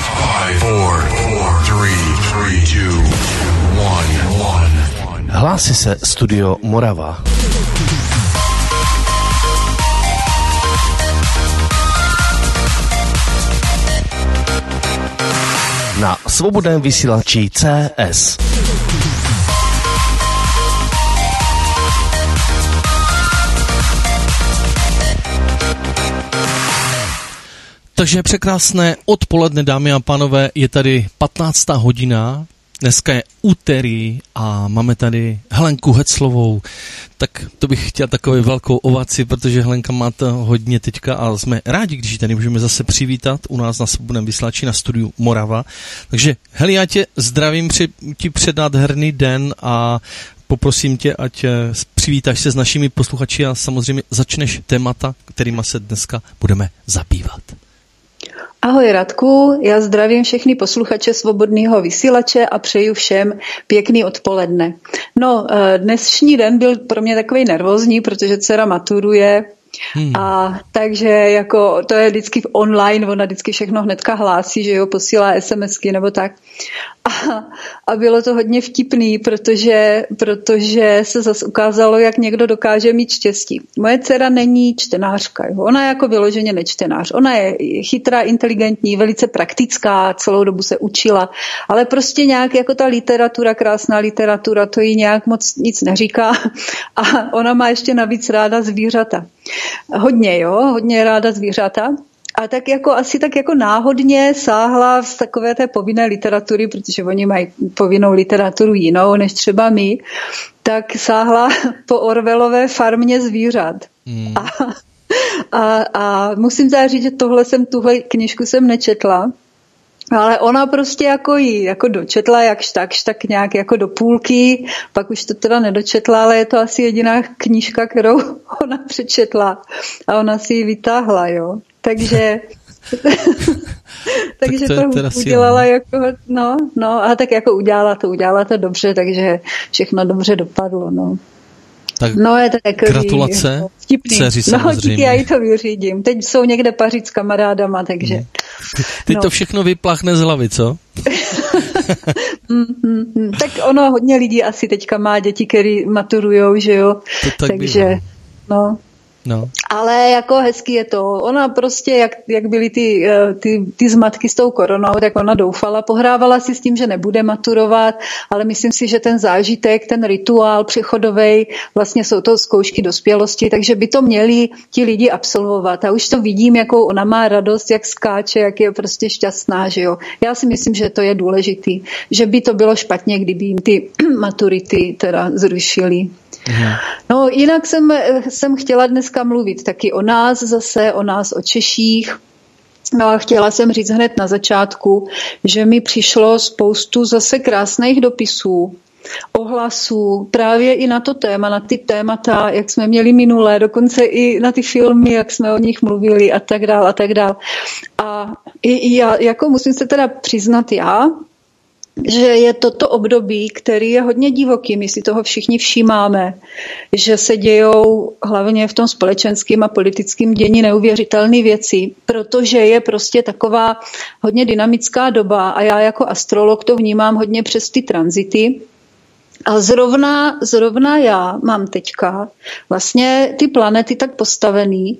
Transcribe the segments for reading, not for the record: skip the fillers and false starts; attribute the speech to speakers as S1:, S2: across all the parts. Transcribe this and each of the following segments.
S1: Hlásí se Studio Morava. Na svobodném vysílači CS. Takže překrásné odpoledne, dámy a pánové, je tady 15. hodina, dneska je úterý a máme tady Helenku Heclovou, tak to bych chtěl takovou velkou ovaci, protože Helenka má to hodně teďka a jsme rádi, když ji tady můžeme zase přivítat u nás na svobodném vysílači na studiu Morava. Takže Heli, já tě zdravím, ti předat herný den a poprosím tě, ať přivítáš se s našimi posluchači a samozřejmě začneš témata, kterýma se dneska budeme zabývat.
S2: Ahoj Radku, já zdravím všechny posluchače svobodného vysílače a přeju všem pěkný odpoledne. No, dnešní den byl pro mě takový nervózní, protože dcera maturuje a takže jako to je vždycky online, ona vždycky všechno hnedka hlásí, že jo, posílá SMSky nebo tak. A bylo to hodně vtipný, protože se zase ukázalo, jak někdo dokáže mít štěstí. Moje dcera není čtenářka, jo. Ona je jako vyloženě nečtenář. Ona je chytrá, inteligentní, velice praktická, celou dobu se učila, ale prostě nějak jako ta literatura, krásná literatura, to jí nějak moc nic neříká a ona má ještě navíc ráda zvířata. Hodně ráda zvířata. A tak jako asi tak jako náhodně sáhla z takové té povinné literatury, protože oni mají povinnou literaturu jinou než třeba my, tak sáhla po Orwellové Farmě zvířat. A musím teda říct, že tuhle knížku jsem nečetla, ale ona prostě jako dočetla jakž tak nějak jako do půlky, pak už to teda nedočetla, ale je to asi jediná knížka, kterou ona přečetla a ona si ji vytáhla, jo. Takže to udělala jako, a tak jako udělala to dobře, takže všechno dobře dopadlo, no.
S1: Tak
S2: no, je to takový
S1: gratulace dceři samozřejmě.
S2: Díky, já ji to vyřídím. Teď jsou někde pařit s kamarádama, takže.
S1: Ty to všechno vypláchne z hlavy, co?
S2: Tak ono hodně lidí asi teďka má děti, který maturujou, že jo? Takže, No. Ale jako hezky je to. Ona prostě, jak byly ty zmatky s tou koronou, tak ona doufala, pohrávala si s tím, že nebude maturovat, ale myslím si, že ten zážitek, ten rituál přechodovej, vlastně jsou to zkoušky dospělosti, takže by to měli ti lidi absolvovat. A už to vidím, jakou ona má radost, jak skáče, jak je prostě šťastná, že jo. Já si myslím, že to je důležitý, že by to bylo špatně, kdyby jim ty maturity teda zrušili. No, jinak jsem chtěla dneska mluvit taky o nás zase, o nás, o Češích. No a chtěla jsem říct hned na začátku, že mi přišlo spoustu zase krásných dopisů, ohlasů, právě i na to téma, na ty témata, jak jsme měli minulé, dokonce i na ty filmy, jak jsme o nich mluvili a tak dál a tak dál. A i já, jako musím se teda přiznat že je toto období, který je hodně divoký, my si toho všichni všímáme, že se dějou hlavně v tom společenském a politickém dění neuvěřitelné věci, protože je prostě taková hodně dynamická doba a já jako astrolog to vnímám hodně přes ty tranzity. A zrovna já mám teďka vlastně ty planety tak postavený,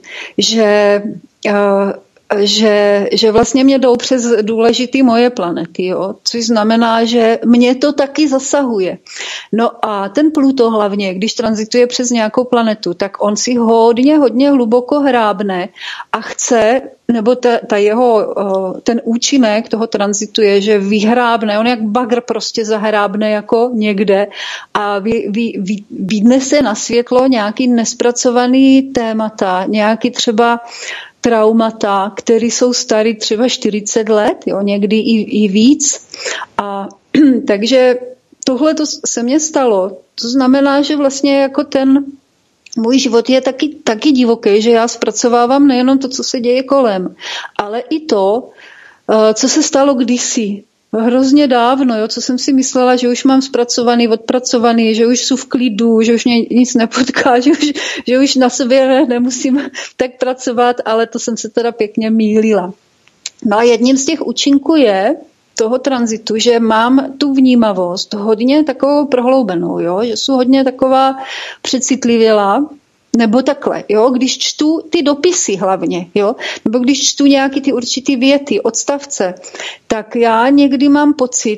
S2: že vlastně mě jdou přes důležitý moje planety, jo? Což znamená, že mě to taky zasahuje. No a ten Pluto hlavně, když tranzituje přes nějakou planetu, tak on si hodně hluboko hrábne a chce, nebo ten účinek toho tranzitu je, že vyhrábne, on jak bagr prostě zahrábne jako někde a vydnese na světlo nějaký nespracovaný témata, nějaký třeba traumata, které jsou starý třeba 40 let, jo, někdy i víc. A takže tohle to se mně stalo. To znamená, že vlastně jako ten můj život je taky divoký, že já zpracovávám nejenom to, co se děje kolem, ale i to, co se stalo kdysi. Hrozně dávno, jo, co jsem si myslela, že už mám odpracovaný, že už jsou v klidu, že už mě nic nepotká, že už na sobě nemusím tak pracovat, ale to jsem se teda pěkně mýlila. No a jedním z těch účinků je toho tranzitu, že mám tu vnímavost hodně takovou prohloubenou, jo? Že jsou hodně taková přecitlivělá, nebo takhle, jo? Když čtu ty dopisy hlavně, jo? Nebo když čtu nějaký ty určitý věty, odstavce, tak já někdy mám pocit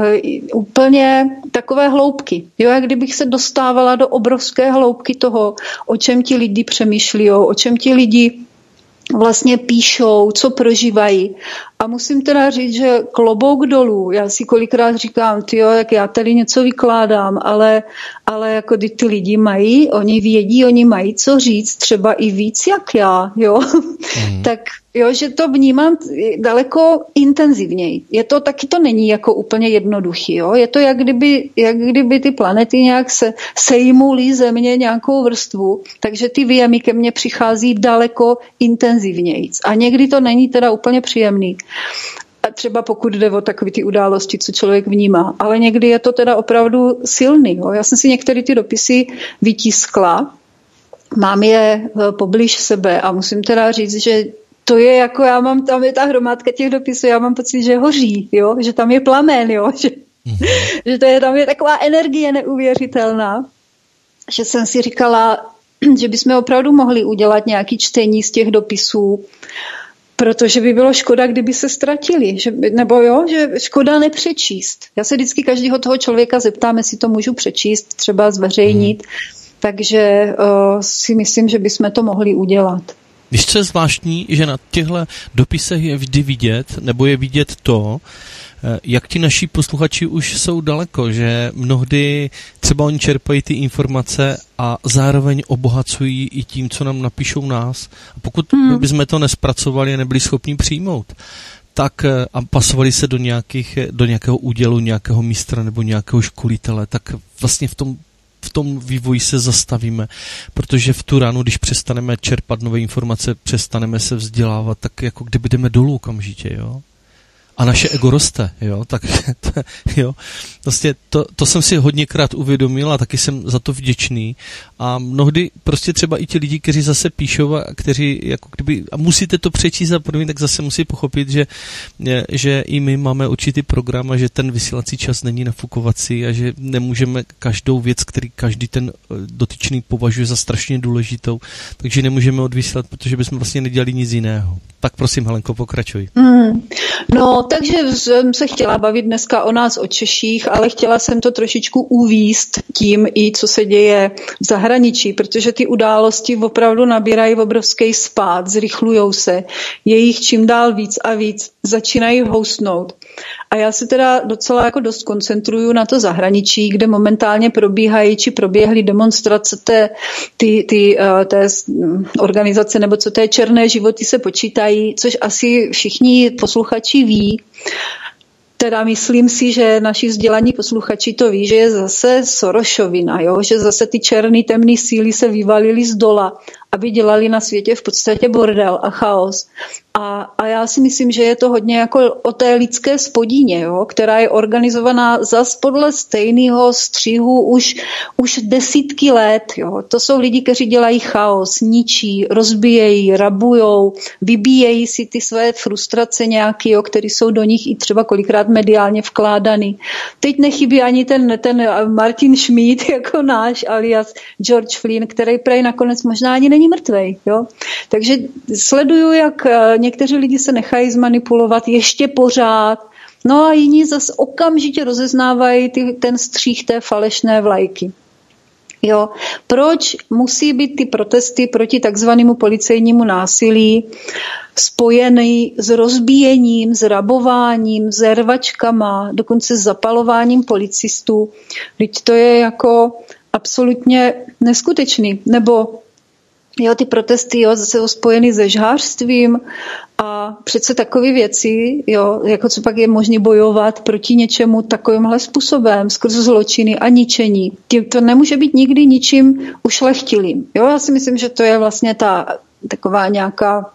S2: úplně takové hloubky, jo? Jak kdybych se dostávala do obrovské hloubky toho, o čem ti lidi přemýšlí, o čem ti lidi vlastně píšou, co prožívají. A musím teda říct, že klobouk dolů. Já si kolikrát říkám, tyjo, jak já tady něco vykládám, ale jako ty lidi mají, oni vědí, oni mají co říct, třeba i víc jak já, jo. Tak jo, že to vnímám daleko intenzivněji. Je to, taky to není jako úplně jednoduchý, jo. Je to jak kdyby ty planety nějak sejmuly země nějakou vrstvu, takže ty výjemy ke mně přichází daleko intenzivněji. A někdy to není teda úplně příjemný. A třeba pokud jde o takové ty události, co člověk vnímá. Ale někdy je to teda opravdu silný. Jo. Já jsem si některé ty dopisy vytiskla, mám je poblíž sebe a musím teda říct, že to je jako, tam je ta hromádka těch dopisů, já mám pocit, že hoří, jo, že tam je plamen, jo, že tam je taková energie neuvěřitelná, že jsem si říkala, že bychom opravdu mohli udělat nějaké čtení z těch dopisů, protože by bylo škoda, kdyby se ztratili, že škoda nepřečíst. Já se vždycky každého toho člověka zeptám, jestli to můžu přečíst, třeba zveřejnit, takže si myslím, že bychom to mohli udělat.
S1: Víš, co je zvláštní, že na těchto dopisech je vždy vidět, nebo je vidět to, jak ti naši posluchači už jsou daleko, že mnohdy třeba oni čerpají ty informace a zároveň obohacují i tím, co nám napíšou nás. A pokud bychom to nespracovali a nebyli schopni přijmout, tak a pasovali se do nějakého údělu, nějakého mistra nebo nějakého školitele, tak vlastně v tom vývoji se zastavíme, protože v tu ránu, když přestaneme čerpat nové informace, přestaneme se vzdělávat, tak jako kdyby jdeme dolů okamžitě, jo. A naše ego roste, jo, tak jo, vlastně to jsem si hodněkrát uvědomil a taky jsem za to vděčný a mnohdy prostě třeba i ti lidi, kteří zase píšou a kteří jako kdyby, a musíte to přečíst a podobně, tak zase musí pochopit, že i my máme určitý program a že ten vysílací čas není nafukovací a že nemůžeme každou věc, který každý ten dotyčný považuje za strašně důležitou, takže nemůžeme odvysílat, protože bychom vlastně nedělali nic jiného. Tak prosím, Helenko, pokračuj.
S2: No, takže jsem se chtěla bavit dneska o nás, o Češích, ale chtěla jsem to trošičku uvízt tím i, co se děje v zahraničí, protože ty události opravdu nabírají obrovský spád, zrychlujou se, je jich čím dál víc a víc, začínají housnout. A já se teda docela jako dost koncentruju na to zahraničí, kde momentálně probíhají či proběhly demonstrace té organizace, nebo co té černé životy se počítají, což asi všichni posluchači ví. Teda myslím si, že naši vzdělaní posluchači to ví, že je zase Sorosovina, jo? Že zase ty černé temné síly se vyvalily z dola, aby dělali na světě v podstatě bordel a chaos. A já si myslím, že je to hodně jako o té lidské spodíně, jo? Která je organizovaná zas podle stejného střihu už desítky let. Jo? To jsou lidi, kteří dělají chaos, ničí, rozbíjejí, rabujou, vybíjejí si ty své frustrace nějaké, jo, které jsou do nich i třeba kolikrát mediálně vkládaný. Teď nechybí ani ten Martin Schmidt jako náš alias George Flynn, který prej nakonec možná ani není mrtvej. Jo? Takže sleduju, jak někteří lidi se nechají zmanipulovat ještě pořád, no a jiní zase okamžitě rozeznávají ten střih té falešné vlajky. Jo. Proč musí být ty protesty proti takzvanému policejnímu násilí spojený s rozbíjením, s rabováním, s rvačkama, dokonce s zapalováním policistů? Vždyť to je jako absolutně neskutečný. Nebo jo, ty protesty, jo, zase spojeny se žhářstvím a přece takové věci, jo, jako co pak je možné bojovat proti něčemu takovýmhle způsobem, skrz zločiny a ničení. To nemůže být nikdy ničím ušlechtilým. Jo, já si myslím, že to je vlastně ta taková nějaká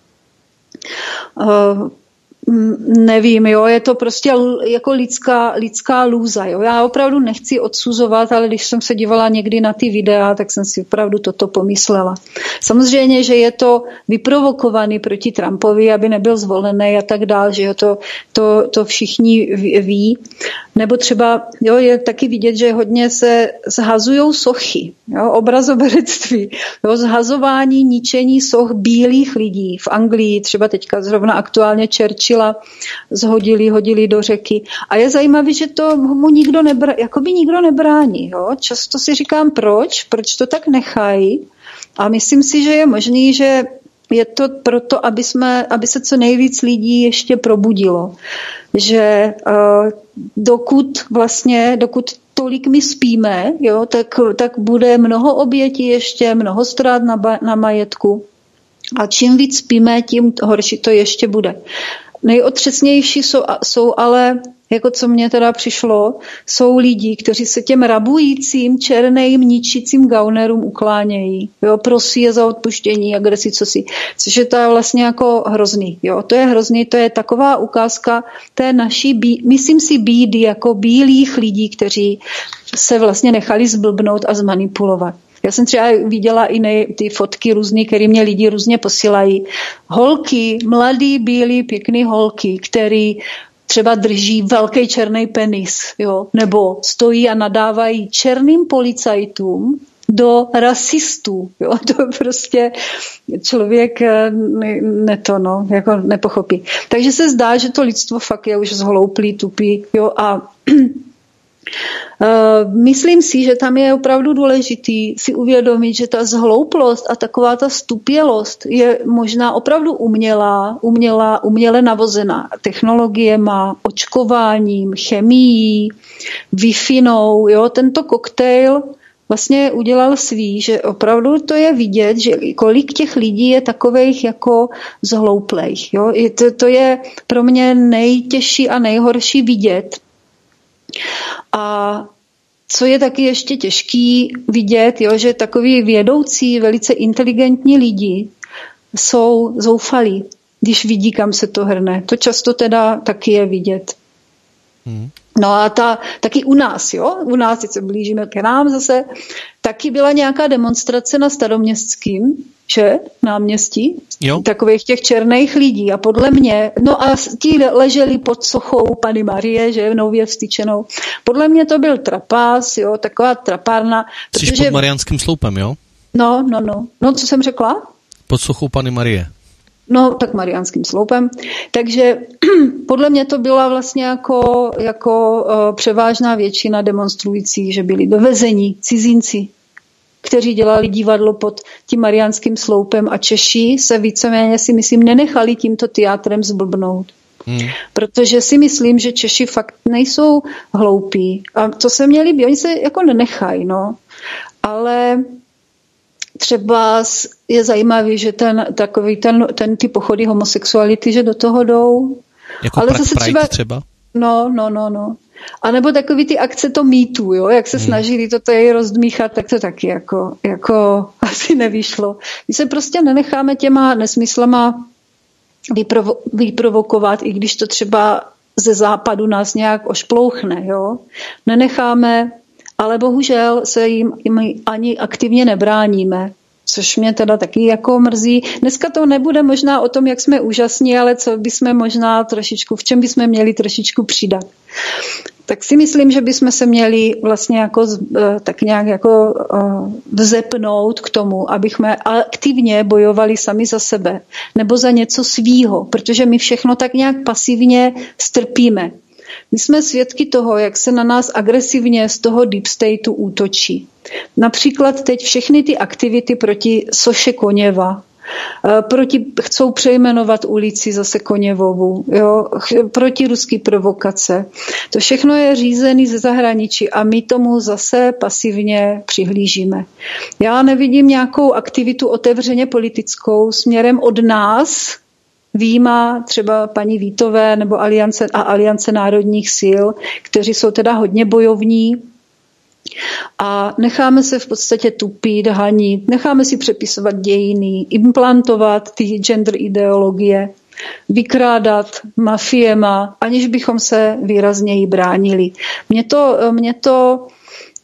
S2: nevím, jo, je to prostě jako lidská lůza, jo. Já opravdu nechci odsuzovat, ale když jsem se dívala někdy na ty videa, tak jsem si opravdu toto pomyslela. Samozřejmě, že je to vyprovokovaný proti Trumpovi, aby nebyl zvolený a tak dál, že to všichni ví. Nebo třeba je taky vidět, že hodně se zhazujou sochy, obrazoberectví, zhazování, ničení soch bílých lidí. V Anglii třeba teďka zrovna aktuálně Churchilla hodili do řeky. A je zajímavé, že to mu nikdo nebrání. Jo? Často si říkám, proč to tak nechají. A myslím si, že je možný, že je to proto, aby se co nejvíc lidí ještě probudilo. Že dokud tolik my spíme, jo, tak bude mnoho obětí ještě, mnoho ztrát na majetku. A čím víc spíme, tím horší to ještě bude. Nejotřesnější jsou ale, jako co mně teda přišlo, jsou lidi, kteří se těm rabujícím, černým, ničícím gaunerům uklánějí. Jo, prosí je za odpuštění, agresi, což je to vlastně jako hrozný. Jo, to je hrozný, to je taková ukázka té naší, myslím si, bídy jako bílých lidí, kteří se vlastně nechali zblbnout a zmanipulovat. Já jsem třeba viděla i ty fotky různý, které mě lidi různě posílají. Holky, mladý, bílý, pěkný holky, který třeba drží velký černý penis, jo, nebo stojí a nadávají černým policajtům do rasistů. Jo, to prostě člověk jako nepochopí. Takže se zdá, že to lidstvo fakt je už zhlouplý, tupý, jo, a myslím si, že tam je opravdu důležitý si uvědomit, že ta zhlouplost a taková ta stupělost je možná opravdu uměle navozená. Technologie má očkováním, chemií, Wi-Fi-nou, jo, tento koktejl vlastně udělal svý, že opravdu to je vidět, že kolik těch lidí je takovejch jako zhlouplejch. Jo. To je pro mě nejtěžší a nejhorší vidět. A co je taky ještě těžký vidět, jo, že takoví vědoucí, velice inteligentní lidi jsou zoufalí, když vidí, kam se to hrne. To často teda taky je vidět. No a taky u nás, teď se blížíme k nám zase, taky byla nějaká demonstrace na Staroměstském, že? Náměstí, jo. Takových těch černých lidí a podle mě, no a ti leželi pod sochou Panny Marie, že? Nově vstyčenou. Podle mě to byl trapás, jo, taková trapárna.
S1: Jsi pod Mariánským sloupem, jo?
S2: No, co jsem řekla?
S1: Pod sochou Panny Marie.
S2: No, tak Mariánským sloupem. Takže podle mě to byla vlastně jako převážná většina demonstrujících, že byli dovezení cizinci, kteří dělali divadlo pod tím Mariánským sloupem a Češi se víceméně, si myslím, nenechali tímto teatrem zblbnout. Protože si myslím, že Češi fakt nejsou hloupí. A to se měli být, oni se jako nenechají, no. Ale třeba je zajímavý, že ty pochody homosexuality, že do toho jdou.
S1: Jako ale zase třeba?
S2: No. A nebo takový ty akce to mýtu, jo, jak se snažili to tady rozdmíchat, tak to taky jako asi nevyšlo. My se prostě nenecháme těma nesmyslama vyprovokovat, i když to třeba ze západu nás nějak ošplouchne, jo. Nenecháme, ale bohužel se jim ani aktivně nebráníme, což mě teda taky jako mrzí. Dneska to nebude možná o tom, jak jsme úžasní, ale co bychom možná trošičku, v čem bychom měli trošičku přidat. Tak si myslím, že bychom se měli vlastně tak nějak vzepnout k tomu, abychom aktivně bojovali sami za sebe nebo za něco svýho, protože my všechno tak nějak pasivně strpíme. My jsme svědky toho, jak se na nás agresivně z toho deep stateu útočí. Například teď všechny ty aktivity proti soše Koněva, chcou přejmenovat ulici zase Koněvovu, jo, proti ruský provokace. To všechno je řízené ze zahraničí a my tomu zase pasivně přihlížíme. Já nevidím nějakou aktivitu otevřeně politickou směrem od nás, výjima třeba paní Vítové nebo Aliance národních sil, kteří jsou teda hodně bojovní a necháme se v podstatě tupit, hanit, necháme si přepisovat dějiny, implantovat ty gender ideologie, vykrádat mafiema, aniž bychom se výrazněji bránili. Mě to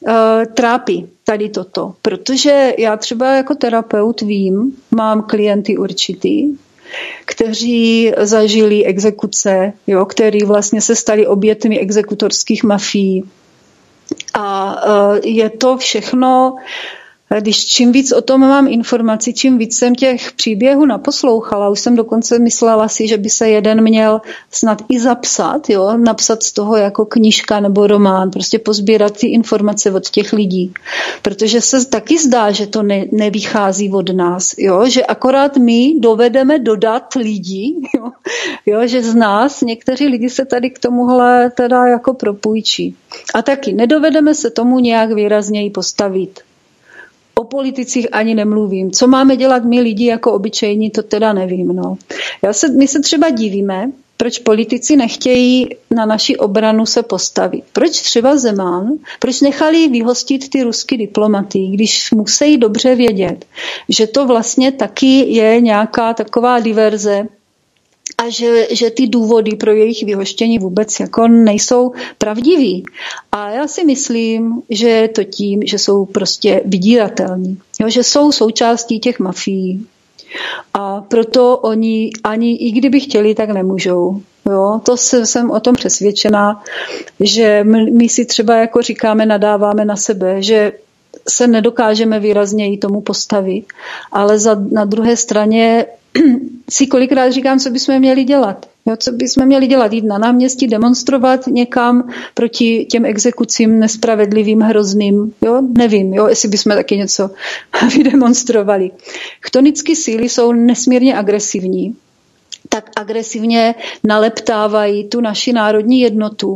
S2: trápí tady toto, protože já třeba jako terapeut vím, mám klienty určitý, kteří zažili exekuce, jo, kteří vlastně se stali obětmi exekutorských mafií. A je to všechno, když čím víc o tom mám informací, čím víc jsem těch příběhů naposlouchala, už jsem dokonce myslela si, že by se jeden měl snad i zapsat, jo, napsat z toho jako knížka nebo román, prostě pozbírat ty informace od těch lidí. Protože se taky zdá, že to nevychází od nás, jo, že akorát my dovedeme dodat lidí, jo, že z nás někteří lidi se tady k tomuhle teda jako propůjčí. A taky nedovedeme se tomu nějak výrazněji postavit. O politicích ani nemluvím. Co máme dělat my lidi jako obyčejní, to teda nevím. No. My se třeba divíme, proč politici nechtějí na naši obranu se postavit. Proč třeba Zeman, proč nechali vyhostit ty ruský diplomaty, když musí dobře vědět, že to vlastně taky je nějaká taková diverze a že ty důvody pro jejich vyhoštění vůbec jako nejsou pravdivý. A já si myslím, že je to tím, že jsou prostě vydíratelní, jo, že jsou součástí těch mafií. A proto oni ani i kdyby chtěli, tak nemůžou. Jo, to jsem o tom přesvědčená, že my si třeba jako říkáme, nadáváme na sebe, že se nedokážeme výrazněji tomu postavit, ale na druhé straně si kolikrát říkám, co bychom měli dělat. Jo, co bychom měli dělat? Jít na náměstí, demonstrovat někam proti těm exekucím nespravedlivým, hrozným. Jo? Nevím, jo, jestli bychom taky něco vydemonstrovali. Chtonické síly jsou nesmírně agresivní. Tak agresivně naleptávají tu naši národní jednotu,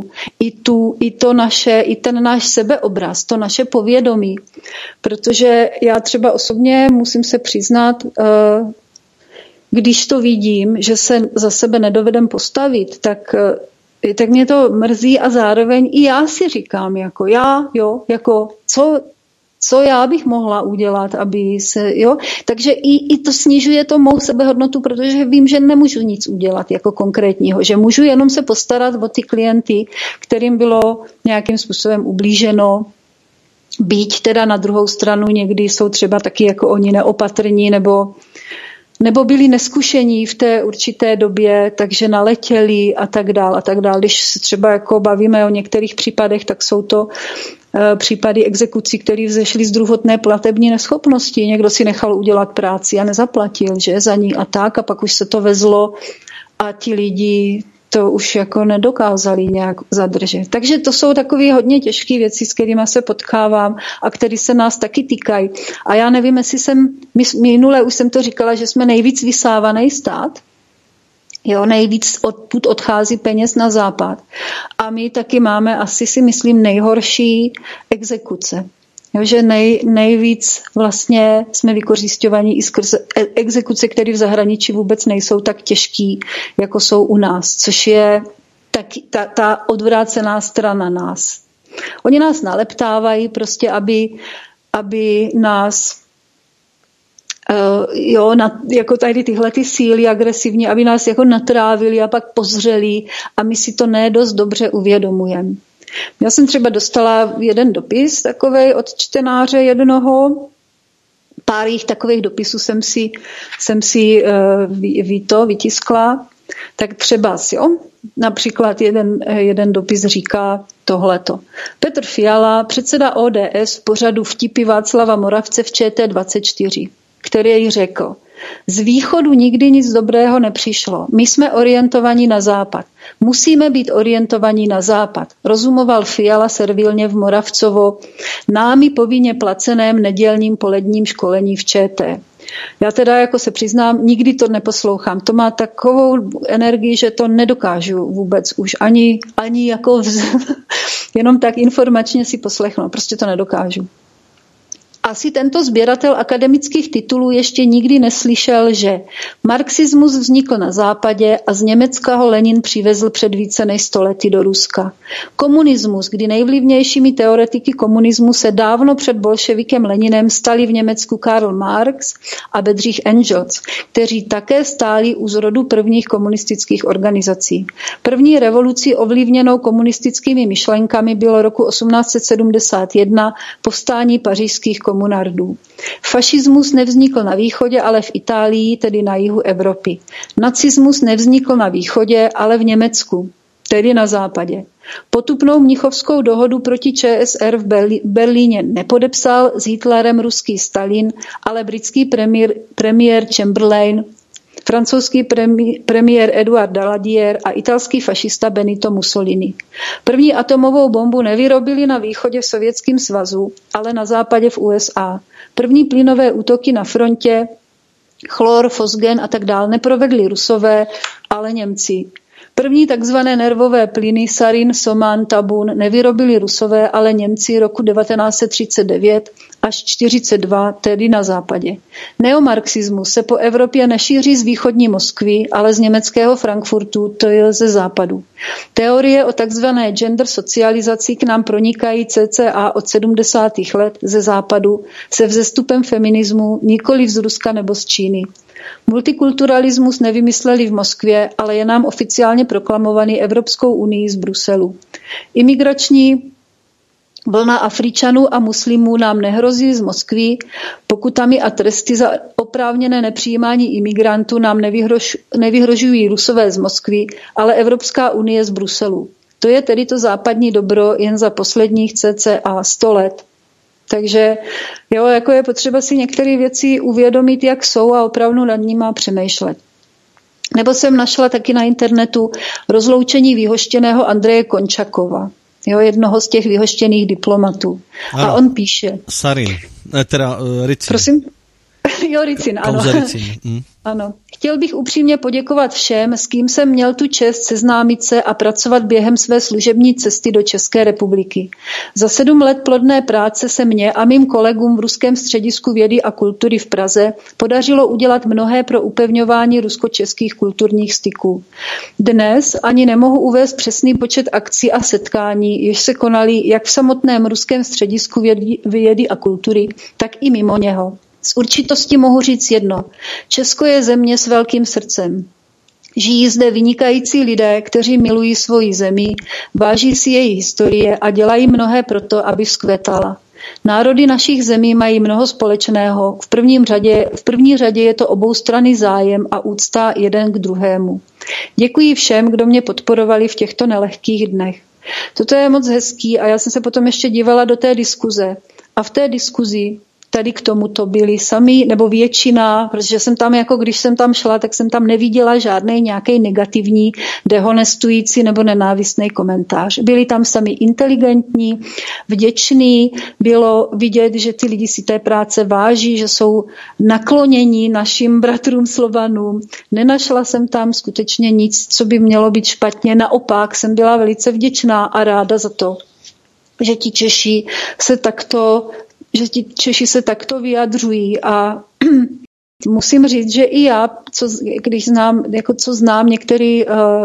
S2: i ten náš sebeobraz, to naše povědomí. Protože já třeba osobně musím se přiznat, když to vidím, že se za sebe nedovedem postavit, tak mě to mrzí a zároveň i já si říkám, co já bych mohla udělat, aby se, jo. Takže i to snižuje to mou sebehodnotu, protože vím, že nemůžu nic udělat jako konkrétního, že můžu jenom se postarat o ty klienty, kterým bylo nějakým způsobem ublíženo, byť teda na druhou stranu někdy jsou třeba taky jako oni neopatrní nebo byli neskušení v té určité době, takže naletěli a tak dál. Když se třeba jako bavíme o některých případech, tak jsou to případy exekucí, které vzešly z druhotné platební neschopnosti. Někdo si nechal udělat práci a nezaplatil, že za ní a pak už se to vezlo a ti lidi to už jako nedokázali nějak zadržet. Takže to jsou takové hodně těžké věci, s kterými se potkávám a které se nás taky týkají. A já nevím, jestli minule už jsem to říkala, že jsme nejvíc vysávaný stát, jo, nejvíc odtud odchází peněz na západ. A my taky máme asi si myslím nejhorší exekuce. Jo, že nejvíc vlastně jsme vykořisťovaní i skrze exekuce, které v zahraničí vůbec nejsou tak těžký, jako jsou u nás, což je ta odvrácená strana nás. Oni nás naleptávají prostě, aby nás jako tady tyhle ty síly agresivní, aby nás jako natrávili a pak pozřeli a my si to ne dost dobře uvědomujeme. Já jsem třeba dostala jeden dopis takovej od čtenáře jednoho, pár jich takových dopisů jsem si vytiskla, tak třeba například jeden dopis říká tohleto. Petr Fiala, předseda ODS v pořadu Vtipy Václava Moravce v ČT24, který řekl: z východu nikdy nic dobrého nepřišlo. My jsme orientovaní na západ. Musíme být orientovaní na západ. Rozumoval Fiala servilně v Moravcovo námi povinně placeném nedělním poledním školení v ČT. Já teda jako se přiznám, nikdy to neposlouchám. To má takovou energii, že to nedokážu vůbec už ani jenom tak informačně si poslechnout. Prostě to nedokážu. Asi tento sběratel akademických titulů ještě nikdy neslyšel, že marxismus vznikl na západě a z Německa ho Lenin přivezl před více než 100 lety do Ruska. Komunismus, kdy nejvlivnějšími teoretiky komunismu se dávno před bolševikem Leninem stali v Německu Karl Marx a Bedřich Engels, kteří také stáli u zrodu prvních komunistických organizací. První revolucí ovlivněnou komunistickými myšlenkami bylo roku 1871 povstání pařížských komunardů. Fašismus nevznikl na východě, ale v Itálii, tedy na jihu Evropy. Nacismus nevznikl na východě, ale v Německu, tedy na západě. Potupnou mnichovskou dohodu proti ČSR v Berlíně nepodepsal s Hitlerem ruský Stalin, ale britský premiér Chamberlain, francouzský premiér Edouard Daladier a italský fašista Benito Mussolini. První atomovou bombu nevyrobili na východě v Sovětském svazu, ale na západě v USA. První plynové útoky na frontě, chlor, fosgen a tak dále neprovedli Rusové, ale Němci. První takzvané nervové plyny sarin, soman, tabun nevyrobili Rusové, ale Němci roku 1939 až 1942, tedy na západě. Neomarxismus se po Evropě nešíří z východní Moskvy, ale z německého Frankfurtu, to je ze západu. Teorie o takzvané gender socializaci k nám pronikají cca od 70. let ze západu se vzestupem feminismu, nikoli z Ruska nebo z Číny. Multikulturalismus nevymysleli v Moskvě, ale je nám oficiálně proklamovaný Evropskou unii z Bruselu. Imigrační vlna Afričanů a muslimů nám nehrozí z Moskvy, pokutami a tresty za oprávněné nepřijímání imigrantů nám nevyhrožují Rusové z Moskvy, ale Evropská unie z Bruselu. To je tedy to západní dobro jen za posledních cca 100 let. Takže jo, jako je potřeba si některé věci uvědomit, jak jsou a opravdu nad nimi přemýšlet. Nebo jsem našla taky na internetu rozloučení vyhoštěného Andreje Končakova, jo, jednoho z těch vyhoštěných diplomatů. Ano. A on píše...
S1: Sarin, teda Ricin.
S2: Prosím? Jo, Ricin, ano.
S1: Ricin.
S2: Ano. Chtěl bych upřímně poděkovat všem, s kým jsem měl tu čest seznámit se a pracovat během své služební cesty do České republiky. Za 7 let plodné práce se mně a mým kolegům v Ruském středisku vědy a kultury v Praze podařilo udělat mnohé pro upevňování rusko-českých kulturních styků. Dnes ani nemohu uvést přesný počet akcí a setkání, jež se konaly jak v samotném Ruském středisku vědy a kultury, tak i mimo něho. S určitostí mohu říct jedno. Česko je země s velkým srdcem. Žijí zde vynikající lidé, kteří milují svoji zemi, váží si její historie a dělají mnohé proto, aby vzkvétala. Národy našich zemí mají mnoho společného. V první řadě je to oboustranný zájem a úcta jeden k druhému. Děkuji všem, kdo mě podporovali v těchto nelehkých dnech. Toto je moc hezký a já jsem se potom ještě dívala do té diskuze. A v té diskuzi tady k tomuto byli sami, nebo většina, protože jsem tam, jako když jsem tam šla, tak jsem tam neviděla žádný nějaký negativní, dehonestující nebo nenávistný komentář. Byli tam sami inteligentní, vděční, bylo vidět, že ty lidi si té práce váží, že jsou naklonění našim bratrům Slovanům. Nenašla jsem tam skutečně nic, co by mělo být špatně. Naopak jsem byla velice vděčná a ráda za to, že ti Češi se takto vyjadřují a musím říct, že i já, co znám některý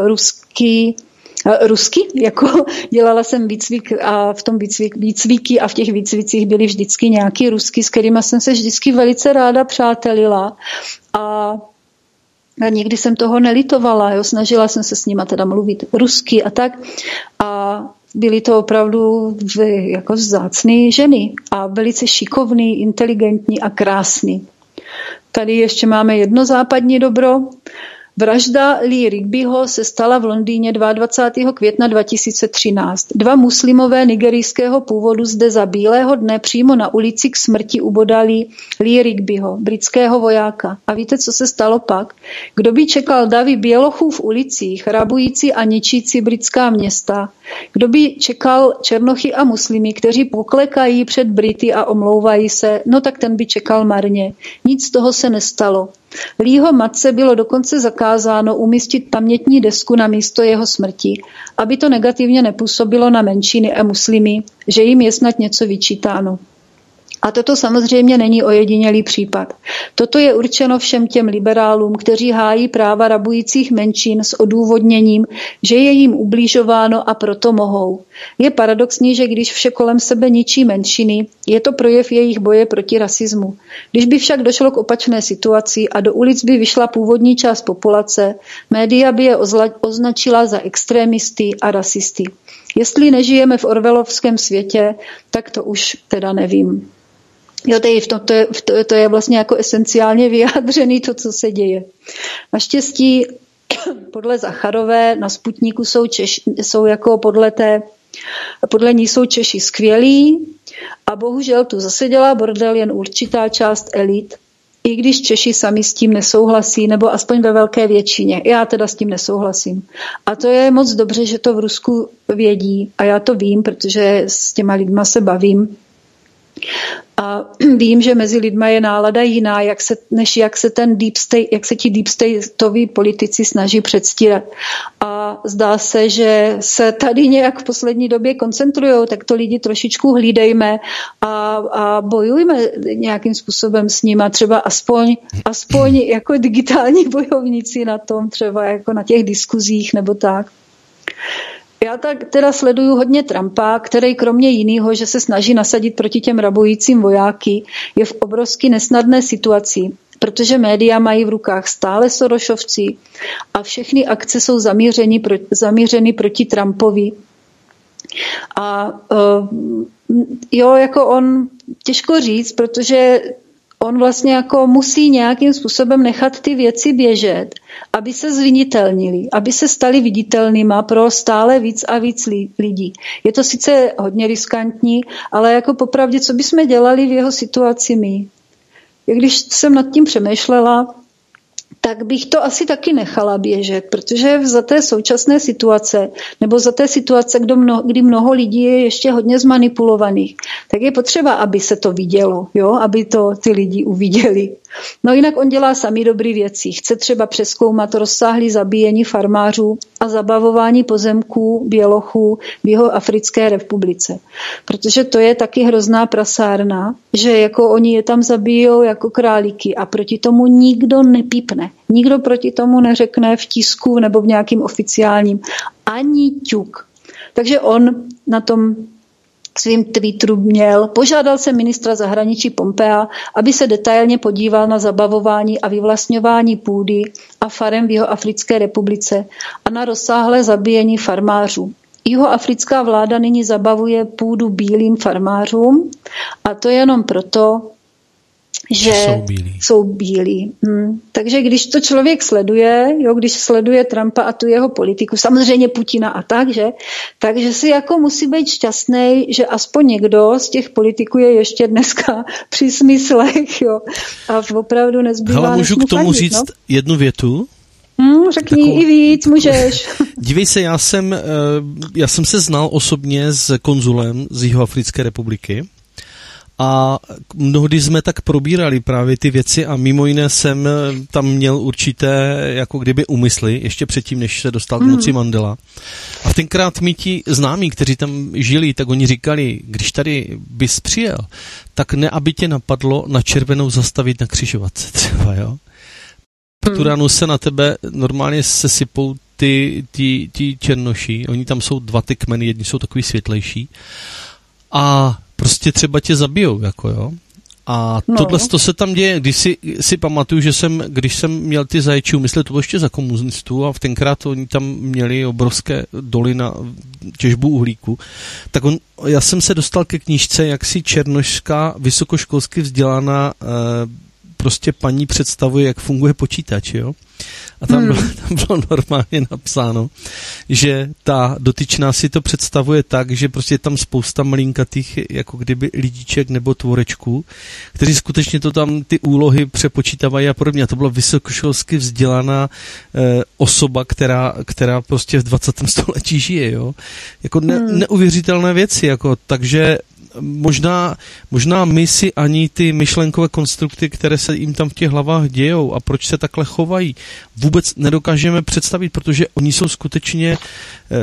S2: rusky, jako dělala jsem výcvik a v tom výcviky a v těch výcvicích byly vždycky nějaký rusky, s kterými jsem se vždycky velice ráda přátelila a nikdy jsem toho nelitovala, jo, snažila jsem se s nima teda mluvit rusky a tak a byly to opravdu jako vzácné ženy a velice šikovný, inteligentní a krásný. Tady ještě máme jedno západní dobro. Vražda Lee Rigbyho se stala v Londýně 22. května 2013. 2 muslimové nigerijského původu zde za bílého dne přímo na ulici k smrti ubodali Lee Rigbyho, britského vojáka. A víte, co se stalo pak? Kdo by čekal davy bělochů v ulicích, rabující a ničící britská města? Kdo by čekal černochy a muslimy, kteří poklekají před Brity a omlouvají se? No tak ten by čekal marně. Nic z toho se nestalo. Leeho matce bylo dokonce zakázáno umístit pamětní desku na místo jeho smrti, aby to negativně nepůsobilo na menšiny a muslimy, že jim je snad něco vyčítáno. A toto samozřejmě není ojedinělý případ. Toto je určeno všem těm liberálům, kteří hájí práva rabujících menšin s odůvodněním, že je jim ubližováno a proto mohou. Je paradoxní, že když vše kolem sebe ničí menšiny, je to projev jejich boje proti rasismu. Když by však došlo k opačné situaci a do ulic by vyšla původní část populace, média by je označila za extrémisty a rasisty. Jestli nežijeme v orwellovském světě, tak to už teda nevím. Jo, to je vlastně jako esenciálně vyjádřený to, co se děje. Naštěstí podle Zacharové na Sputniku jsou jako podle ní jsou Češi skvělí a bohužel tu zase dělá bordel jen určitá část elit, i když Češi sami s tím nesouhlasí, nebo aspoň ve velké většině. Já teda s tím nesouhlasím. A to je moc dobře, že to v Rusku vědí a já to vím, protože s těma lidma se bavím. A vím, že mezi lidma je nálada jiná, než jak se ti deep stateoví politici snaží předstírat. A zdá se, že se tady nějak v poslední době koncentrujou, tak to lidi trošičku hlídejme a bojujme nějakým způsobem s nima, třeba aspoň jako digitální bojovníci na tom, třeba jako na těch diskuzích nebo tak. Já tak teda sleduju hodně Trumpa, který kromě jiného, že se snaží nasadit proti těm rabujícím vojáky, je v obrovsky nesnadné situaci, protože média mají v rukách stále Sorošovci a všechny akce jsou zamířeny proti Trumpovi. A jako on, těžko říct, protože on vlastně jako musí nějakým způsobem nechat ty věci běžet, aby se zviditelnili, aby se stali viditelnýma pro stále víc a víc lidí. Je to sice hodně riskantní, ale jako popravdě, co bychom dělali v jeho situaci my? Když jsem nad tím přemýšlela, tak bych to asi taky nechala běžet, protože za té současné situace, nebo za té situace, kdy mnoho lidí je ještě hodně zmanipulovaných, tak je potřeba, aby se to vidělo, jo? Aby to ty lidi uviděli. No jinak on dělá sami dobrý věci. Chce třeba přezkoumat rozsáhlé zabíjení farmářů a zabavování pozemků bělochů v Jihoafrické republice. Protože to je taky hrozná prasárna, že jako oni je tam zabijou jako králíky a proti tomu nikdo nepípne. Nikdo proti tomu neřekne v tisku nebo v nějakým oficiálním ani ťuk. Takže on na tom svým Twitteru požádal se ministra zahraničí Pompea, aby se detailně podíval na zabavování a vyvlastňování půdy a farem v Jihoafrické republice a na rozsáhlé zabíjení farmářů. Jihoafrická vláda nyní zabavuje půdu bílým farmářům a to jenom proto, že jsou bílí. Takže když to člověk sleduje, když sleduje Trumpa a tu jeho politiku, samozřejmě Putina a takže si jako musí být šťastný, že aspoň někdo z těch politiků je ještě dneska při smyslech, jo. A opravdu nezbývá.
S1: Hele, můžu k tomu říct jednu větu?
S2: Řekni i víc, můžeš.
S1: Dívej se, já jsem se znal osobně s konzulem z Jihoafrické republiky. A mnohdy jsme tak probírali právě ty věci a mimo jiné jsem tam měl určité jako kdyby úmysly, ještě předtím, než se dostal k moci Mandela. A tenkrát mi ti známí, kteří tam žili, tak oni říkali, když tady bys přijel, tak ne, aby tě napadlo na červenou zastavit na křižovatce třeba, jo. Tu ránu se na tebe normálně sesypou ty černoši, oni tam jsou dva ty kmeny, jedni jsou takový světlejší a prostě třeba tě zabijou, jako jo. A tohle to se tam děje, když si pamatuju, že když jsem měl ty zaječí úmysly, to bylo ještě za komunistů a v tenkrát oni tam měli obrovské doly na těžbu uhlíku, tak já jsem se dostal ke knížce, jak si černošská vysokoškolsky vzdělaná prostě paní představuje, jak funguje počítač, jo. A tam bylo normálně napsáno, že ta dotyčná si to představuje tak, že prostě je tam spousta malinkatých jako kdyby lidiček nebo tvorečků, kteří skutečně to tam ty úlohy přepočítávají a podobně. A to byla vysokoškolsky vzdělaná osoba, která prostě v 20. století žije, jo. Jako neuvěřitelné věci, jako, takže možná my si ani ty myšlenkové konstrukty, které se jim tam v těch hlavách dějou a proč se takhle chovají, vůbec nedokážeme představit, protože oni jsou skutečně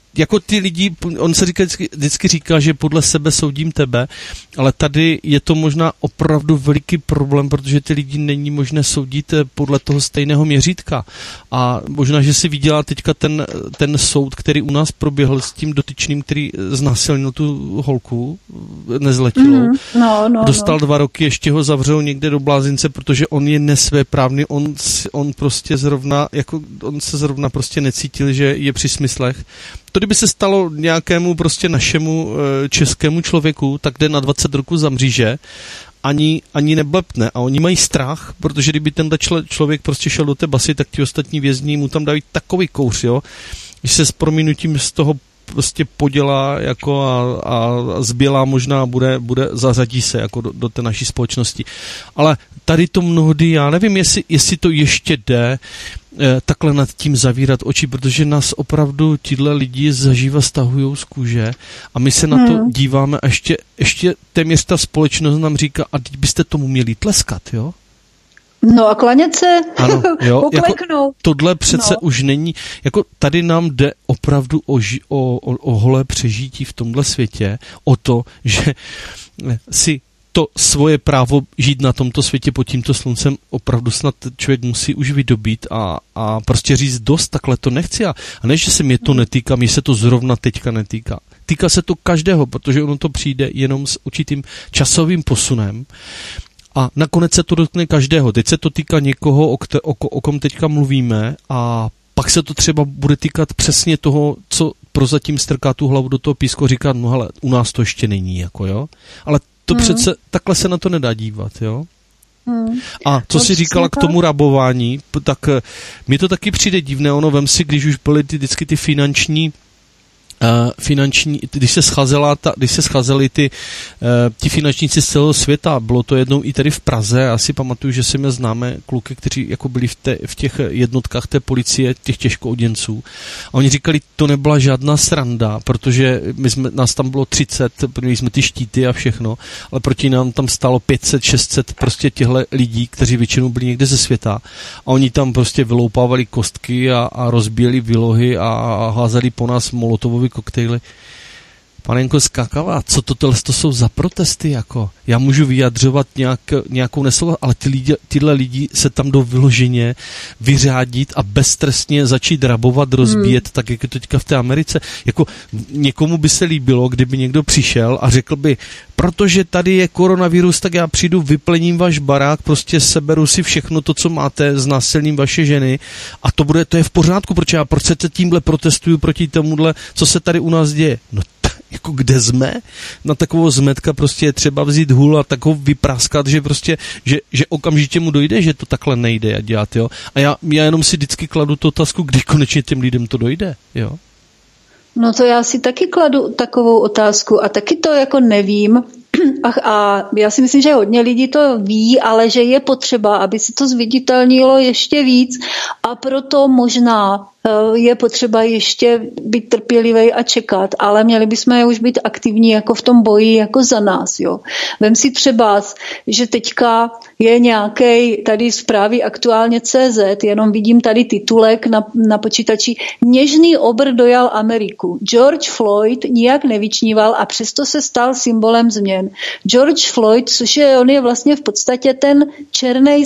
S1: jako ty lidi, on se vždycky říká, že podle sebe soudím tebe, ale tady je to možná opravdu veliký problém, protože ty lidi není možné soudit podle toho stejného měřítka. A možná, že si viděla teďka ten soud, který u nás proběhl s tím dotyčným, který znásilnil tu holku nezletilou. Dostal 2 roky, ještě ho zavřel někde do blázince, protože on je nesvéprávný, on prostě on se zrovna prostě necítil, že je při smyslech. To kdyby se stalo nějakému prostě našemu českému člověku, tak jde na 20 roků za mříže, ani neblepne. A oni mají strach, protože kdyby ten člověk prostě šel do té basy, tak ti ostatní vězni mu tam dají takový kouř, jo, že se s prominutím z toho prostě podělá jako a zbělá možná bude zařadí se jako do té naší společnosti. Ale tady to mnohdy, já nevím, jestli to ještě jde takhle nad tím zavírat oči, protože nás opravdu tihle lidi zaživa stahujou z kůže a my se na to díváme a ještě téměř ta společnost nám říká, a teď byste tomu měli tleskat, jo?
S2: No a klanět se,
S1: ano, jo,
S2: pokleknout.
S1: Jako tohle přece už není, jako tady nám jde opravdu o holé přežití v tomhle světě, o to, že si to svoje právo žít na tomto světě pod tímto sluncem opravdu snad člověk musí už vydobít a prostě říct dost, takhle to nechci. A ne, že se mě to netýká, mě se to zrovna teďka netýká. Týká se to každého, protože ono to přijde jenom s určitým časovým posunem a nakonec se to dotkne každého. Teď se to týká někoho, o kom teďka mluvíme a pak se to třeba bude týkat přesně toho, co prozatím strká tu hlavu do toho písku, říká, no hele, u nás to ještě není, jako jo. Ale to přece takhle se na to nedá dívat, jo? A co jsi říkala k tomu rabování, tak mi to taky přijde divné, ono vem si, když už byly vždycky ty finanční, když se scházeli ti finančníci z celého světa, bylo to jednou i tady v Praze, já si pamatuju, že jsme známe kluky, kteří jako byli v těch jednotkách té policie, těch těžkooděnců a oni říkali, to nebyla žádná sranda, protože nás tam bylo 30, měli jsme ty štíty a všechno, ale proti nám tam stálo 500, 600 prostě těchto lidí, kteří většinou byli někde ze světa a oni tam prostě vyloupávali kostky a rozbíjeli výlohy a házeli po nás molotovový koktejly. Panenko Skakavá, co to jsou za protesty, jako? Já můžu vyjadřovat nějakou nesouhlas, ale tyhle lidi se tam jdou vyloženě vyřádit a beztrestně začít rabovat, rozbíjet, tak jak je to teďka v té Americe. Jako někomu by se líbilo, kdyby někdo přišel a řekl by, protože tady je koronavirus, tak já přijdu, vyplením váš barák, prostě seberu si všechno to, co máte, znásilním vaše ženy a to je v pořádku, proč se tímhle protestuju proti tomuhle, co se tady u nás děje. No jako kde jsme? Na takovou zmetka prostě je třeba vzít hůl a takovou vypráskat, že prostě, že okamžitě mu dojde, že to takhle nejde dělat, jo. A já jenom si vždycky kladu tu otázku, kdy konečně těm lidem to dojde, jo.
S2: No to já si taky kladu takovou otázku a taky to jako nevím. A já si myslím, že hodně lidí to ví, ale že je potřeba, aby se to zviditelnilo ještě víc a proto možná je potřeba ještě být trpělivý a čekat, ale měli bychom už být aktivní jako v tom boji jako za nás. Jo. Vem si třeba, že teďka je nějaký tady zprávy aktuálně CZ, jenom vidím tady titulek na počítači, něžný obr dojal Ameriku. George Floyd nijak nevyčníval a přesto se stal symbolem změn. George Floyd, on je vlastně v podstatě ten černý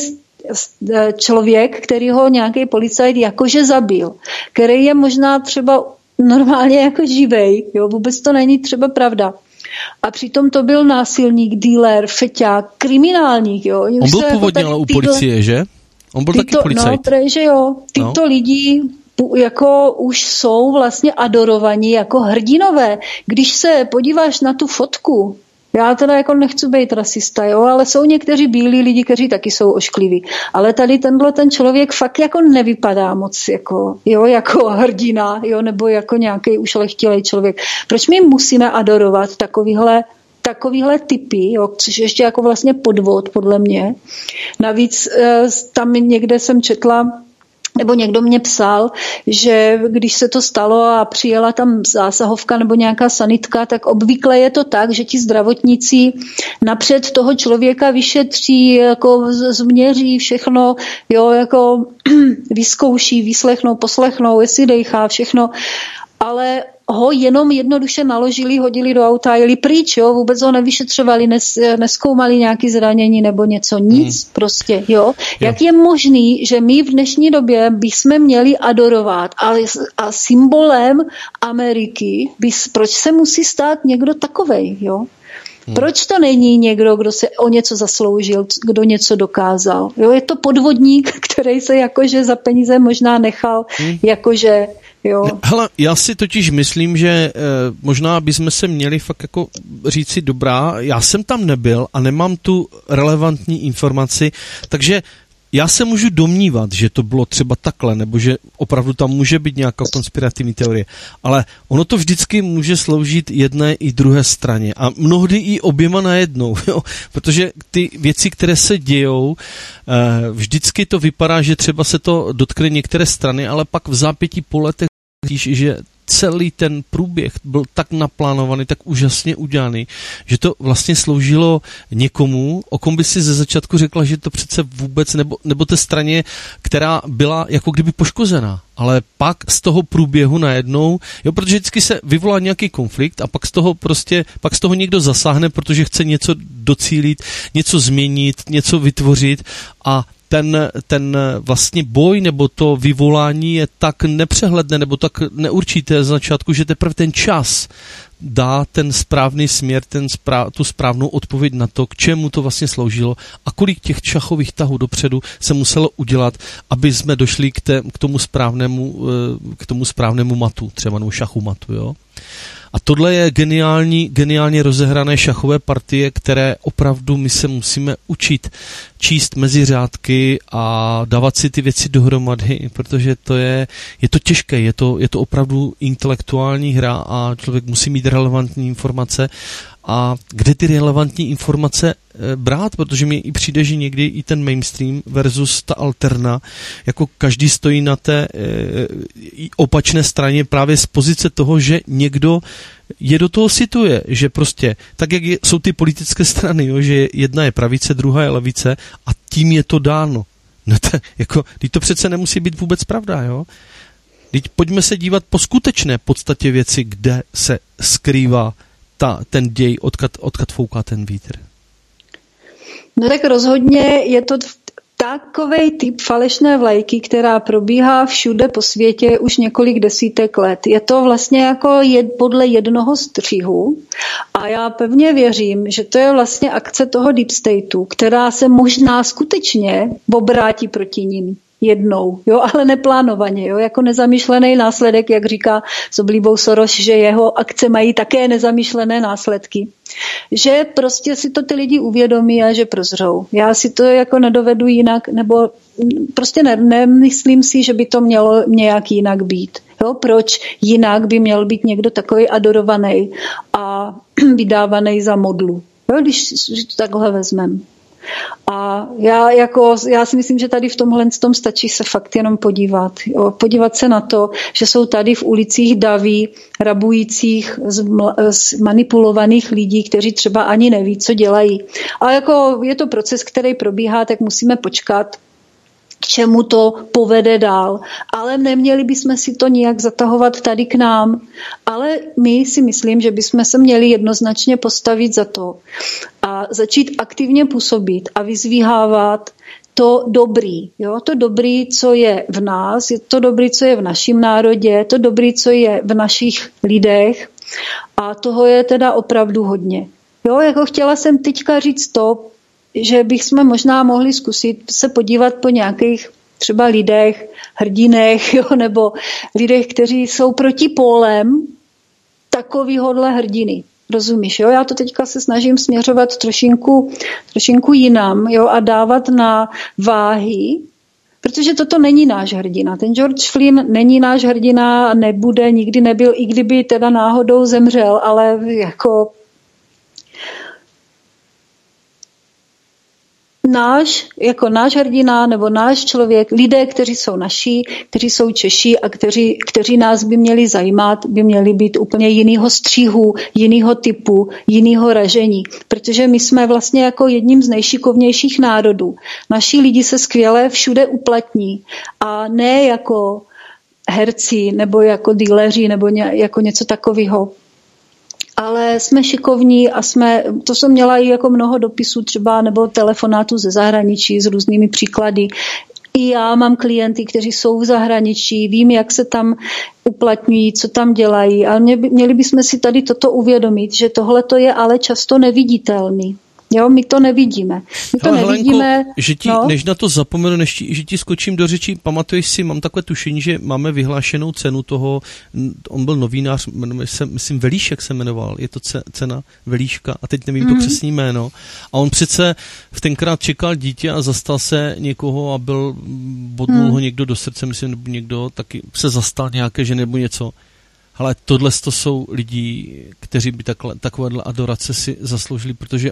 S2: člověk, který ho nějaký policajt jakože zabil, který je možná třeba normálně jako živej, jo, vůbec to není třeba pravda. A přitom to byl násilník, dealer, feťák, kriminálník, jo.
S1: On byl původně u policie, že? On byl taky policajt.
S2: No, že jo. Tyto lidi jako už jsou vlastně adorovaní jako hrdinové. Když se podíváš na tu fotku, já teda jako nechci být rasista, jo, ale jsou někteří bílí lidi, kteří taky jsou oškliví. Ale tady ten člověk fakt jako nevypadá moc jako hrdina, jo, nebo jako nějaký ušlechtilej člověk. Proč my musíme adorovat takovýhle typy, jo, což ještě jako vlastně podvod, podle mě. Navíc tam někde jsem četla, nebo někdo mě psal, že když se to stalo a přijela tam zásahovka nebo nějaká sanitka, tak obvykle je to tak, že ti zdravotníci napřed toho člověka vyšetří, jako změří všechno, jo, jako vyzkouší, vyslechnou, poslechnou, jestli dejchá, všechno. Ale ho jenom jednoduše naložili, hodili do auta a jeli pryč, jo, vůbec ho nevyšetřovali, nezkoumali nějaké zranění nebo něco, nic prostě, jo. Jak je možný, že my v dnešní době bychom měli adorovat a symbolem Ameriky, proč se musí stát někdo takovej, jo? Proč to není někdo, kdo se o něco zasloužil, kdo něco dokázal? Jo, je to podvodník, který se jakože za peníze možná nechal, jakože, jo.
S1: Hele, já si totiž myslím, že možná bychom se měli fakt jako říci dobrá, já jsem tam nebyl a nemám tu relevantní informaci, takže já se můžu domnívat, že to bylo třeba takhle, nebo že opravdu tam může být nějaká konspirativní teorie, ale ono to vždycky může sloužit jedné i druhé straně a mnohdy i oběma najednou, jo? Protože ty věci, které se dějou, vždycky to vypadá, že třeba se to dotkne některé strany, ale pak v zápětí po letech že celý ten průběh byl tak naplánovaný, tak úžasně udělaný, že to vlastně sloužilo někomu, o kom by si ze začátku řekla, že to přece vůbec, nebo té straně, která byla jako kdyby poškozená. Ale pak z toho průběhu najednou, jo, protože vždycky se vyvolá nějaký konflikt a pak z toho někdo zasáhne, protože chce něco docílit, něco změnit, něco vytvořit a ten vlastně boj nebo to vyvolání je tak nepřehledné nebo tak neurčité z začátku, že teprve ten čas dá ten správný směr, tu správnou odpověď na to, k čemu to vlastně sloužilo a kolik těch šachových tahů dopředu se muselo udělat, aby jsme došli k tomu správnému matu, třeba nebo šachu matu, jo. A tohle je geniálně rozehrané šachové partie, které opravdu my se musíme učit číst mezi řádky a dávat si ty věci dohromady, protože je to těžké, je to opravdu intelektuální hra a člověk musí mít relevantní informace. A kde ty relevantní informace brát, protože mi i přijde, že někdy i ten mainstream versus ta alterna, jako každý stojí na té opačné straně právě z pozice toho, že někdo je do toho situuje, že prostě, tak jak jsou ty politické strany, jo, že jedna je pravice, druhá je levice a tím je to dáno. No teď to přece nemusí být vůbec pravda, jo. Teď pojďme se dívat po skutečné podstatě věci, kde se skrývá ten děj, odkud fouká ten vítr.
S2: No tak rozhodně je to takovej typ falešné vlajky, která probíhá všude po světě už několik desítek let. Je to vlastně jako podle jednoho střihu a já pevně věřím, že to je vlastně akce toho deep stateu, která se možná skutečně obrátí proti nim. Jednou, jo, ale neplánovaně, jo, jako nezamýšlený následek, jak říká s oblíbou Soros, že jeho akce mají také nezamýšlené následky. Že prostě si to ty lidi uvědomí a že prozřou. Já si to jako nedovedu jinak, nebo prostě nemyslím si, že by to mělo nějak jinak být. Jo, proč jinak by měl být někdo takový adorovaný a vydávaný za modlu, jo, když to takhle vezmeme. A já si myslím, že tady v tomhle tom stačí se fakt jenom podívat. Jo. Podívat se na to, že jsou tady v ulicích daví, rabujících, manipulovaných lidí, kteří třeba ani neví, co dělají. A jako je to proces, který probíhá, tak musíme počkat, k čemu to povede dál. Ale neměli bychom si to nijak zatahovat tady k nám. Ale my si myslím, že bychom se měli jednoznačně postavit za to a začít aktivně působit a vyzvíhávat to dobrý. Jo? To dobrý, co je v nás, je to dobrý, co je v našem národě, to dobrý, co je v našich lidech a toho je teda opravdu hodně. Jo? Jako chtěla jsem teďka říct to, že bychom možná mohli zkusit se podívat po nějakých třeba lidech, hrdinech, jo, nebo lidech, kteří jsou proti pólem takovýhodle hrdiny. Rozumíš, jo? Já to teďka se snažím směřovat trošinku jinam, jo, a dávat na váhy, protože toto není náš hrdina. Ten George Flynn není náš hrdina, nebude, nikdy nebyl, i kdyby teda náhodou zemřel, ale jako náš hrdina nebo náš člověk, lidé, kteří jsou naši, kteří jsou Češi a kteří nás by měli zajímat, by měli být úplně jinýho střihu, jinýho typu, jinýho ražení. Protože my jsme vlastně jako jedním z nejšikovnějších národů. Naši lidi se skvěle všude uplatní a ne jako herci nebo jako dealeři nebo jako něco takového. Ale jsme šikovní a to jsem měla i jako mnoho dopisů třeba nebo telefonátů ze zahraničí s různými příklady. I já mám klienty, kteří jsou v zahraničí, vím, jak se tam uplatňují, co tam dělají, ale měli bychom si tady toto uvědomit, že tohle to je ale často neviditelný. Jo, my to nevidíme.
S1: Helenko, než na to zapomenu, že ti skočím do řeči, pamatuješ si, mám takové tušení, že máme vyhlášenou cenu toho, on byl novinář, myslím Velíšek se jmenoval, je to cena Velíška a teď nevím to přesný jméno. A on přece v tenkrát čekal dítě a zastal se někoho a bodnul ho někdo do srdce, myslím, nebo někdo taky se zastal nějaké ženy nebo něco. Ale tohle to jsou lidi, kteří by takovéhle adorace si zasloužili, protože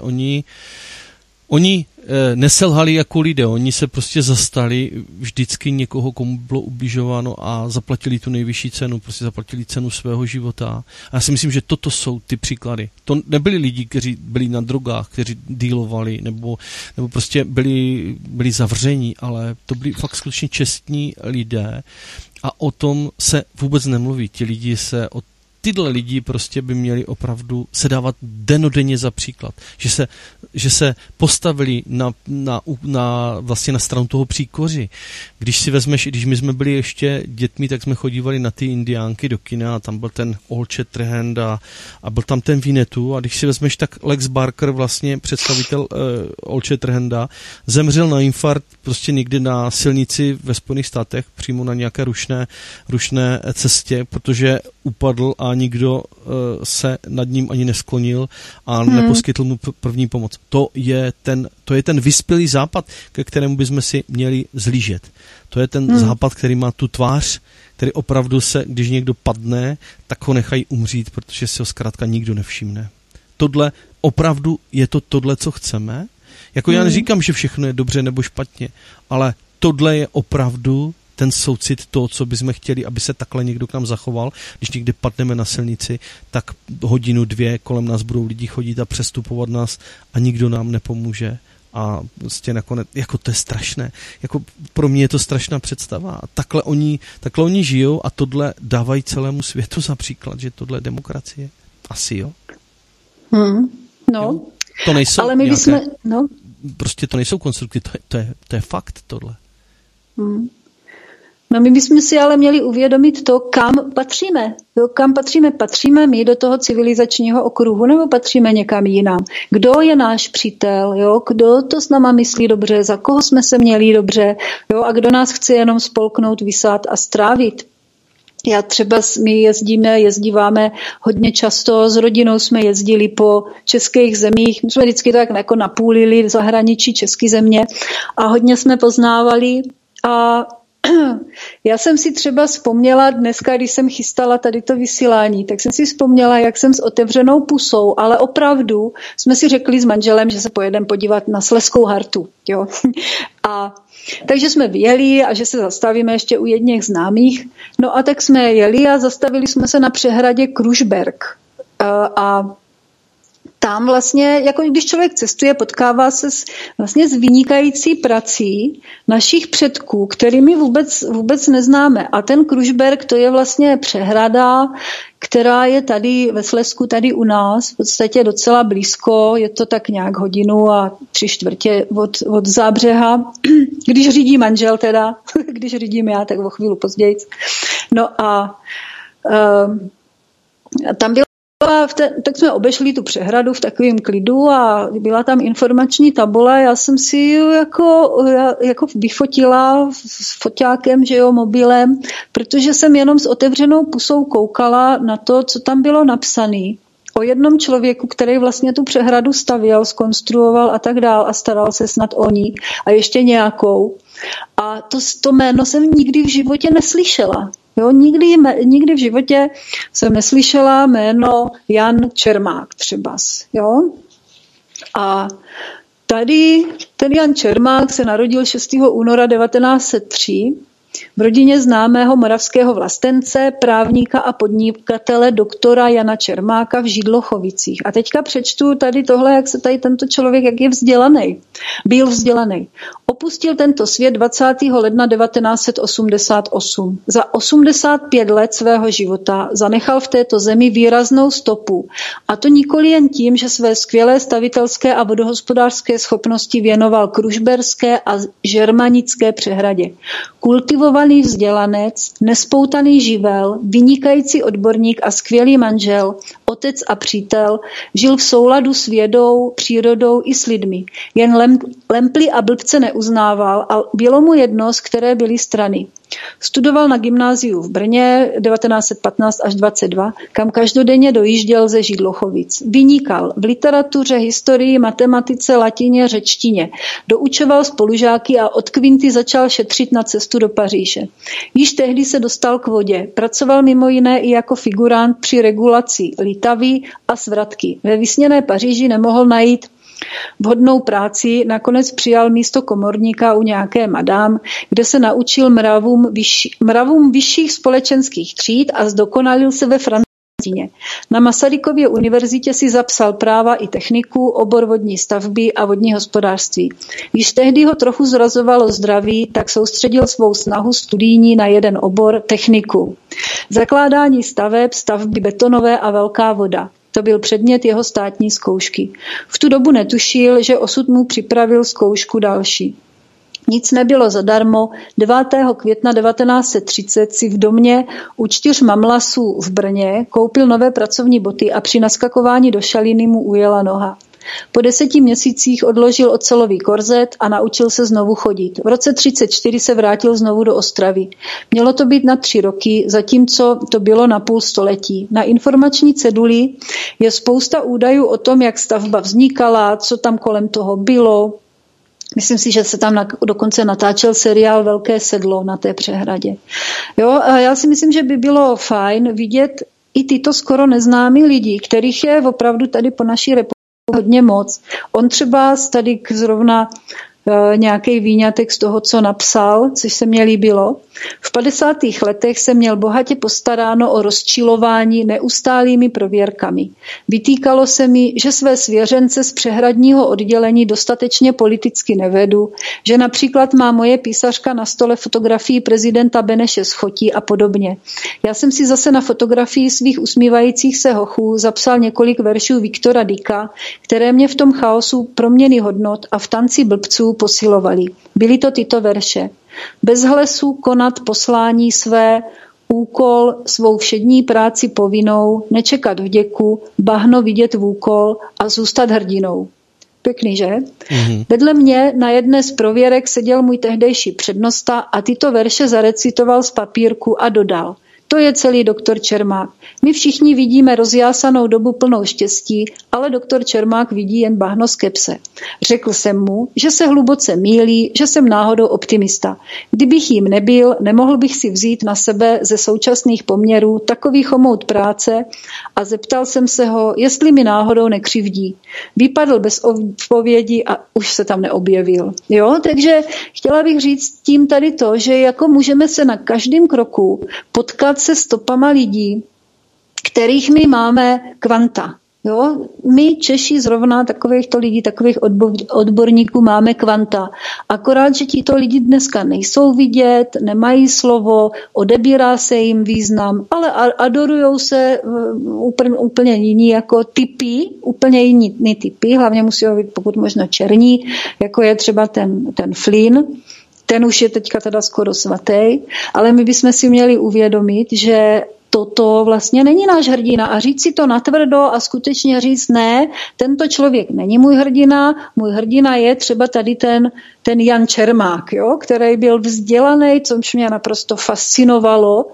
S1: oni neselhali jako lidé, oni se prostě zastali vždycky někoho, komu bylo ubližováno a zaplatili tu nejvyšší cenu, prostě zaplatili cenu svého života. A já si myslím, že toto jsou ty příklady. To nebyli lidi, kteří byli na drogách, kteří dealovali, nebo prostě byli zavření, ale to byli fakt skutečně čestní lidé. A o tom se vůbec nemluví. Tyhle lidi prostě by měli opravdu se dávat dennodenně za příklad. Že se postavili vlastně na stranu toho příkoří. Když si vezmeš, když my jsme byli ještě dětmi, tak jsme chodívali na ty indiánky do kina a tam byl ten Old Shatterhand a byl tam ten Winnetou a když si vezmeš, tak Lex Barker, vlastně představitel Old Shatterhanda, zemřel na infarkt prostě někde na silnici ve Spojených státech, přímo na nějaké rušné cestě, protože upadl a nikdo se nad ním ani nesklonil a neposkytl mu první pomoc. To je ten vyspělý západ, ke kterému bychom si měli zlížet. To je ten západ, který má tu tvář, který opravdu když někdo padne, tak ho nechají umřít, protože si ho zkrátka nikdo nevšimne. Tohle opravdu je tohle, co chceme. Jako já neříkám, že všechno je dobře nebo špatně, ale tohle je opravdu ten soucit toho, co bychom chtěli, aby se takhle někdo k nám zachoval. Když někdy padneme na silnici, tak hodinu, 2 kolem nás budou lidi chodit a přestupovat nás a nikdo nám nepomůže. A prostě nakonec, jako to je strašné. Jako pro mě je to strašná představa. A takhle oni žijou a tohle dávají celému světu za příklad, že tohle je demokracie. Asi jo.
S2: No.
S1: Jo? To nejsou
S2: ale my bychom,
S1: prostě to nejsou konstrukty, to je fakt tohle.
S2: No my bychom si ale měli uvědomit to, kam patříme. Jo, kam patříme? Patříme my do toho civilizačního okruhu nebo patříme někam jinam? Kdo je náš přítel? Jo? Kdo to s náma myslí dobře? Za koho jsme se měli dobře? Jo? A kdo nás chce jenom spolknout, vysát a strávit? Já třeba my jezdíváme hodně často, s rodinou jsme jezdili po českých zemích, my jsme vždycky tak jako napůlili v zahraničí české země a hodně jsme poznávali a já jsem si třeba vzpomněla dneska, když jsem chystala tady to vysílání, tak jsem si vzpomněla, jak jsem s otevřenou pusou, ale opravdu jsme si řekli s manželem, že se pojedeme podívat na Slezskou Hartu. Jo? Takže jsme vyjeli a že se zastavíme ještě u jedněch známých. No a tak jsme jeli a zastavili jsme se na přehradě Krušberk. A tam vlastně, jako když člověk cestuje, potkává se s vynikající prací našich předků, kterými vůbec neznáme. A ten Krušberk, to je vlastně přehrada, která je tady ve Slezsku, tady u nás, v podstatě docela blízko, je to tak nějak 1 a 3/4 od Zábřeha, když řídí manžel teda, když řídím já, tak o chvíli později. No a tam byla tak jsme obešli tu přehradu v takovém klidu a byla tam informační tabule. Já jsem si jako vyfotila s foťákem, že jo, mobilem, protože jsem jenom s otevřenou pusou koukala na to, co tam bylo napsané. O jednom člověku, který vlastně tu přehradu stavěl, zkonstruoval a tak dál a staral se snad o ní a ještě nějakou. A to jméno jsem nikdy v životě neslyšela. Jo, nikdy v životě jsem neslyšela jméno Jan Čermák třeba. Jo? A tady ten Jan Čermák se narodil 6. února 1903 v rodině známého moravského vlastence, právníka a podnikatele doktora Jana Čermáka v Židlochovicích. A teďka přečtu tady tohle, jak se tady tento člověk, jak je vzdělaný. Byl vzdělaný. Opustil tento svět 20. ledna 1988. Za 85 let svého života zanechal v této zemi výraznou stopu. A to nikoli jen tím, že své skvělé stavitelské a vodohospodářské schopnosti věnoval kružberské a žermanické přehradě. Kultivovaný vzdělanec, nespoutaný živel, vynikající odborník a skvělý manžel, otec a přítel, žil v souladu s vědou, přírodou i s lidmi. Jen lemply a blbce neuznával a bylo mu jedno, z které byly strany. Studoval na gymnáziu v Brně 1915 až 22, kam každodenně dojížděl ze Židlochovic. Vynikal v literatuře, historii, matematice, latině, řečtině. Doučoval spolužáky a od kvinty začal šetřit na cestu do Paříže. Již tehdy se dostal k vodě. Pracoval mimo jiné i jako figurant při regulaci Litavy a Svratky. Ve vysněné Paříži nemohl najít vhodnou práci, nakonec přijal místo komorníka u nějaké madám, kde se naučil mravům vyšších společenských tříd a zdokonalil se ve francouzštině. Na Masarykově univerzitě si zapsal práva i techniku, obor vodní stavby a vodní hospodářství. Již tehdy ho trochu zrazovalo zdraví, tak soustředil svou snahu studijní na jeden obor, techniku. Zakládání staveb, stavby betonové a velká voda. To byl předmět jeho státní zkoušky. V tu dobu netušil, že osud mu připravil zkoušku další. Nic nebylo zadarmo. 9. května 1930 si v domě u 4 mamlasů v Brně koupil nové pracovní boty a při naskakování do šaliny mu ujela noha. Po 10 měsících odložil ocelový korzet a naučil se znovu chodit. V roce 1934 se vrátil znovu do Ostravy. Mělo to být na 3 roky, zatímco to bylo na půl století. Na informační ceduli je spousta údajů o tom, jak stavba vznikala, co tam kolem toho bylo. Myslím si, že se tam dokonce natáčel seriál Velké sedlo na té přehradě. Jo, a já si myslím, že by bylo fajn vidět i tyto skoro neznámí lidi, kterých je opravdu tady po naší republice hodně moc. On třeba tady zrovna nějaký výňatek z toho, co napsal, což se mně líbilo. V 50. letech se měl bohatě postaráno o rozčilování neustálými prověrkami. Vytýkalo se mi, že své svěřence z přehradního oddělení dostatečně politicky nevedu, že například má moje písařka na stole fotografii prezidenta Beneše z Chotí a podobně. Já jsem si zase na fotografii svých usmívajících se hochů zapsal několik veršů Viktora Dicka, které mě v tom chaosu proměny hodnot a v tanci blbců posilovali. Byly to tyto verše. Bez hlesu konat poslání své, úkol, svou všední práci povinnou, nečekat vděku, bahno vidět v úkol a zůstat hrdinou. Pěkný, že? Mm-hmm. Vedle mě na jedné z prověrek seděl můj tehdejší přednosta a tyto verše zarecitoval z papírku a dodal. To je celý doktor Čermák. My všichni vidíme rozjásanou dobu plnou štěstí, ale doktor Čermák vidí jen bahno skepse. Řekl jsem mu, že se hluboce mýlí, že jsem náhodou optimista. Kdybych jím nebyl, nemohl bych si vzít na sebe ze současných poměrů takový chomout práce a zeptal jsem se ho, jestli mi náhodou nekřivdí. Vypadl bez odpovědi a už se tam neobjevil. Jo, takže chtěla bych říct tím tady to, že jako můžeme se na každém kroku potkat se stopama lidí, kterých my máme kvanta. Jo? My Češi zrovna takovýchto lidí, takových odborníků máme kvanta. Akorát, že tito lidi dneska nejsou vidět, nemají slovo, odebírá se jim význam, ale adorujou se úplně jiní jako typy, úplně jiný typy, hlavně musí být pokud možno černí, jako je třeba ten Flynn. Ten už je teďka teda skoro svatý, ale my bychom si měli uvědomit, že toto vlastně není náš hrdina a říct si to natvrdo a skutečně říct ne, tento člověk není můj hrdina je třeba tady ten Jan Čermák, jo, který byl vzdělaný, což mě naprosto fascinovalo,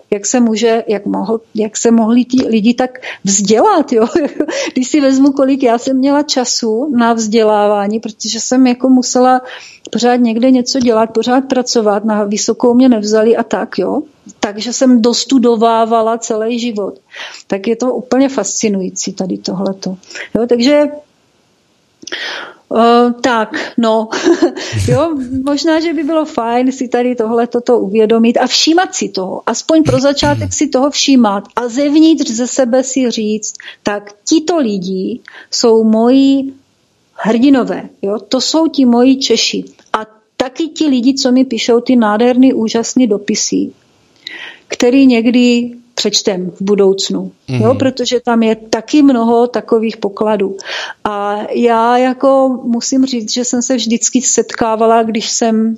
S2: jak se mohli ti lidi tak vzdělat, jo. Když si vezmu, kolik já jsem měla času na vzdělávání, protože jsem jako musela pořád někde něco dělat, pořád pracovat, na vysokou mě nevzali a tak, jo. Takže jsem dostudovávala celý život. Tak je to úplně fascinující tady tohleto. Jo, takže Tak, no, jo, možná, že by bylo fajn si tady toto uvědomit a všímat si toho, aspoň pro začátek si toho všímat a zevnitř ze sebe si říct, tak tito lidi jsou moji hrdinové, jo, to jsou ti moji Češi a taky ti lidi, co mi píšou ty nádherný, úžasný dopisy, který někdy přečtem v budoucnu, jo, protože tam je taky mnoho takových pokladů. A já jako musím říct, že jsem se vždycky setkávala, když jsem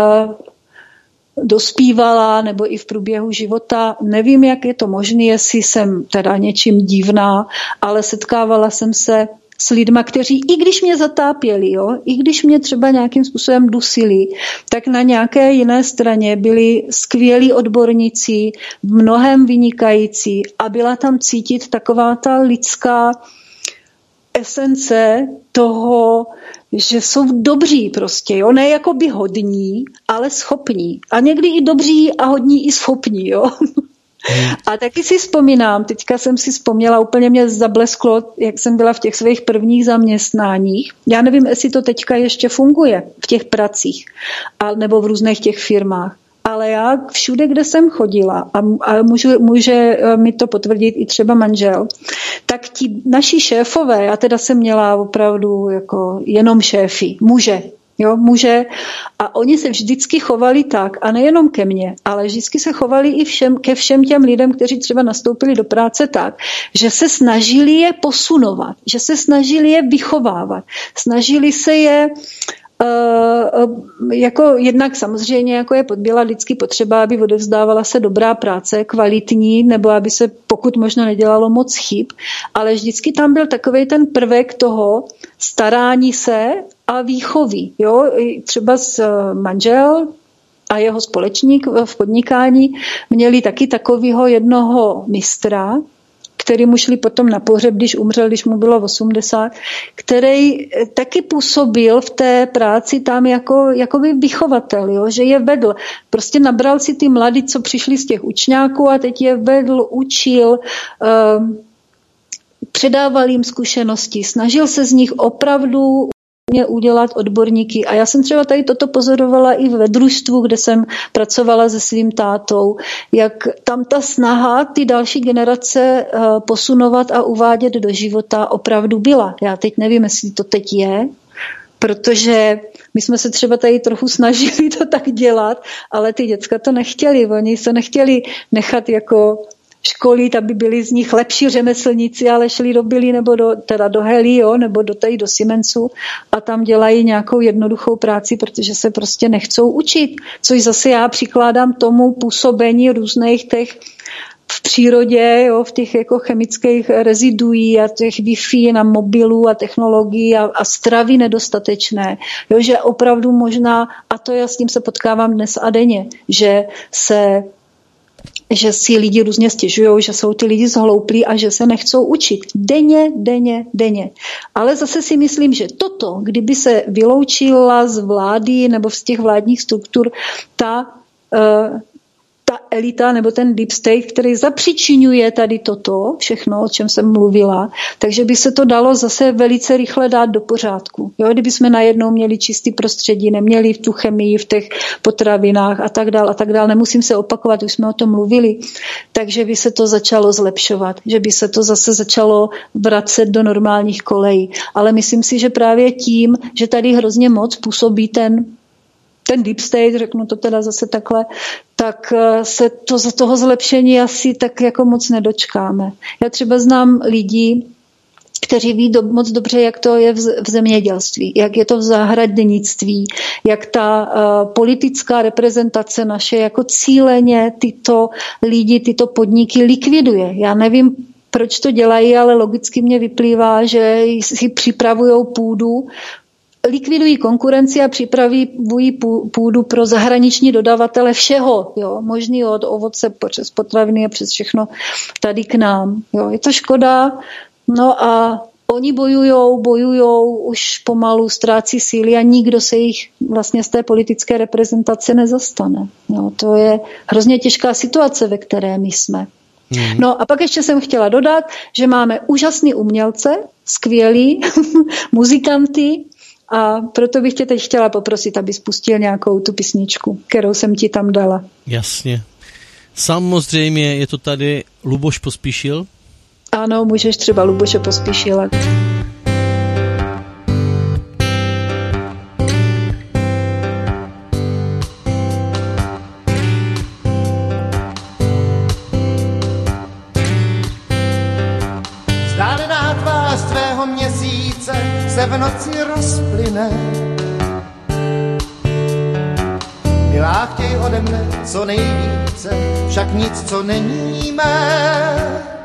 S2: dospívala nebo i v průběhu života. Nevím, jak je to možné, jestli jsem teda něčím divná, ale setkávala jsem se s lidma, kteří, i když mě zatápěli, jo, i když mě třeba nějakým způsobem dusili, tak na nějaké jiné straně byli skvělí odborníci, mnohem vynikající a byla tam cítit taková ta lidská esence toho, že jsou dobří prostě, jo, ne jako by hodní, ale schopní. A někdy i dobří a hodní i schopní, jo. A taky si vzpomínám, teďka jsem si vzpomněla, úplně mě zablesklo, jak jsem byla v těch svých prvních zaměstnáních. Já nevím, jestli to teďka ještě funguje v těch pracích nebo v různých těch firmách. Ale já všude, kde jsem chodila, a může mi to potvrdit i třeba manžel, tak ti naši šéfové, já teda jsem měla opravdu jako jenom šéfy, muže, a oni se vždycky chovali tak, a nejenom ke mně, ale vždycky se chovali i ke všem těm lidem, kteří třeba nastoupili do práce tak, že se snažili je posunovat, že se snažili je vychovávat, snažili se je jako jednak samozřejmě jako je byla vždycky potřeba, aby odevzdávala se dobrá práce, kvalitní, nebo aby se pokud možno nedělalo moc chyb, ale vždycky tam byl takovej ten prvek toho starání se a výchovy. Jo? Třeba manžel a jeho společník v podnikání měli taky takového jednoho mistra, který mu šli potom na pohřeb, když umřel, když mu bylo 80, který taky působil v té práci tam jako by vychovatel, jo? Že je vedl. Prostě nabral si ty mladí, co přišli z těch učňáků a teď je vedl, učil, předával jim zkušenosti, snažil se z nich opravdu udělat odborníky. A já jsem třeba tady toto pozorovala i ve družstvu, kde jsem pracovala se svým tátou, jak tam ta snaha ty další generace posunovat a uvádět do života opravdu byla. Já teď nevím, jestli to teď je, protože my jsme se třeba tady trochu snažili to tak dělat, ale ty děcka to nechtěli. Oni se nechtěli nechat jako školit, aby byli z nich lepší řemeslníci, ale šli do Billy nebo do Heli, jo, nebo do Siemensu a tam dělají nějakou jednoduchou práci, protože se prostě nechcou učit. Což zase já přikládám tomu působení různých těch v přírodě, jo, v těch jako chemických reziduí a těch Wi-Fi na mobilů a technologií a stravy nedostatečné. Jo, že opravdu možná, a to já s tím se potkávám dnes a denně, že si lidi různě stěžují, že jsou ty lidi zhlouplí a že se nechcou učit. Denně. Ale zase si myslím, že toto, kdyby se vyloučila z vlády nebo z těch vládních struktur ta elita nebo ten deep state, který zapřičiňuje tady toto, všechno, o čem jsem mluvila, takže by se to dalo zase velice rychle dát do pořádku. Jo, kdyby jsme najednou měli čistý prostředí, neměli v tu chemii, v těch potravinách a tak dál, nemusím se opakovat, už jsme o tom mluvili, takže by se to začalo zlepšovat, že by se to zase začalo vracet do normálních kolejí. Ale myslím si, že právě tím, že tady hrozně moc působí ten deep state, řeknu to teda zase takhle, tak se toho zlepšení asi tak jako moc nedočkáme. Já třeba znám lidi, kteří ví moc dobře, jak to je v zemědělství, jak je to v zahradnictví, jak ta politická reprezentace naše jako cíleně tyto lidi, tyto podniky likviduje. Já nevím, proč to dělají, ale logicky mě vyplývá, že si připravují půdu, likvidují konkurenci a připravují půdu pro zahraniční dodavatele všeho, jo, možný od ovoce přes potraviny a přes všechno tady k nám. Jo. Je to škoda, no a oni bojujou, už pomalu ztrácí síly a nikdo se jich vlastně z té politické reprezentace nezastane. Jo. To je hrozně těžká situace, ve které my jsme. No a pak ještě jsem chtěla dodat, že máme úžasný umělce, skvělý muzikanty, A proto bych tě teď chtěla poprosit, abys pustil nějakou tu písničku, kterou jsem ti tam dala.
S1: Jasně. Samozřejmě je to tady Luboš Pospíšil.
S2: Ano, můžeš třeba Luboše Pospíšila.
S3: Vzdálená tvář tvého měsíce se v noci rozplyne. Milá, chtěj ode mne co nejvíce, však nic, co není mé.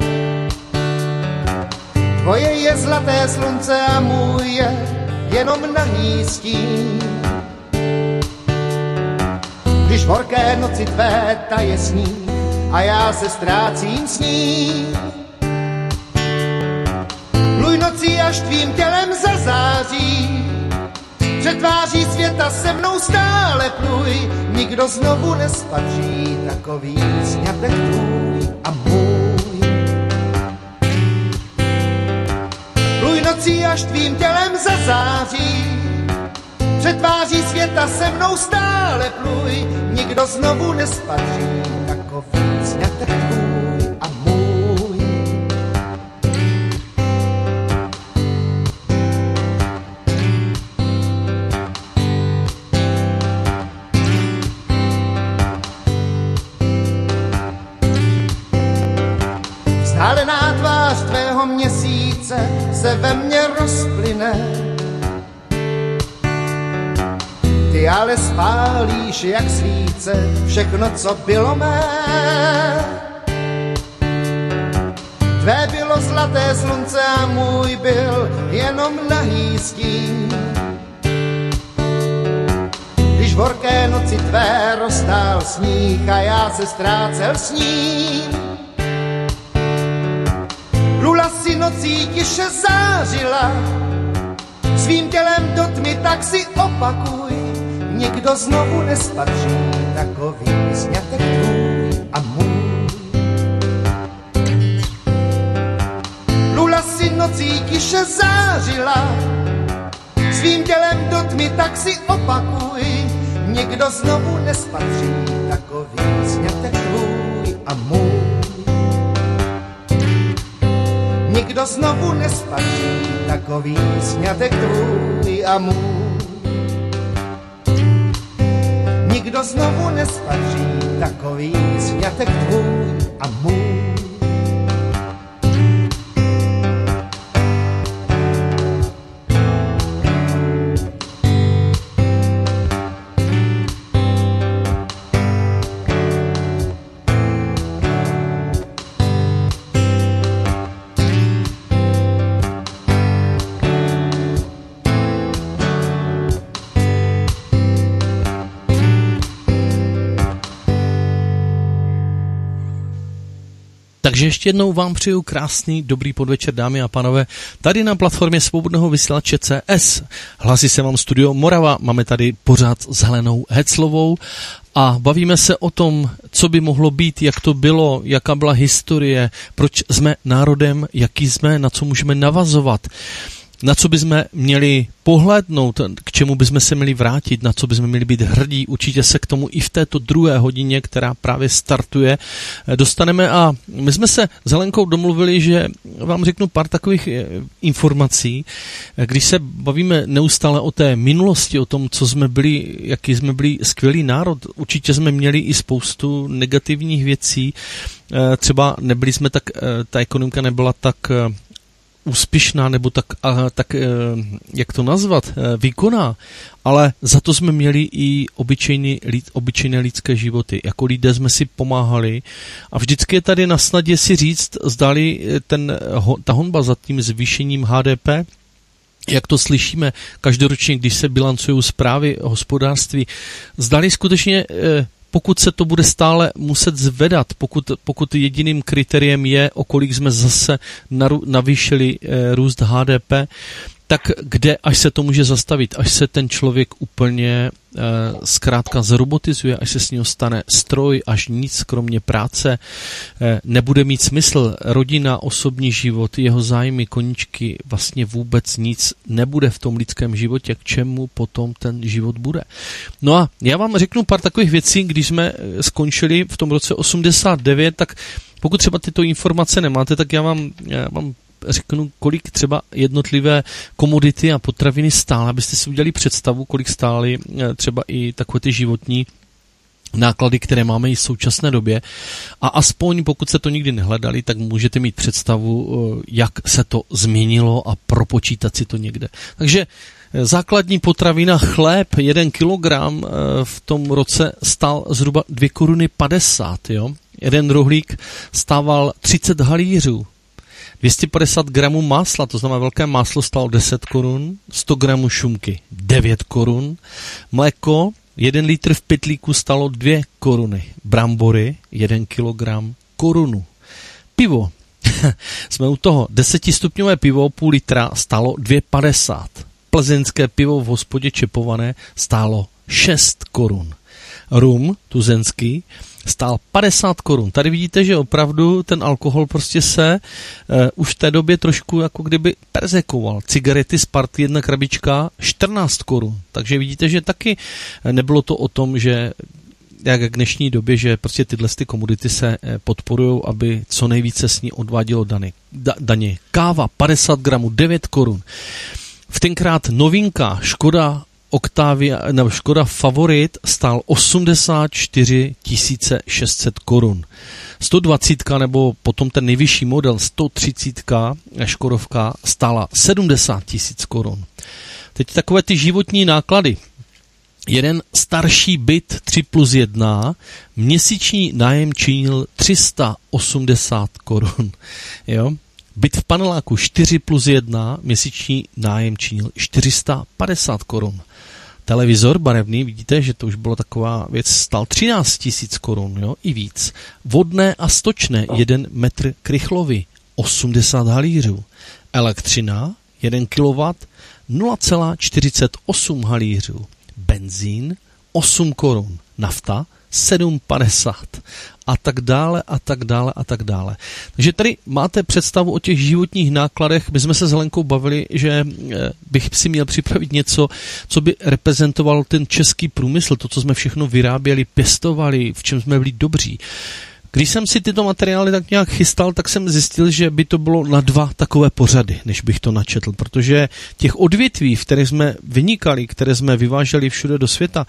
S3: Tvoje je zlaté slunce a můj je jenom nahý stín. Když v horké noci tvé taje sní a já se ztrácím s ní. Pluj nocí až tvým tělem zazáří, před tváří světa se mnou stále pluj, nikdo znovu nespatří takový sňatek tvůj a můj. Pluj nocí až tvým tělem zazáří, před tváří světa se mnou stále pluj, nikdo znovu nespatří takový sňatek tvůj a můj. Vzdálená tvář tvého měsíce se ve mně rozplyne. Ty ale spálíš jak svíce všechno, co bylo mé. Tvé bylo zlaté slunce a můj byl jenom nahý stín. Když v horké noci tvé roztál sníh a já se ztrácel s ním. Plula si nocí tiše zářila, svým tělem do tmy tak si opakuj, nikdo znovu nespatří takový sňatek tvůj a můj. Plula si nocí tiše zářila, svým tělem do tmy tak si opakuj, nikdo znovu nespatří takový sňatek tvůj a můj. Nikdo znovu nespatří takový sňatek tvůj a můj. Nikdo znovu nespatří takový sňatek tvůj a můj.
S1: Takže ještě jednou vám přeju krásný, dobrý podvečer, dámy a pánové, tady na platformě Svobodného vysílače CS. Hlásí se vám Studio Morava, máme tady pořád s Helenou Heclovou a bavíme se o tom, co by mohlo být, jak to bylo, jaká byla historie, proč jsme národem, jaký jsme, na co můžeme navazovat, na co bychom měli pohlédnout, k čemu bychom se měli vrátit, na co bychom měli být hrdí. Určitě se k tomu i v této druhé hodině, která právě startuje, dostaneme a my jsme se s Helenkou domluvili, že vám řeknu pár takových informací, když se bavíme neustále o té minulosti, o tom, co jsme byli, jaký jsme byli skvělý národ. Určitě jsme měli i spoustu negativních věcí, třeba nebyli jsme tak, ta ekonomika nebyla tak úspěšná, nebo tak, jak to nazvat, výkonná, ale za to jsme měli i obyčejné lidské životy. Jako lidé jsme si pomáhali a vždycky je tady na snadě si říct, zdali ta honba za tím zvýšením HDP, jak to slyšíme každoročně, když se bilancují zprávy o hospodářství, zdali skutečně pokud se to bude stále muset zvedat, pokud jediným kritériem je, o kolik jsme zase navýšili růst HDP, tak kde až se to může zastavit, až se ten člověk úplně zkrátka zrobotizuje, až se s něho stane stroj, až nic kromě práce nebude mít smysl, rodina, osobní život, jeho zájmy, koníčky, vlastně vůbec nic nebude v tom lidském životě, k čemu potom ten život bude. No a já vám řeknu pár takových věcí, když jsme skončili v tom roce 89, tak pokud třeba tyto informace nemáte, tak já vám řeknu, kolik třeba jednotlivé komodity a potraviny stály, abyste si udělali představu, kolik stály třeba i takové ty životní náklady, které máme i v současné době. A aspoň, pokud se to nikdy nehledali, tak můžete mít představu, jak se to změnilo a propočítat si to někde. Takže základní potravina chléb, 1 kilogram v tom roce stál zhruba 2,50 koruny, jo. Jeden rohlík stával 30 halířů. 250 gramů másla, to znamená velké máslo, stálo 10 korun, 100 gramů šunky 9 korun, mléko 1 litr v pytlíku stalo 2 koruny, brambory 1 kilogram korunu. Pivo, jsme u toho, 10stupňové pivo půl litra stálo 2,50. Plzeňské pivo v hospodě Čepované stálo 6 korun. Rum tuzeňský stál 50 korun. Tady vidíte, že opravdu ten alkohol prostě se už v té době trošku jako kdyby perzekoval. Cigarety Sparty, 1 krabička 14 korun. Takže vidíte, že taky nebylo to o tom, že jak v dnešní době, že prostě tyhle komodity se podporují, aby co nejvíce s ní odvádělo daně. Káva 50 gramů 9 korun. V tenkrát novinka Škoda Octavia, nebo Škoda Favorit stál 84 600 korun. 120 nebo potom ten nejvyšší model 130 Škodovka stála 70 000 korun. Teď takové ty životní náklady. Jeden starší byt 3+1, měsíční nájem činil 380 korun. Jo? Byt v paneláku 4+1, měsíční nájem činil 450 korun. Televizor barevný, vidíte, že to už byla taková věc, stál 13 000 korun, jo, i víc. Vodné a stočné, 1 metr krychlovy, 80 halířů. Elektřina, 1 kW, 0,48 halířů. Benzín, 8 korun. Nafta, 7,50 a tak dále a tak dále a tak dále. Takže tady máte představu o těch životních nákladech. My jsme se s Helenkou bavili, že bych si měl připravit něco, co by reprezentoval ten český průmysl, to, co jsme všechno vyráběli, pěstovali, v čem jsme byli dobří. Když jsem si tyto materiály tak nějak chystal, tak jsem zjistil, že by to bylo na 2 takové pořady, než bych to načetl, protože těch odvětví, v kterých jsme vynikali, které jsme vyváželi všude do světa,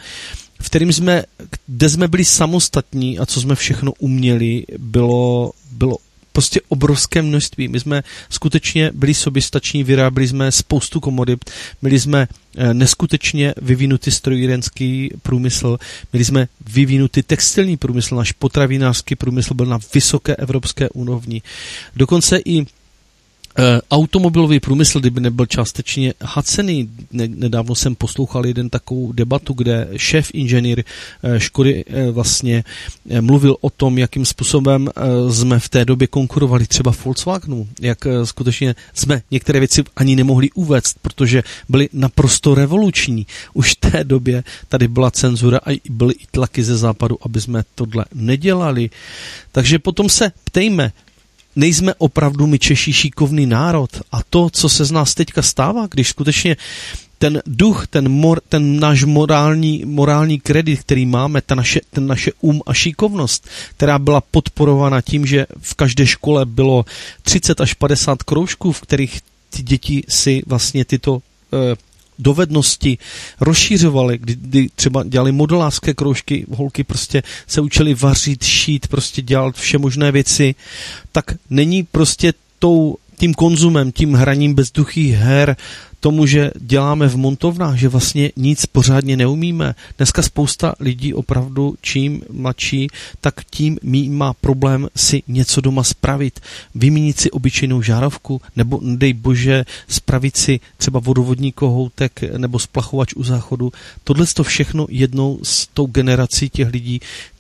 S1: kde jsme byli samostatní a co jsme všechno uměli, bylo prostě obrovské množství. My jsme skutečně byli soběstační, vyráběli jsme spoustu komodit, měli jsme neskutečně vyvinutý strojírenský průmysl, měli jsme vyvinutý textilní průmysl, náš potravinářský průmysl byl na vysoké evropské úrovni. Dokonce i automobilový průmysl, kdyby nebyl částečně hacený. Nedávno jsem poslouchal jeden takovou debatu, kde šéf inženýr Škody vlastně mluvil o tom, jakým způsobem jsme v té době konkurovali třeba Volkswagenu, jak skutečně jsme některé věci ani nemohli uvést, protože byly naprosto revoluční. Už v té době tady byla cenzura a byly i tlaky ze západu, aby jsme tohle nedělali. Takže potom se ptejme, nejsme opravdu my Češi šikovný národ a to, co se z nás teďka stává, když skutečně ten duch, ten náš morální kredit, který máme, ten naše a šikovnost, která byla podporována tím, že v každé škole bylo 30 až 50 kroužků, v kterých ty děti si vlastně tyto dovednosti rozšířovaly, kdy třeba dělali modelářské kroužky, holky prostě se učily vařit, šít, prostě dělat vše možné věci, tak není prostě tím konzumem, tím hraním bezduchých her, tomu, že děláme v montovnách, že vlastně nic pořádně neumíme. Dneska spousta lidí opravdu čím mladší, tak tím má problém si něco doma spravit. Vyměnit si obyčejnou žárovku, nebo dej bože spravit si třeba vodovodní kohoutek nebo splachovač u záchodu. Tohle to všechno jednou s tou generací těch lidí, kteří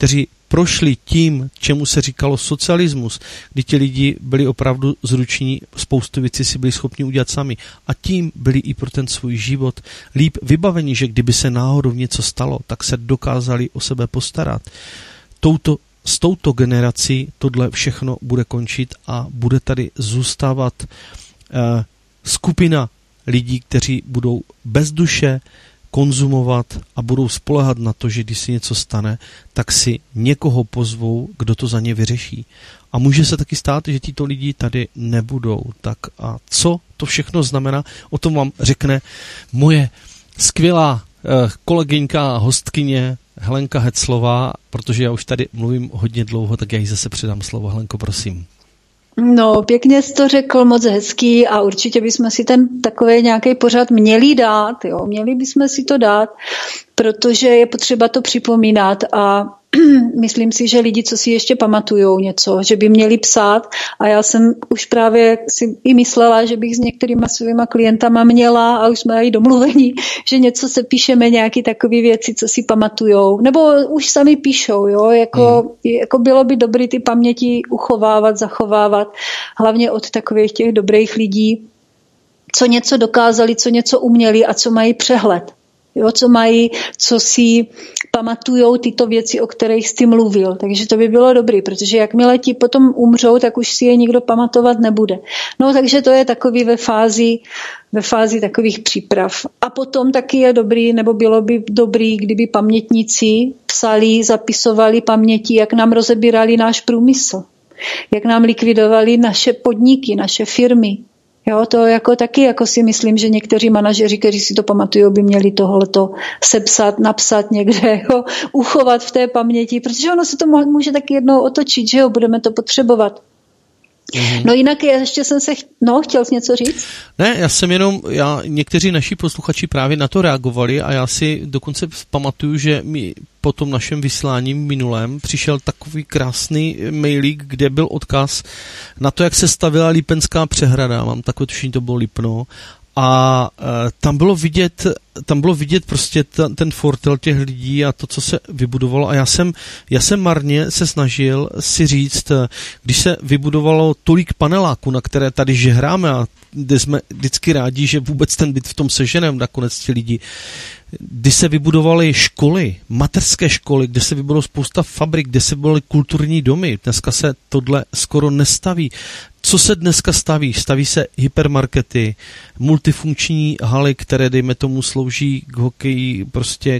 S1: prošli tím, čemu se říkalo socialismus, kdy ti lidi byli opravdu zruční, spoustu věcí si byli schopni udělat sami a tím byli i pro ten svůj život líp vybaveni, že kdyby se náhodou něco stalo, tak se dokázali o sebe postarat. S touto generací tohle všechno bude končit a bude tady zůstávat skupina lidí, kteří budou bez duše konzumovat a budou spoléhat na to, že když si něco stane, tak si někoho pozvou, kdo to za ně vyřeší. A může se taky stát, že tito lidi tady nebudou. Tak a co to všechno znamená, o tom vám řekne moje skvělá kolegyňka a hostkyně Helenka Heclová, protože já už tady mluvím hodně dlouho, tak já jí zase předám slovo. Helenko, prosím.
S2: No, pěkně jsi to řekl, moc hezký a určitě bychom si ten takový nějaký pořad měli dát, jo, měli bychom si to dát, protože je potřeba to připomínat a myslím si, že lidi, co si ještě pamatujou něco, že by měli psát a já jsem už právě si i myslela, že bych s některýma svýma klientama měla a už jsme i domluvení, že něco se píšeme, nějaké takové věci, co si pamatujou, nebo už sami píšou, jo, jako bylo by dobré ty paměti uchovávat, zachovávat, hlavně od takových těch dobrých lidí, co něco dokázali, co něco uměli a co mají přehled. Jo, co si pamatujou tyto věci, o kterých jsi mluvil. Takže to by bylo dobrý, protože jakmile ti potom umřou, tak už si je nikdo pamatovat nebude. No, takže to je takový ve fázi takových příprav. A potom taky je dobrý, nebo bylo by dobrý, kdyby pamětníci psali, zapisovali paměti, jak nám rozebírali náš průmysl, jak nám likvidovali naše podniky, naše firmy. Jo, to jako taky, jako si myslím, že někteří manažeři, kteří si to pamatují, by měli tohleto sepsat, napsat někde, jo, uchovat v té paměti, protože ono se to může taky jednou otočit, že jo, budeme to potřebovat. Mm-hmm. No jinak ještě jsem se, chtěl jsi něco říct?
S1: Ne, někteří naši posluchači právě na to reagovali a já si dokonce pamatuju, že mi po tom našem vyslání minulém přišel takový krásný mailík, kde byl odkaz na to, jak se stavila Lípenská přehrada, mám takové tušení, to bylo Lipno, a tam bylo vidět prostě ten fortel těch lidí a to, co se vybudovalo a já jsem marně se snažil si říct, když se vybudovalo tolik paneláků, na které tady žehráme a kde jsme vždycky rádi, že vůbec ten byt v tom seženem nakonec ti lidi, kdy se vybudovaly školy, mateřské školy, kde se vybudovalo spousta fabrik, kde se vybudovaly kulturní domy. Dneska se tohle skoro nestaví. Co se dneska staví? Staví se hypermarkety, multifunkční haly, které, dejme tomu, slouží k hokeji, prostě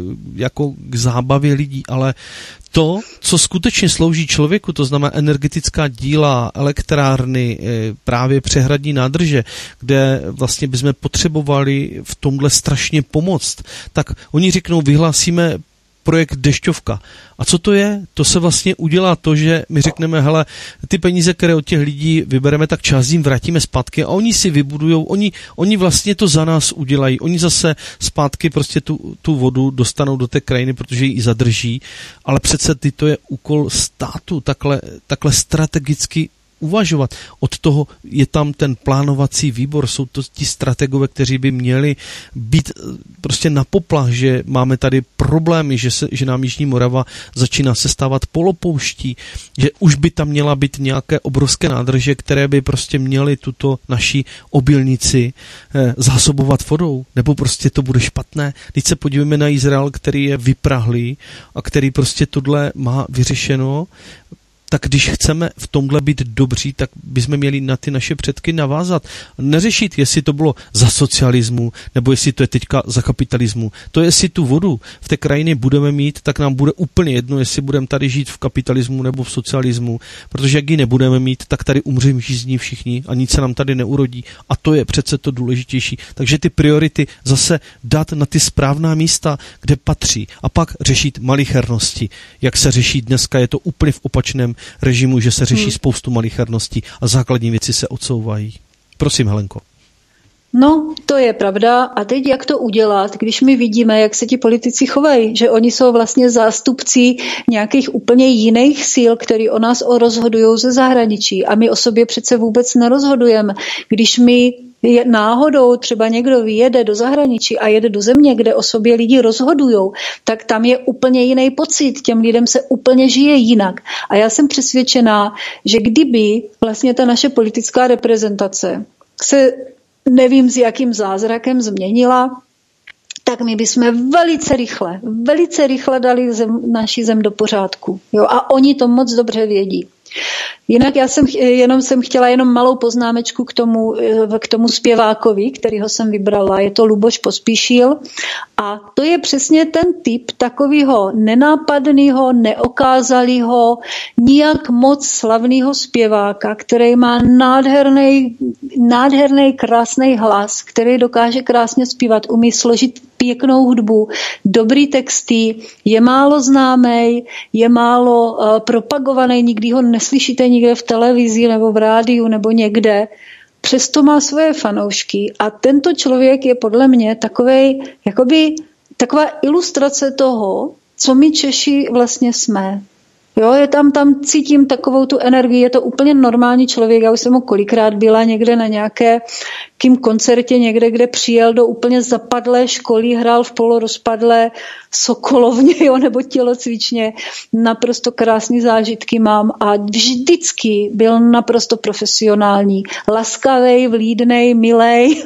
S1: k zábavě lidí, ale to, co skutečně slouží člověku, to znamená energetická díla, elektrárny, právě přehradní nádrže, kde vlastně bychom potřebovali v tomhle strašně pomoct, tak oni řeknou, vyhlásíme projekt Dešťovka. A co to je? To se vlastně udělá to, že my řekneme, hele, ty peníze, které od těch lidí vybereme, tak část jim vrátíme zpátky a oni si vybudujou, oni vlastně to za nás udělají. Oni zase zpátky prostě tu vodu dostanou do té krajiny, protože ji zadrží, ale přece to je úkol státu, takhle strategicky uvažovat. Od toho je tam ten plánovací výbor, jsou to ti strategové, kteří by měli být prostě na poplach, že máme tady problémy, že nám Jižní Morava začíná se stávat polopouští, že už by tam měla být nějaké obrovské nádrže, které by prostě měly tuto naší obilnici zásobovat vodou, nebo prostě to bude špatné. Teď se podívejme na Izrael, který je vyprahlý a který prostě tohle má vyřešeno. Tak když chceme v tomhle být dobří, tak bychom měli na ty naše předky navázat. Neřešit, jestli to bylo za socialismu, nebo jestli to je teďka za kapitalismu. To jestli tu vodu v té krajině budeme mít, tak nám bude úplně jedno, jestli budeme tady žít v kapitalismu nebo v socialismu, protože jak ji nebudeme mít, tak tady umřeme žízní všichni a nic se nám tady neurodí. A to je přece to důležitější. Takže ty priority zase dát na ty správná místa, kde patří. A pak řešit malichernosti. Jak se řeší dneska, je to úplně v opačném režimu, že se řeší spoustu malicherností a základní věci se odsouvají. Prosím, Helenko.
S2: No, to je pravda. A teď jak to udělat, když my vidíme, jak se ti politici chovají, že oni jsou vlastně zástupci nějakých úplně jiných sil, který o nás rozhodují ze zahraničí a my o sobě přece vůbec nerozhodujeme. Když my náhodou třeba někdo vyjede do zahraničí a jede do země, kde o sobě lidi rozhodujou, tak tam je úplně jiný pocit, těm lidem se úplně žije jinak. A já jsem přesvědčená, že kdyby vlastně ta naše politická reprezentace se nevím s jakým zázrakem změnila, tak my bychom velice rychle dali naši zem do pořádku. Jo? A oni to moc dobře vědí. Jinak já jsem chtěla jenom malou poznámečku k tomu zpěvákovi, kterýho jsem vybrala. Je to Luboš Pospíšil a to je přesně ten typ takového nenápadného, neokázalého, nijak moc slavného zpěváka, který má nádherný, krásný hlas, který dokáže krásně zpívat, umí složit pěknou hudbu, dobrý texty, je málo známý, je málo propagovaný, nikdy ho neslyšíte nikde v televizi nebo v rádiu nebo někde. Přesto má svoje fanoušky a tento člověk je podle mě taková ilustrace toho, co my Češi vlastně jsme. Jo, tam cítím takovou tu energii, je to úplně normální člověk, já už jsem ho kolikrát byla někde na nějakém koncertě, někde, kde přijel do úplně zapadlé školy, hrál v polorozpadlé Sokolovně, jo, nebo tělocvičně, naprosto krásný zážitky mám a vždycky byl naprosto profesionální, laskavý, vlídnej, milej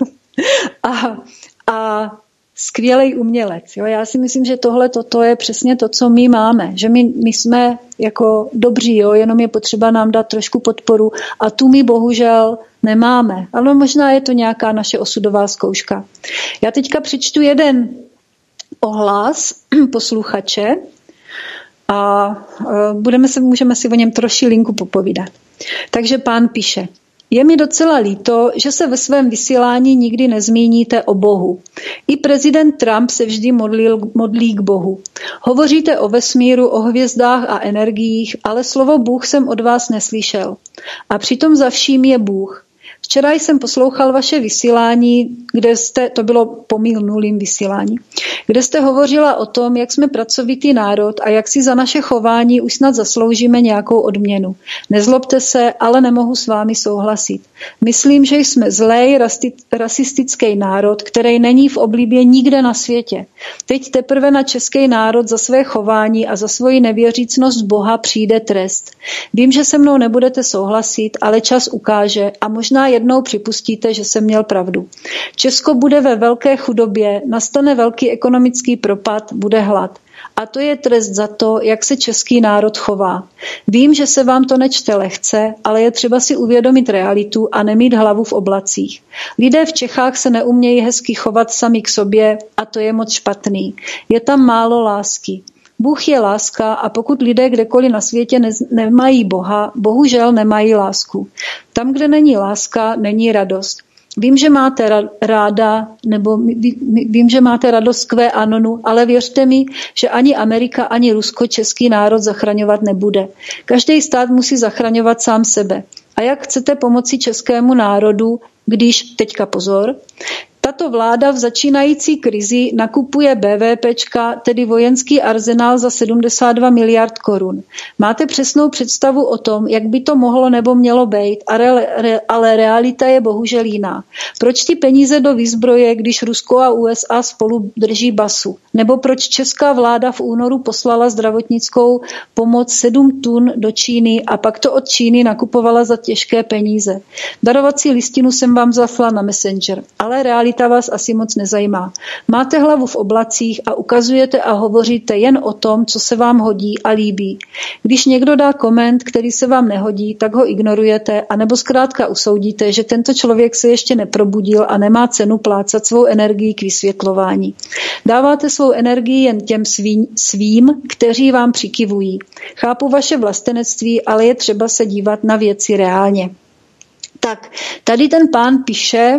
S2: a skvělej umělec. Jo? Já si myslím, že tohle to je přesně to, co my máme. Že my jsme jako dobří, jo? Jenom je potřeba nám dát trošku podporu a tu my bohužel nemáme. Ale možná je to nějaká naše osudová zkouška. Já teďka přečtu jeden ohlas posluchače a můžeme si o něm trošilinku popovídat. Takže pán píše: Je mi docela líto, že se ve svém vysílání nikdy nezmíníte o Bohu. I prezident Trump se vždy modlí k Bohu. Hovoříte o vesmíru, o hvězdách a energiích, ale slovo Bůh jsem od vás neslyšel. A přitom za vším je Bůh. Včera jsem poslouchal vaše vysílání, to bylo po minulým vysílání, kde jste hovořila o tom, jak jsme pracovitý národ a jak si za naše chování už snad zasloužíme nějakou odměnu. Nezlobte se, ale nemohu s vámi souhlasit. Myslím, že jsme zlej rasistický národ, který není v oblibě nikde na světě. Teď teprve na český národ za své chování a za svoji nevěřícnost Boha přijde trest. Vím, že se mnou nebudete souhlasit, ale čas ukáže a možná jednou připustíte, že jsem měl pravdu. Česko bude ve velké chudobě, nastane velký ekonomický propad, bude hlad. A to je trest za to, jak se český národ chová. Vím, že se vám to nečte lehce, ale je třeba si uvědomit realitu a nemít hlavu v oblacích. Lidé v Čechách se neumějí hezky chovat sami k sobě a to je moc špatný. Je tam málo lásky. Bůh je láska a pokud lidé kdekoliv na světě nemají Boha, bohužel nemají lásku. Tam, kde není láska, není radost. Vím, že máte vím, že máte radost QAnonu, ale věřte mi, že ani Amerika, ani Rusko český národ zachraňovat nebude. Každý stát musí zachraňovat sám sebe. A jak chcete pomoci českému národu, když, teďka pozor, tato vláda v začínající krizi nakupuje BVPčka, tedy vojenský arzenál za 72 miliard korun. Máte přesnou představu o tom, jak by to mohlo nebo mělo být, ale realita je bohužel jiná. Proč ty peníze do výzbroje, když Rusko a USA spolu drží basu? Nebo proč česká vláda v únoru poslala zdravotnickou pomoc 7 tun do Číny a pak to od Číny nakupovala za těžké peníze? Darovací listinu jsem vám zaslala na Messenger, ale realita vás asi moc nezajímá. Máte hlavu v oblacích a ukazujete a hovoříte jen o tom, co se vám hodí a líbí. Když někdo dá koment, který se vám nehodí, tak ho ignorujete, anebo zkrátka usoudíte, že tento člověk se ještě neprobudil a nemá cenu plácat svou energii k vysvětlování. Dáváte svou energii jen těm svým, kteří vám přikivují. Chápu vaše vlastenectví, ale je třeba se dívat na věci reálně. Tak, tady ten pán píše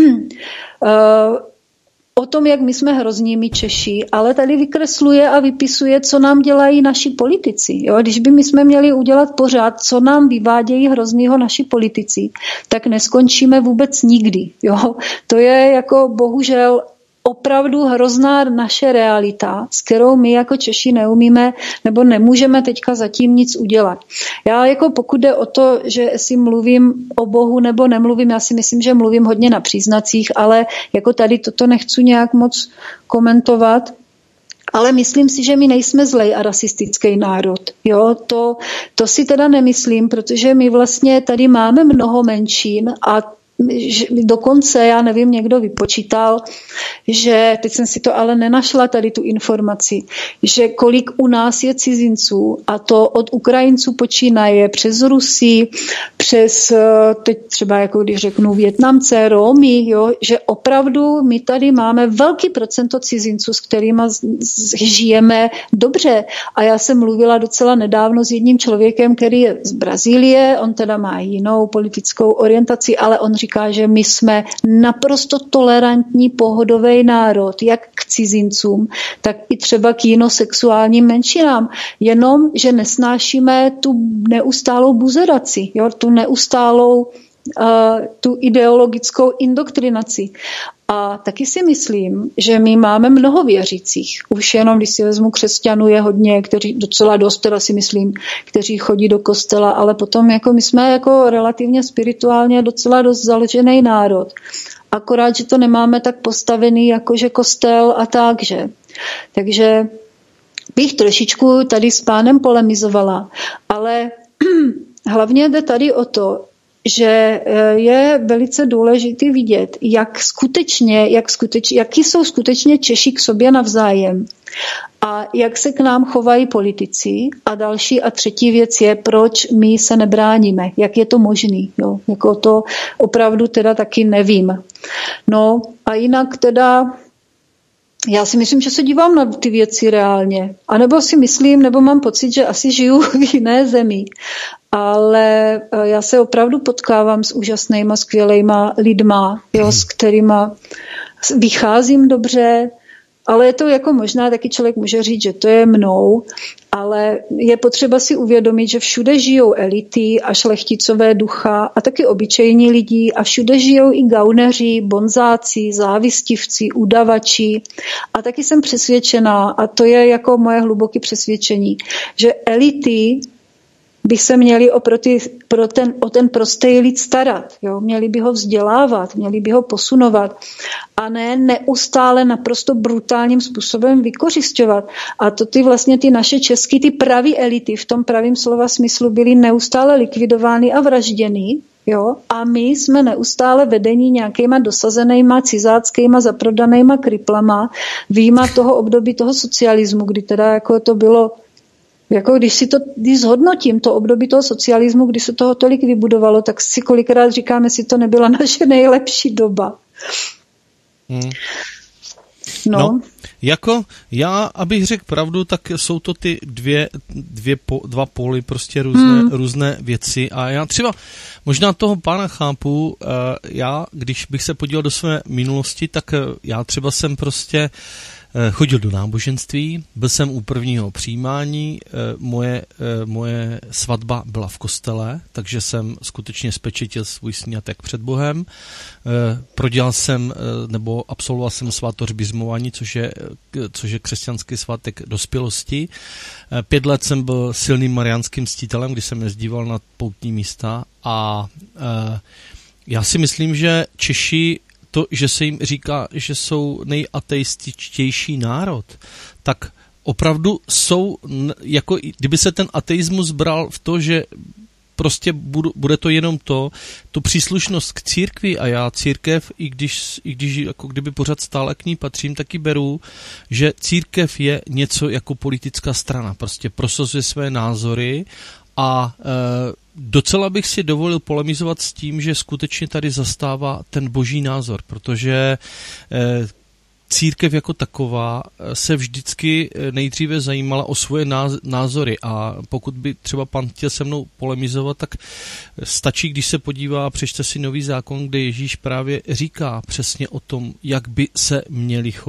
S2: o tom, jak my jsme hrozní, my Češi, ale tady vykresluje a vypisuje, co nám dělají naši politici. Jo? Když by my jsme měli udělat pořád, co nám vyvádějí hroznýho naši politici, tak neskončíme vůbec nikdy. Jo? To je jako bohužel opravdu hrozná naše realita, s kterou my jako Češi neumíme nebo nemůžeme teďka zatím nic udělat. Já jako pokud jde o to, že si mluvím o Bohu nebo nemluvím, já si myslím, že mluvím hodně na příznacích, ale jako tady toto nechci nějak moc komentovat. Ale myslím si, že my nejsme zlej a rasistický národ. Jo, to si teda nemyslím, protože my vlastně tady máme mnoho menšin a dokonce, já nevím, někdo vypočítal, že, teď jsem si to ale nenašla tady tu informaci, že kolik u nás je cizinců, a to od Ukrajinců počínaje přes Rusy, přes, teď třeba jako když řeknu Vietnamce, Romy, jo, že opravdu my tady máme velký procento cizinců, s kterými žijeme dobře. A já jsem mluvila docela nedávno s jedním člověkem, který je z Brazílie, on teda má jinou politickou orientaci, ale on říká, že my jsme naprosto tolerantní, pohodový národ, jak k cizincům, tak i třeba k jinosexuálním menšinám. Jenom, že nesnášíme tu neustálou buzeraci, jo, tu neustálou tu ideologickou indoktrinaci. A taky si myslím, že my máme mnoho věřících. Už jenom, když si vezmu křesťanů, je hodně, kteří docela dost, teda si myslím, kteří chodí do kostela, ale potom jako my jsme jako relativně spirituálně docela dost založený národ. Akorát, že to nemáme tak postavený, jakože kostel a takže. Takže bych trošičku tady s pánem polemizovala, ale hlavně jde tady o to, že je velice důležité vidět, jaký jsou skutečně Češi k sobě navzájem a jak se k nám chovají politici. A další a třetí věc je, proč my se nebráníme, jak je to možný. Jo? Jako to opravdu teda taky nevím. No a jinak teda já si myslím, že se dívám na ty věci reálně. A nebo si myslím, nebo mám pocit, že asi žiju v jiné zemi. Ale já se opravdu potkávám s úžasnýma, skvělejma lidma, jo, s kterýma vycházím dobře, ale je to jako možná, taky člověk může říct, že to je mnou, ale je potřeba si uvědomit, že všude žijou elity a šlechticové ducha a taky obyčejní lidi a všude žijou i gauneři, bonzáci, závistivci, udavači a taky jsem přesvědčená, a to je jako moje hluboké přesvědčení, že elity by se měli o ten prostý lid starat. Jo? Měli by ho vzdělávat, měli by ho posunovat a ne neustále naprosto brutálním způsobem vykořisťovat. A to ty naše české, ty pravý elity v tom pravým slova smyslu byly neustále likvidovány a vražděny. Jo? A my jsme neustále vedení nějakýma dosazenýma, cizáckýma, zaprodanýma kriplama, výjima toho období toho socialismu, kdy teda jako to bylo jako když zhodnotím to období toho socialismu, kdy se toho tolik vybudovalo, tak si kolikrát říkáme, jestli to nebyla naše nejlepší doba.
S1: No, jako já, abych řekl pravdu, tak jsou to ty dva póly, prostě různé věci a já třeba možná toho pána chápu, já, když bych se podíval do své minulosti, tak já třeba jsem prostě chodil do náboženství, byl jsem u prvního přijímání, moje svatba byla v kostele, takže jsem skutečně spečetil svůj sňatek před Bohem. Prodělal jsem, nebo absolvoval jsem svátoř biřmování, což je křesťanský svátek dospělosti. 5 let jsem byl silným mariánským ctitelem, kdy jsem jezdíval na poutní místa a já si myslím, že Češi to, že se jim říká, že jsou nejateističtější národ, tak opravdu jsou, jako kdyby se ten ateismus bral v to, že prostě bude to jenom tu příslušnost k církvi a já církev, i když jako kdyby pořád stále k ní patřím, taky beru, že církev je něco jako politická strana, prostě prosazuje své názory a docela bych si dovolil polemizovat s tím, že skutečně tady zastává ten boží názor, protože církev jako taková se vždycky nejdříve zajímala o svoje názory a pokud by třeba pan chtěl se mnou polemizovat, tak stačí, když se podívá a přečte si Nový zákon, kde Ježíš právě říká přesně o tom, jak by se měli chovat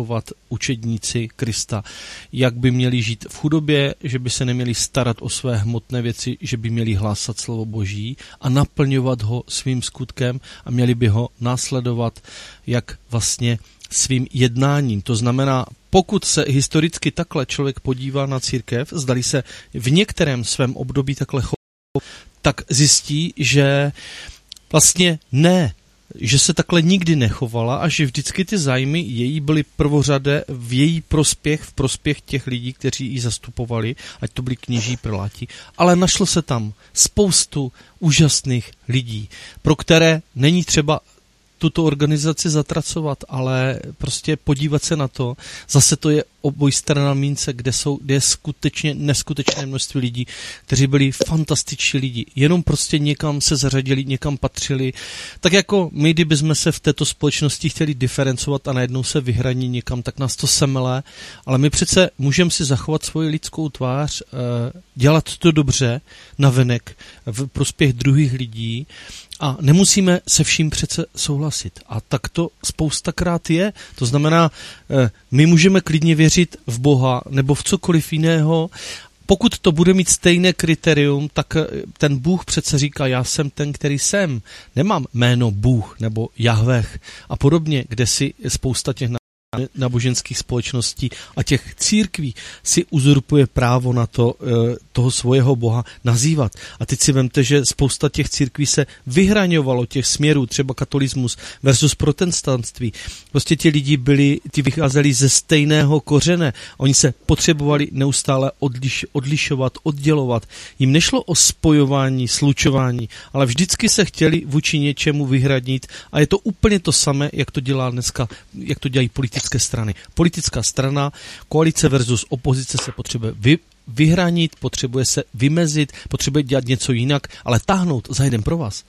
S1: učedníci Krista, jak by měli žít v chudobě, že by se neměli starat o své hmotné věci, že by měli hlásat slovo Boží a naplňovat ho svým skutkem a měli by ho následovat jak vlastně svým jednáním. To znamená, pokud se historicky takhle člověk podívá na církev, zdali se v některém svém období takhle chová, tak zjistí, že vlastně ne, že se takhle nikdy nechovala a že vždycky ty zájmy její byly prvořadé v její prospěch, v prospěch těch lidí, kteří ji zastupovali, ať to byli kněží, preláti, ale našlo se tam spoustu úžasných lidí, pro které není třeba tuto organizaci zatracovat, ale prostě podívat se na to. Zase to je obojstranná mince, kde je skutečně neskutečné množství lidí, kteří byli fantastiční lidi. Jenom prostě někam se zařadili, někam patřili. Tak jako my, kdybychom se v této společnosti chtěli diferencovat a najednou se vyhraní někam, tak nás to semele. Ale my přece můžeme si zachovat svoji lidskou tvář, dělat to dobře navenek v prospěch druhých lidí, a nemusíme se vším přece souhlasit. A tak to spoustakrát je. To znamená, my můžeme klidně věřit v Boha nebo v cokoliv jiného. Pokud to bude mít stejné kritérium, tak ten Bůh přece říká, já jsem ten, který jsem. Nemám jméno Bůh nebo Jahveh a podobně, kde si spousta těch náboženských společností a těch církví si uzurpuje právo na to, toho svého Boha nazývat. A teď si vemte, že spousta těch církví se vyhraňovalo těch směrů, třeba katolismus versus protestantství. Prostě ti lidi ti vycházeli ze stejného kořene. Oni se potřebovali neustále odlišovat, oddělovat. Jim nešlo o spojování, slučování, ale vždycky se chtěli vůči něčemu vyhradit a je to úplně to samé, jak to dělá dneska, jak to dělají politické strany. Politická strana, koalice versus opozice se potřebuje vyhranit, potřebuje se vymezit, potřebuje dělat něco jinak, ale táhnout za jeden provaz,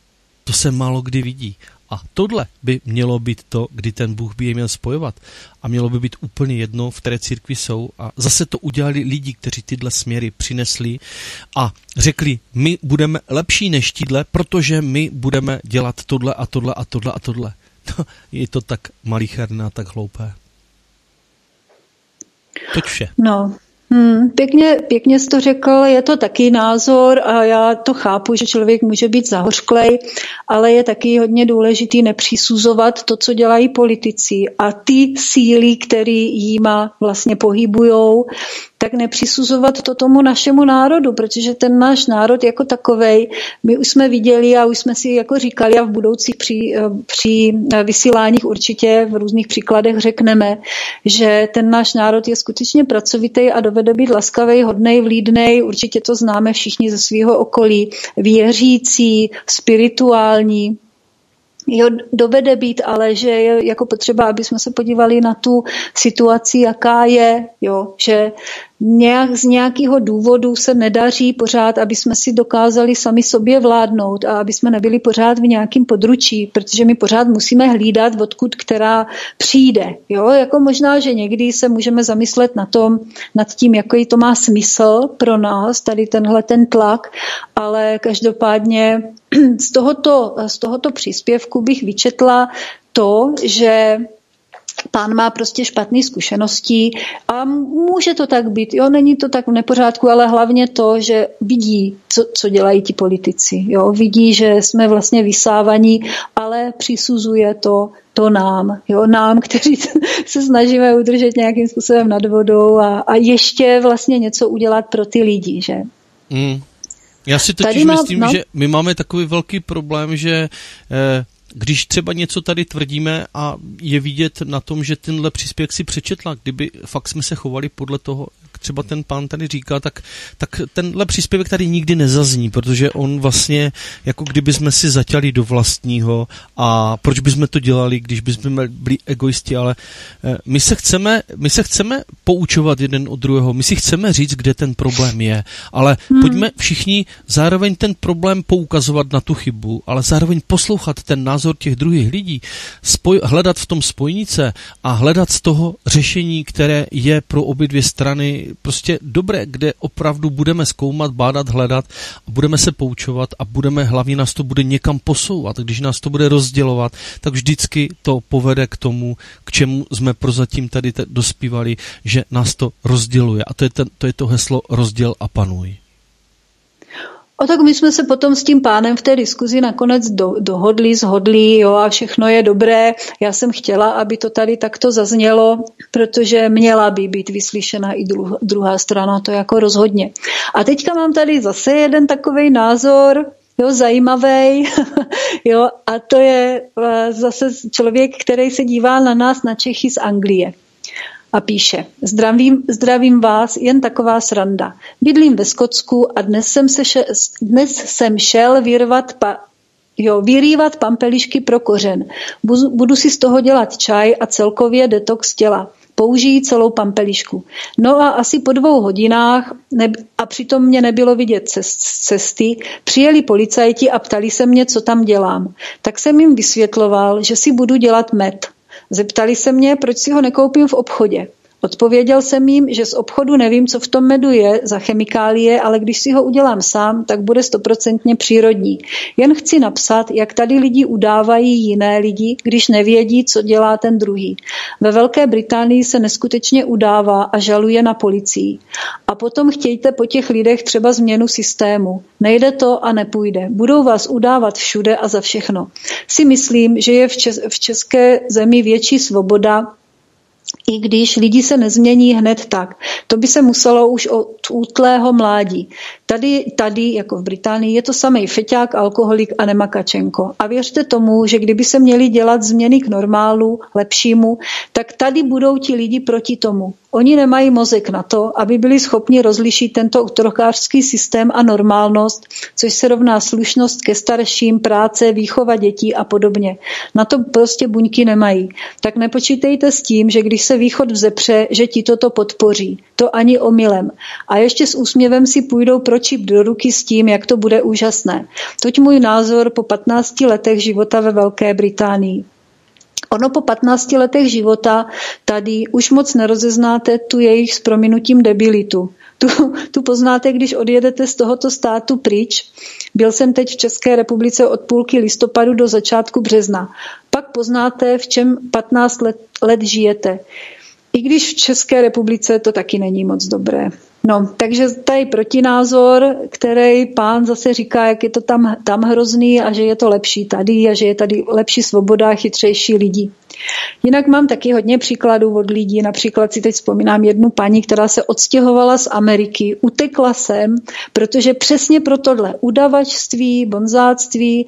S1: to se málo kdy vidí. A tohle by mělo být to, kdy ten Bůh by je měl spojovat. A mělo by být úplně jedno, v které církvi jsou. A zase to udělali lidi, kteří tyhle směry přinesli a řekli, my budeme lepší než tíhle, protože my budeme dělat tohle a tohle a tohle a tohle. Je to tak malicherné a tak hloupé. Toť vše.
S2: No, pěkně jsi to řekl, je to taky názor a já to chápu, že člověk může být zahořklej, ale je taky hodně důležitý nepřisuzovat to, co dělají politici a ty síly, které jíma vlastně pohybujou, tak nepřisuzovat to tomu našemu národu, protože ten náš národ jako takovej, my už jsme viděli a už jsme si jako říkali a v budoucích při vysíláních určitě v různých příkladech řekneme, že ten náš národ je skutečně pracovitý a dovede být laskavý, hodnej, vlídnej, určitě to známe všichni ze svého okolí, věřící, spirituální. Jo, dovede být, ale že je jako potřeba, aby jsme se podívali na tu situaci, jaká je, jo, že z nějakého důvodu se nedaří pořád, aby jsme si dokázali sami sobě vládnout a aby jsme nebyli pořád v nějakém područí, protože my pořád musíme hlídat, odkud která přijde. Jo, jako možná, že někdy se můžeme zamyslet nad tím, jaký to má smysl pro nás, tady ten tlak, ale každopádně z tohoto příspěvku bych vyčetla to, že pán má prostě špatné zkušenosti a může to tak být. Jo, není to tak v nepořádku, ale hlavně to, že vidí, co dělají ti politici. Jo, vidí, že jsme vlastně vysávaní, ale přisuzuje to nám. Jo, nám, kteří se snažíme udržet nějakým způsobem nad vodou a ještě vlastně něco udělat pro ty lidi, že?
S1: Já si totiž myslím, že my máme takový velký problém, že když třeba něco tady tvrdíme a je vidět na tom, že tenhle příspěvek si přečetla, kdyby fakt jsme se chovali podle toho, třeba ten pán tady říká, tak tenhle příspěvek tady nikdy nezazní, protože on vlastně, jako kdyby jsme si zaťali do vlastního a proč bychom to dělali, když bychom byli egoisti, ale my se chceme poučovat jeden od druhého, my si chceme říct, kde ten problém je, ale pojďme všichni zároveň ten problém poukazovat na tu chybu, ale zároveň poslouchat ten názor těch druhých lidí, hledat v tom spojnice a hledat z toho řešení, které je pro obě dvě strany prostě dobré, kde opravdu budeme zkoumat, bádat, hledat a budeme se poučovat a hlavně nás to bude někam posouvat. Když nás to bude rozdělovat, tak vždycky to povede k tomu, k čemu jsme prozatím tady dospívali, že nás to rozděluje. A to je to heslo rozděl a panuj.
S2: Tak my jsme se potom s tím pánem v té diskuzi nakonec shodli, jo, a všechno je dobré. Já jsem chtěla, aby to tady takto zaznělo, protože měla by být vyslyšena i druhá strana, to jako rozhodně. A teďka mám tady zase jeden takovej názor, jo, zajímavý, jo, a to je zase člověk, který se dívá na nás, na Čechy z Anglie. A píše, zdravím vás, jen taková sranda. Bydlím ve Skotsku a dnes jsem šel vyrývat pampelišky pro kořen. Budu si z toho dělat čaj a celkově detox těla. Použiji celou pampelišku. No a asi po 2 hodinách, a přitom mě nebylo vidět z cesty, přijeli policajti a ptali se mě, co tam dělám. Tak jsem jim vysvětloval, že si budu dělat med. Zeptali se mě, proč si ho nekoupím v obchodě. Odpověděl jsem jim, že z obchodu nevím, co v tom medu je za chemikálie, ale když si ho udělám sám, tak bude 100% přírodní. Jen chci napsat, jak tady lidi udávají jiné lidi, když nevědí, co dělá ten druhý. Ve Velké Británii se neskutečně udává a žaluje na policii. A potom chtějte po těch lidech třeba změnu systému. Nejde to a nepůjde. Budou vás udávat všude a za všechno. Si myslím, že je v české zemi větší svoboda, i když lidi se nezmění hned tak. To by se muselo už od útlého mládí. Tady, jako v Británii, je to samej feťák, alkoholik a nemakačenko. A věřte tomu, že kdyby se měli dělat změny k normálu, lepšímu, tak tady budou ti lidi proti tomu. Oni nemají mozek na to, aby byli schopni rozlišit tento otrokářský systém a normálnost, což se rovná slušnost ke starším, práce, výchova dětí a podobně. Na to prostě buňky nemají. Tak nepočítejte s tím, že když se východ vzepře, že ti toto podpoří. To ani omylem. A ještě s úsměvem si půjdou pro čip do ruky s tím, jak to bude úžasné. Toť můj názor po 15 letech života ve Velké Británii. Ono po 15 letech života tady už moc nerozeznáte tu jejich s prominutím debilitu. Tu poznáte, když odjedete z tohoto státu pryč. Byl jsem teď v České republice od půlky listopadu do začátku března. Pak poznáte, v čem 15 let žijete. I když v České republice to taky není moc dobré. No, takže tady protinázor, který pán zase říká, jak je to tam hrozný a že je to lepší tady a že je tady lepší svoboda a chytřejší lidi. Jinak mám taky hodně příkladů od lidí. Například si teď vzpomínám jednu paní, která se odstěhovala z Ameriky, utekla sem, protože přesně pro tohle udavačství, bonzáctví,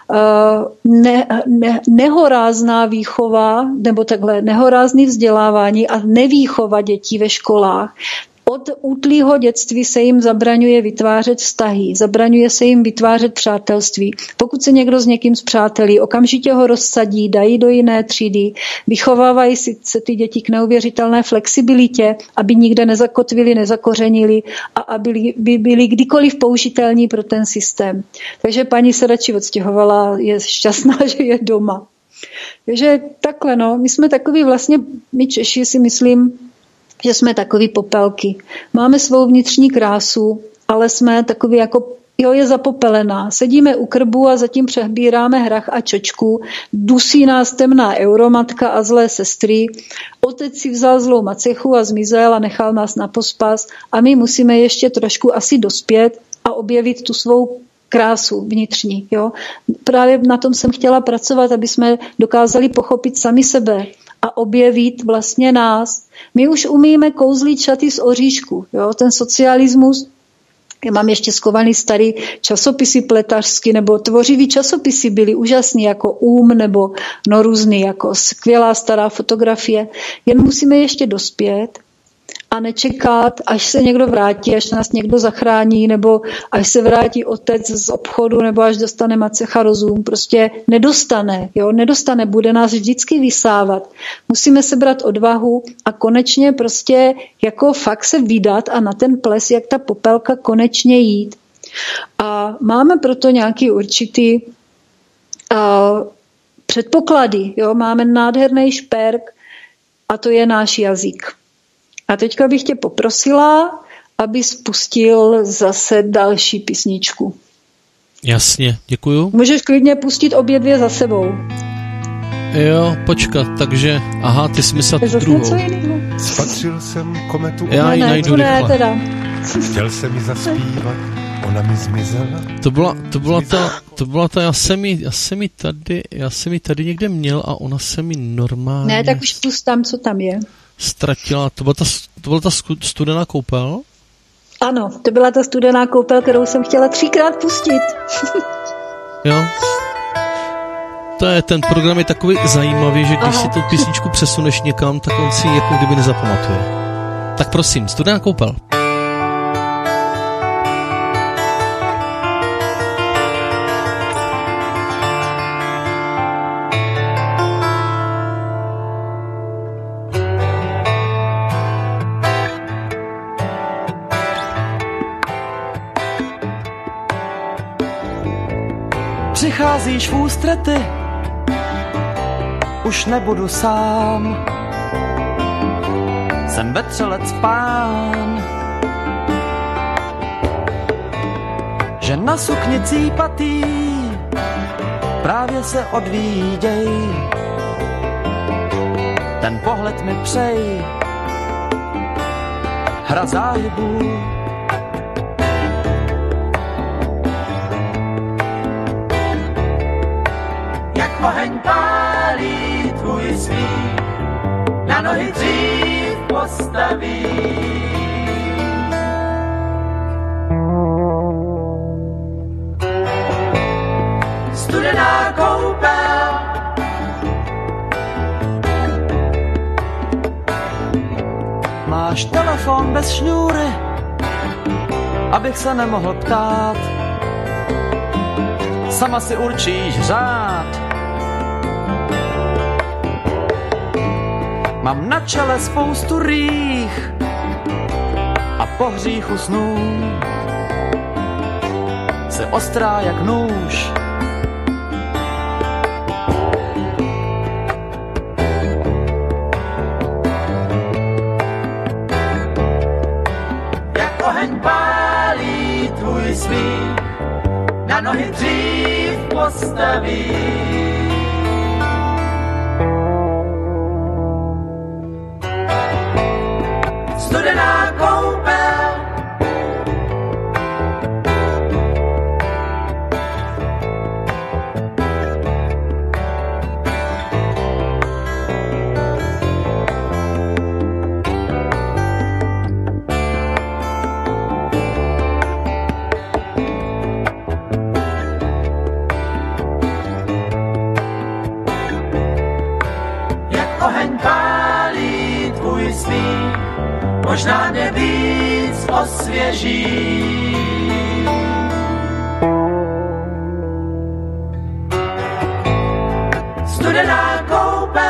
S2: nehorázná výchova, nebo takhle nehorázný vzdělávání a nevýchova dětí ve školách. Od útlýho dětství se jim zabraňuje vytvářet vztahy, zabraňuje se jim vytvářet přátelství. Pokud se někdo s někým spřátelí, okamžitě ho rozsadí, dají do jiné třídy, vychovávají se ty děti k neuvěřitelné flexibilitě, aby nikde nezakotvili, nezakořenili a aby byli kdykoliv použitelní pro ten systém. Takže paní se radši odstěhovala, je šťastná, že je doma. Takže takhle, no, my jsme takový vlastně, my Češi si myslím, že jsme takový popelky. Máme svou vnitřní krásu, ale jsme takový jako, je zapopelená. Sedíme u krbu a zatím přebíráme hrach a čočku. Dusí nás temná euromatka a zlé sestry. Otec si vzal zlou macechu a zmizel a nechal nás na pospas. A my musíme ještě trošku asi dospět a objevit tu svou krásu vnitřní. Jo? Právě na tom jsem chtěla pracovat, aby jsme dokázali pochopit sami sebe a objevit vlastně nás. My už umíme kouzlit šaty z oříšku. Jo? Ten socialismus, já mám ještě skovaný starý časopisy pletařsky, nebo tvořivý časopisy byly úžasný, jako nebo různý, jako skvělá stará fotografie. Jen musíme ještě dospět a nečekat, až se někdo vrátí, až nás někdo zachrání, nebo až se vrátí otec z obchodu, nebo až dostane macecha rozum. Prostě nedostane, bude nás vždycky vysávat. Musíme se brát odvahu a konečně prostě jako fakt se vydat a na ten ples, jak ta popelka, konečně jít. A máme proto nějaký určitý předpoklady. Jo? Máme nádherný šperk a to je náš jazyk. A teďka bych tě poprosila, aby spustil zase další písničku.
S1: Jasně, děkuju.
S2: Můžeš klidně pustit obě dvě za sebou.
S1: Jo, počkat, takže, aha, ty jsi myslel tu druhou.
S3: Spatřil jsem kometu.
S1: Já ji najdu rychle.
S2: Ne, teda.
S3: Chtěl jsem mi zaspívat, ona mi zmizela.
S1: To byla ta, já jsem ji tady někde měl a ona se mi normálně...
S2: Ne, tak už pust tam, co tam je.
S1: Ztratila, to byla ta studená koupel?
S2: Ano, to byla ta studená koupel, kterou jsem chtěla 3krát pustit.
S1: Jo. Ten program je takový zajímavý, že když si tu písničku přesuneš někam, tak on si jako kdyby nezapamatuje. Tak prosím, studená koupel.
S4: Přicházíš v ústrety, už nebudu sám. Jsem vetřelec pán, že na sukni cípatý právě se odvíděj. Ten pohled mi přej, hra záhybů.
S5: Oheň pálí tvůj smích, na nohy dřív postaví. Studená koupel,
S4: máš telefon bez šňůry, abych se nemohl ptát. Sama si určíš řád. Mám na čele spoustu rých a po hříchu snů se ostrá jak nůž.
S5: Jak oheň pálí tvůj smích, na nohy dřív postaví. Studená koupel, jak oheň pálí tvůj smích, možná mě víc osvěží. Studená koupel,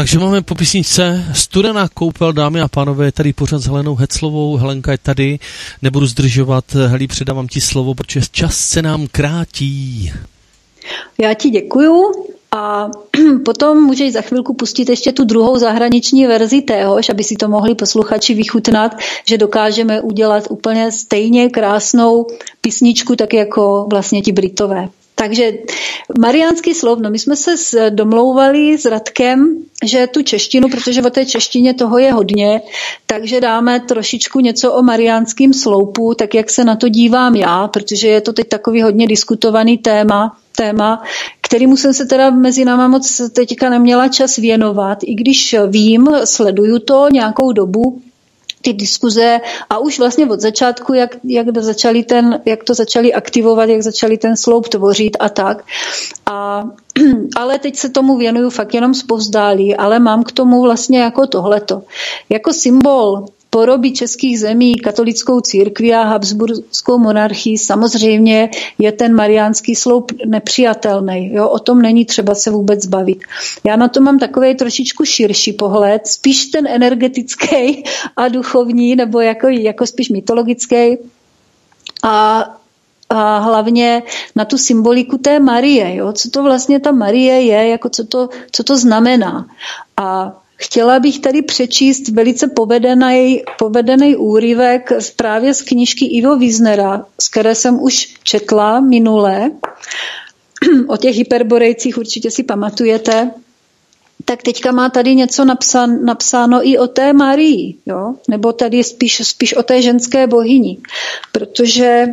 S1: Takže máme po písničce Studená koupel, dámy a pánové, je tady pořád s Helenou Heclovou. Helenka je tady, nebudu zdržovat. Heli, předávám ti slovo, protože čas se nám krátí.
S2: Já ti děkuju a potom můžeš za chvilku pustit ještě tu druhou zahraniční verzi téhož, aby si to mohli posluchači vychutnat, že dokážeme udělat úplně stejně krásnou písničku, tak jako vlastně ti Britové. Takže mariánský slov, no my jsme se domlouvali s Radkem, že tu češtinu, protože o té češtině toho je hodně, takže dáme trošičku něco o mariánském sloupu, tak jak se na to dívám já, protože je to teď takový hodně diskutovaný téma, kterému jsem se teda mezi náma moc teďka neměla čas věnovat, i když vím, sleduju to nějakou dobu, ty diskuze a už vlastně od začátku, jak to začali aktivovat, jak začali ten sloup tvořit a tak. Ale teď se tomu věnuju fakt jenom zpovzdálí, ale mám k tomu vlastně jako tohleto. Jako symbol poroby českých zemí katolickou církví a habsburskou monarchii samozřejmě je ten mariánský sloup nepřijatelný. Jo? O tom není třeba se vůbec bavit. Já na to mám takový trošičku širší pohled, spíš ten energetický a duchovní, nebo jako spíš mytologický a hlavně na tu symboliku té Marie. Jo? Co to vlastně ta Marie je, jako co to znamená. A chtěla bych tady přečíst velice povedený úryvek právě z knížky Ivo Wiesnera, z které jsem už četla minule. O těch hyperborejcích určitě si pamatujete. Tak teďka má tady něco napsáno i o té Marii, jo? Nebo tady spíš o té ženské bohyni. Protože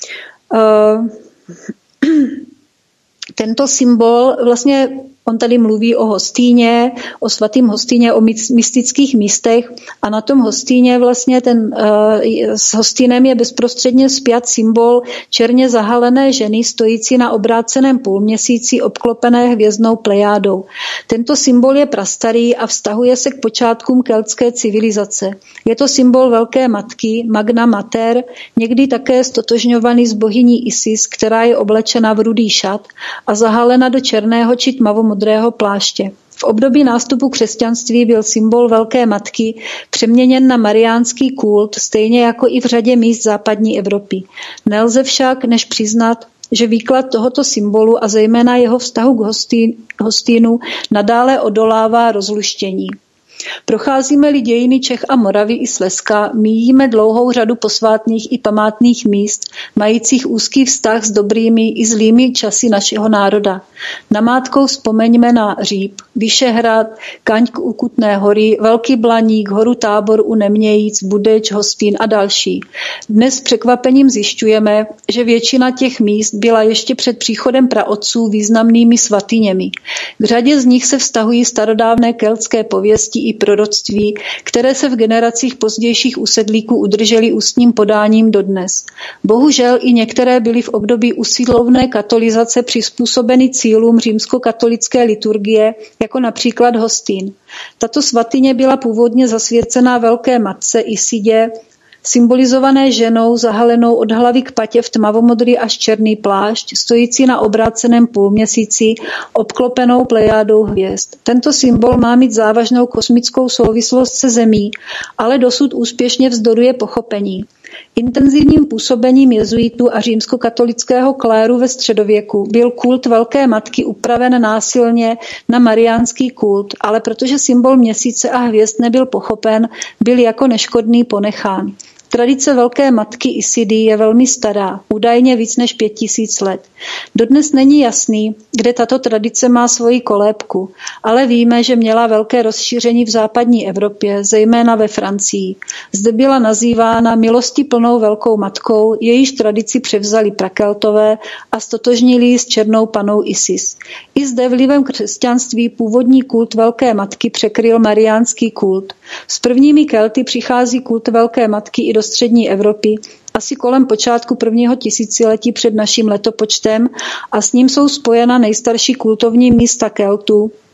S2: tento symbol vlastně on tady mluví o Hostýně, o svatém Hostýně, o mystických místech a na tom Hostýně vlastně s Hostýnem je bezprostředně spjat symbol černě zahalené ženy stojící na obráceném půlměsíci obklopené hvězdnou plejádou. Tento symbol je prastarý a vztahuje se k počátkům keltské civilizace. Je to symbol Velké matky, Magna Mater, někdy také stotožňovaný s bohyní Isis, která je oblečena v rudý šat a zahalena do černého či tmavomodrého pláště. V období nástupu křesťanství byl symbol Velké matky přeměněn na mariánský kult, stejně jako i v řadě míst západní Evropy. Nelze však než přiznat, že výklad tohoto symbolu a zejména jeho vztahu k Hostýnu nadále odolává rozluštění. Procházíme-li dějiny Čech a Moravy i Slezska, míjíme dlouhou řadu posvátných i památných míst, majících úzký vztah s dobrými i zlými časy našeho národa. Namátkou vzpomeňme na Říp, Vyšehrad, Kaňk u Kutné hory, Velký Blaník, horu Tábor u Nemějíc, Budeč, Hostín a další. Dnes s překvapením zjišťujeme, že většina těch míst byla ještě před příchodem praotců významnými svatyněmi. K řadě z nich se vztahují starodávné keltské pověsti i proroctví, které se v generacích pozdějších usedlíků udržely ústním podáním dodnes. Bohužel i některé byly v období usilovné katolizace přizpůsobeny cílům římskokatolické liturgie, jako například Hostín. Tato svatyně byla původně zasvěcená Velké matce Isidě, symbolizované ženou zahalenou od hlavy k patě v tmavomodrý až černý plášť, stojící na obráceném půlměsíci, obklopenou plejádou hvězd. Tento symbol má mít závažnou kosmickou souvislost se zemí, ale dosud úspěšně vzdoruje pochopení. Intenzivním působením jezuitů a římskokatolického kléru ve středověku byl kult Velké matky upraven násilně na mariánský kult, ale protože symbol měsíce a hvězd nebyl pochopen, byl jako neškodný ponechán. Tradice Velké matky Isidy je velmi stará, údajně víc než 5000 let. Dodnes není jasný, kde tato tradice má svoji kolébku, ale víme, že měla velké rozšíření v západní Evropě, zejména ve Francii. Zde byla nazývána milostiplnou Velkou matkou, jejíž tradici převzali prakeltové a stotožnili ji s černou panou Isis. I zde vlivem křesťanství původní kult Velké matky překryl mariánský kult. S prvními Kelty přichází kult Velké matky i do střední Evropy, asi kolem počátku 1. tisíciletí před naším letopočtem a s ním jsou spojena nejstarší kultovní místa Keltů,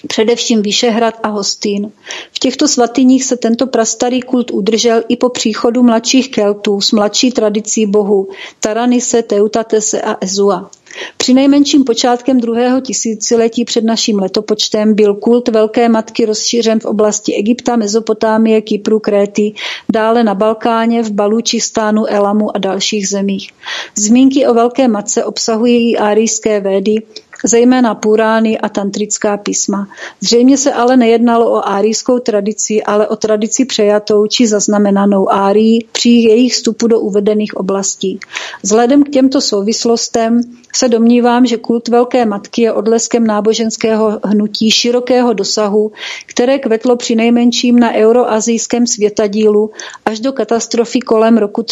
S2: především Vyšehrad a Hostýn. V těchto svatyních se tento prastarý kult udržel i po příchodu mladších Keltů s mladší tradicí bohů Taranise, Teutatese a Ezua. Přinejmenším počátkem 2. tisíciletí před naším letopočtem byl kult Velké matky rozšířen v oblasti Egypta, Mezopotámie, Kypru, Kréty, dále na Balkáně, v Balučistánu, Elamu a dalších zemích. Zmínky o Velké matce obsahují i árijské védy, zejména Purány a tantrická písma. Zřejmě se ale nejednalo o árijskou tradici, ale o tradici přejatou či zaznamenanou Árií při jejich vstupu do uvedených oblastí. Vzhledem k těmto souvislostem se domnívám, že kult Velké matky je odleskem náboženského hnutí širokého dosahu, které kvetlo přinejmenším na euroazijském světadílu až do katastrofy kolem roku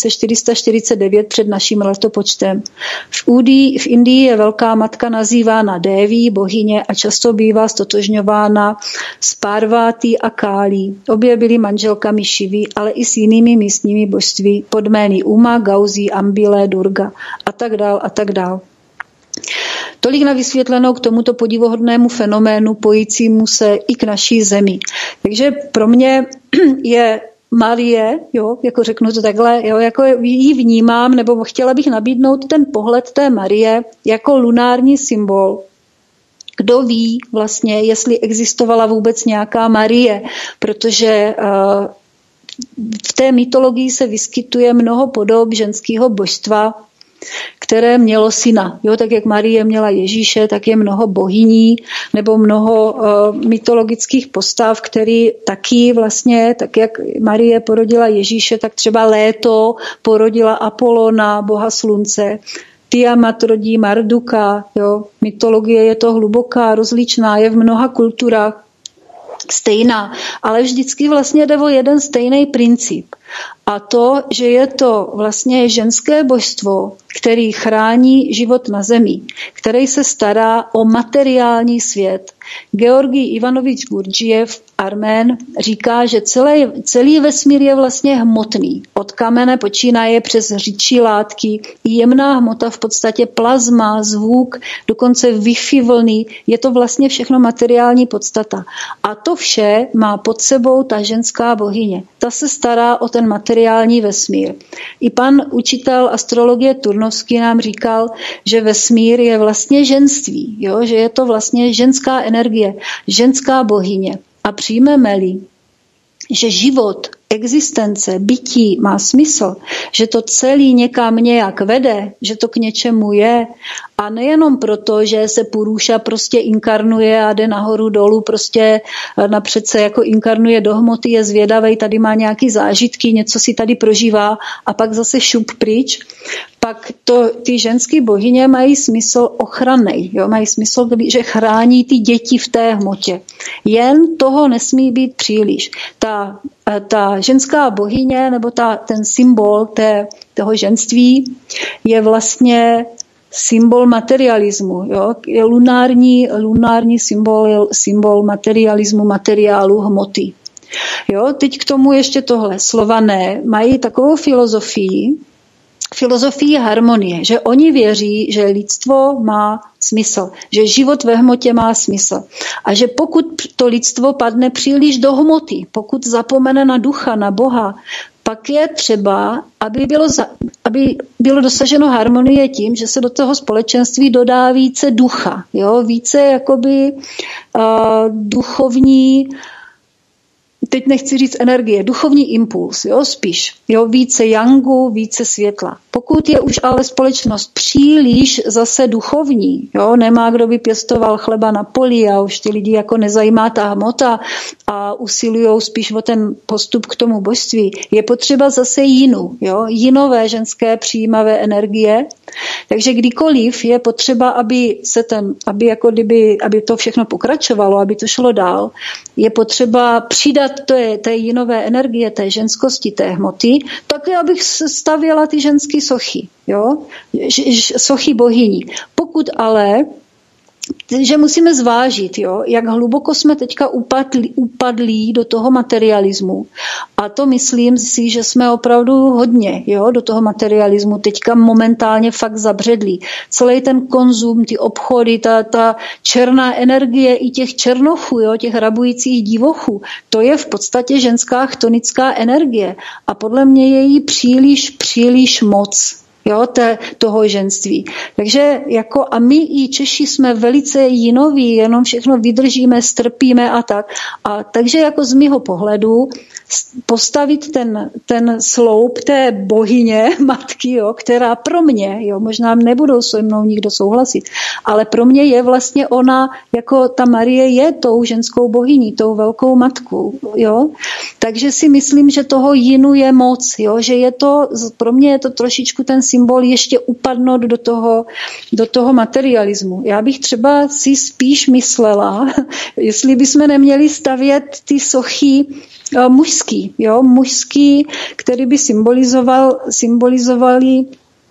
S2: 3449 před naším letopočtem. V Indii je Velká matka nazývána Déví, bohyně, a často bývá stotožňována s Parvátí a Kálí. Obě byly manželkami Šivy, ale i s jinými místními božství pod jmény Uma, Gauzí, Ambile, Durga a tak dál a tak dál. Tolik na vysvětlenou k tomuto podivuhodnému fenoménu pojícímu se i k naší zemi. Takže pro mě je Marie, jo, jako řeknu to takhle, jo, jako ji vnímám, nebo chtěla bych nabídnout ten pohled té Marie jako lunární symbol. Kdo ví vlastně, jestli existovala vůbec nějaká Marie, protože v té mytologii se vyskytuje mnoho podob ženského božstva, které mělo syna. Jo, tak jak Marie měla Ježíše, tak je mnoho bohyní nebo mnoho mytologických postav, který taky vlastně, tak jak Marie porodila Ježíše, tak třeba Léto porodila Apolona, boha slunce. Tiamat rodí Marduka. Jo. Mytologie je to hluboká, rozličná, je v mnoha kulturách stejná, ale vždycky vlastně jde o jeden stejný princip. A to, že je to vlastně ženské božstvo, který chrání život na zemi, který se stará o materiální svět. Georgij Ivanovič Gurdžiev, Armén, říká, že celý vesmír je vlastně hmotný. Od kamene počínaje přes hřičí látky, jemná hmota, v podstatě plazma, zvuk, dokonce Wi-Fi vlny, je to vlastně všechno materiální podstata. A to vše má pod sebou ta ženská bohyně. Ta se stará o ten materiální vesmír. I pan učitel astrologie Turnovský nám říkal, že vesmír je vlastně ženství, jo? Že je to vlastně ženská energie, ženská bohyně. A přijmeme-li, že život, existence, bytí má smysl, že to celý někam nějak vede, že to k něčemu je, a nejenom proto, že se Purusha prostě inkarnuje a jde nahoru dolů, prostě napřed se jako inkarnuje do hmoty, je zvědavej, tady má nějaký zážitky, něco si tady prožívá a pak zase šup pryč. Pak ty ženské bohyně mají smysl ochranný, jo? Mají smysl, že chrání ty děti v té hmotě. Jen toho nesmí být příliš. Ta ženská bohyně nebo ten symbol toho ženství je vlastně symbol materialismu. Jo? Je lunární symbol materialismu, materiálu, hmoty. Jo? Teď k tomu ještě tohle. Slované mají takovou filozofii harmonie, že oni věří, že lidstvo má smysl, že život ve hmotě má smysl a že pokud to lidstvo padne příliš do hmoty, pokud zapomene na ducha, na Boha, pak je třeba, aby bylo dosaženo harmonie tím, že se do toho společenství dodá více ducha, jo? Více jakoby duchovní, teď nechci říct energie, duchovní impuls, jo, spíš. Jo, více yangu, více světla. Pokud je už ale společnost příliš zase duchovní, jo, nemá kdo by pěstoval chleba na poli a už ty lidi jako nezajímá ta hmota a usilujou spíš o ten postup k tomu božství, je potřeba zase jinové ženské přijímavé energie. Takže kdykoliv je potřeba, aby to všechno pokračovalo, aby to šlo dál, je potřeba přidat té jinové energie, té ženskosti, té hmoty, tak abych stavěla ty ženské sochy, jo? Sochy bohyní. Pokud ale že musíme zvážit, jo, jak hluboko jsme teďka upadlí do toho materialismu. A to myslím si, že jsme opravdu hodně, jo, do toho materialismu teďka momentálně fakt zabředlí. Celý ten konzum, ty obchody, ta černá energie i těch černochů, jo, těch rabujících divochů, to je v podstatě ženská chtonická energie. A podle mě je jí příliš moc. Jo, toho ženství. Takže jako a my i Češi jsme velice jinoví, jenom všechno vydržíme, strpíme a tak. A takže jako z mýho pohledu postavit ten sloup té bohyně, matky, jo, která pro mě, jo, možná nebudou se mnou nikdo souhlasit, ale pro mě je vlastně ona, jako ta Marie je tou ženskou bohyní, tou velkou matkou, jo. Takže si myslím, že toho jinu je moc, jo, že je to, pro mě je to trošičku ten symbol ještě upadnout do toho materialismu. Já bych třeba si spíš myslela, jestli bychom neměli stavět ty sochy mužský, který by symbolizovali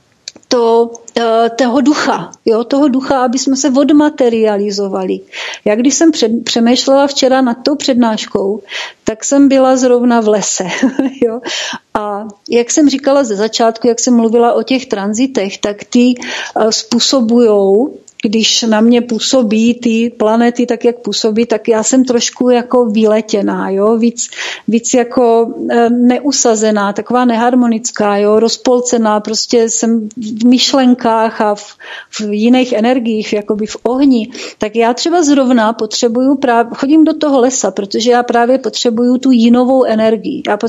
S2: toho ducha, aby jsme se odmaterializovali. Já když jsem přemýšlela včera nad tou přednáškou, tak jsem byla zrovna v lese. Jo? A jak jsem říkala ze začátku, jak jsem mluvila o těch tranzitech, tak ty způsobujou, když na mě působí ty planety tak, jak působí, tak já jsem trošku jako vyletěná, jo? Víc jako neusazená, taková neharmonická, jo? Rozpolcená, prostě jsem v myšlenkách a v jiných energiích, jakoby v ohni. Tak já třeba zrovna chodím do toho lesa, protože já právě potřebuju tu jinovou energii. Já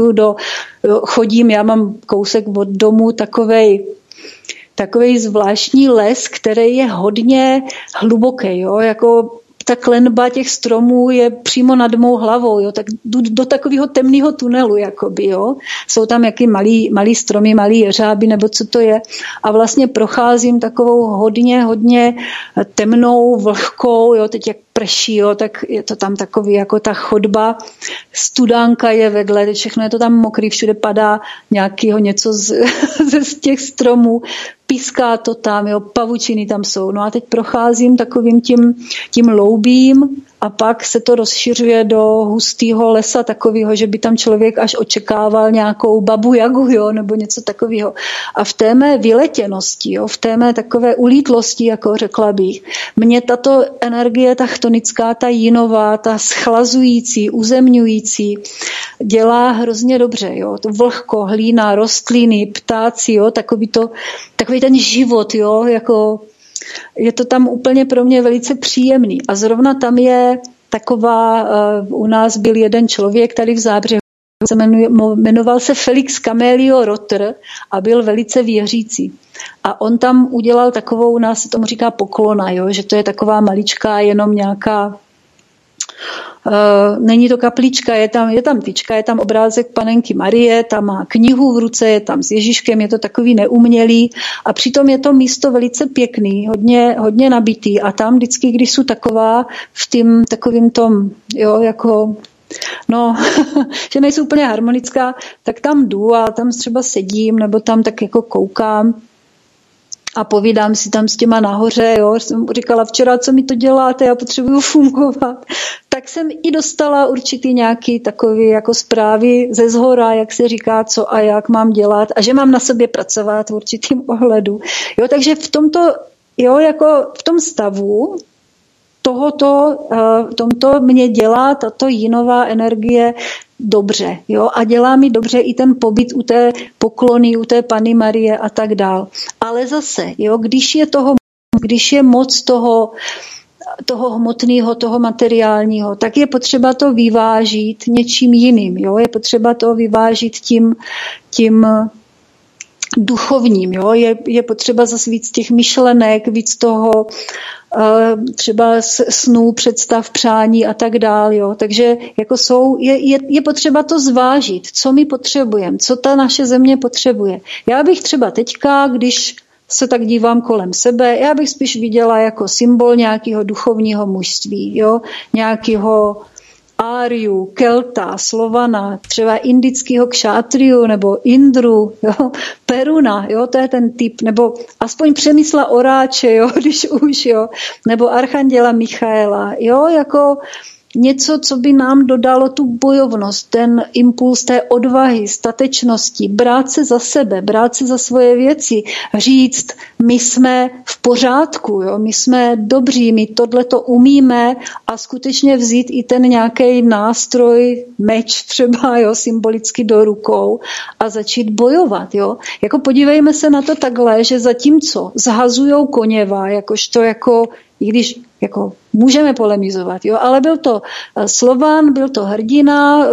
S2: já mám kousek od domu takovej zvláštní les, který je hodně hluboký, jo, jako ta klenba těch stromů je přímo nad mou hlavou, jo, tak jdu do takového temného tunelu, jakoby, jo. Jsou tam jaký malý stromy, malý jeřáby, nebo co to je. A vlastně procházím takovou hodně temnou, vlhkou, jo, teď jak prší, jo, tak je to tam takový, jako ta chodba, studánka je vedle, všechno je to tam mokrý, všude padá něco z těch stromů, píská to tam, jo, pavučiny tam jsou. No a teď procházím takovým tím loubím a pak se to rozšiřuje do hustého lesa takového, že by tam člověk až očekával nějakou babu Jagu, jo, nebo něco takového. A v té mé vyletěnosti, jo, v té mé takové ulítlosti, jako řekla bych, mě tato energie, ta chtonická, ta jinová, ta schlazující, uzemňující, dělá hrozně dobře, jo. To vlhko, hlína, rostliny, ptáci, jo, takový ten život, jo, jako je to tam úplně pro mě velice příjemný. A zrovna tam je taková, u nás byl jeden člověk tady v Zábřehu, jmenoval se Felix Camelio Rotter a byl velice věřící. A on tam udělal takovou, u nás se tomu říká poklona, jo, že to je taková maličká, jenom nějaká, není to kaplička, je tam tyčka, je tam obrázek panenky Marie, tam má knihu v ruce, je tam s Ježíškem, je to takový neumělý a přitom je to místo velice pěkný, hodně nabitý a tam vždycky, když jsou taková v takovým tom, jo, jako no, že nejsou úplně harmonická, tak tam jdu a tam třeba sedím nebo tam tak jako koukám a povídám si tam s těma nahoře, jo, jsem říkala včera, co mi to děláte, já potřebuju fungovat. Tak jsem i dostala určitý nějaký takový jako zprávy ze zhora, jak se říká, co a jak mám dělat a že mám na sobě pracovat v určitým ohledu. Jo, takže v tomto, jo, jako v tom stavu tomto mě dělá tato jinová energie dobře, jo, a dělá mi dobře i ten pobyt u té poklony, u té Panny Marie a tak dál. Ale zase, jo, když je moc toho hmotného, toho materiálního, tak je potřeba to vyvážit něčím jiným, jo, je potřeba to vyvážit tím duchovním, jo, je potřeba zase víc těch myšlenek, víc toho třeba snů, představ, přání a tak dál, jo. Takže jako je potřeba to zvážit, co my potřebujeme, co ta naše země potřebuje. Já bych třeba teďka, když se tak dívám kolem sebe, já bych spíš viděla jako symbol nějakého duchovního mužství, jo, nějakého Áriu, Kelta, Slovana, třeba indického kšátriu nebo Indru, jo, Peruna, jo, to je ten typ, nebo aspoň Přemysla Oráče, jo, když už, jo, nebo Archanděla Michaela, jo, jako něco, co by nám dodalo tu bojovnost, ten impuls té odvahy, statečnosti, brát se za sebe, brát se za svoje věci, říct, my jsme v pořádku, jo? My jsme dobří, my tohleto umíme a skutečně vzít i ten nějaký nástroj, meč třeba, jo, symbolicky do rukou a začít bojovat. Jo? Jako podívejme se na to takhle, že zatímco zhazujou koněva, jakožto jako i když jako můžeme polemizovat, jo, ale byl to Slovan, byl to hrdina,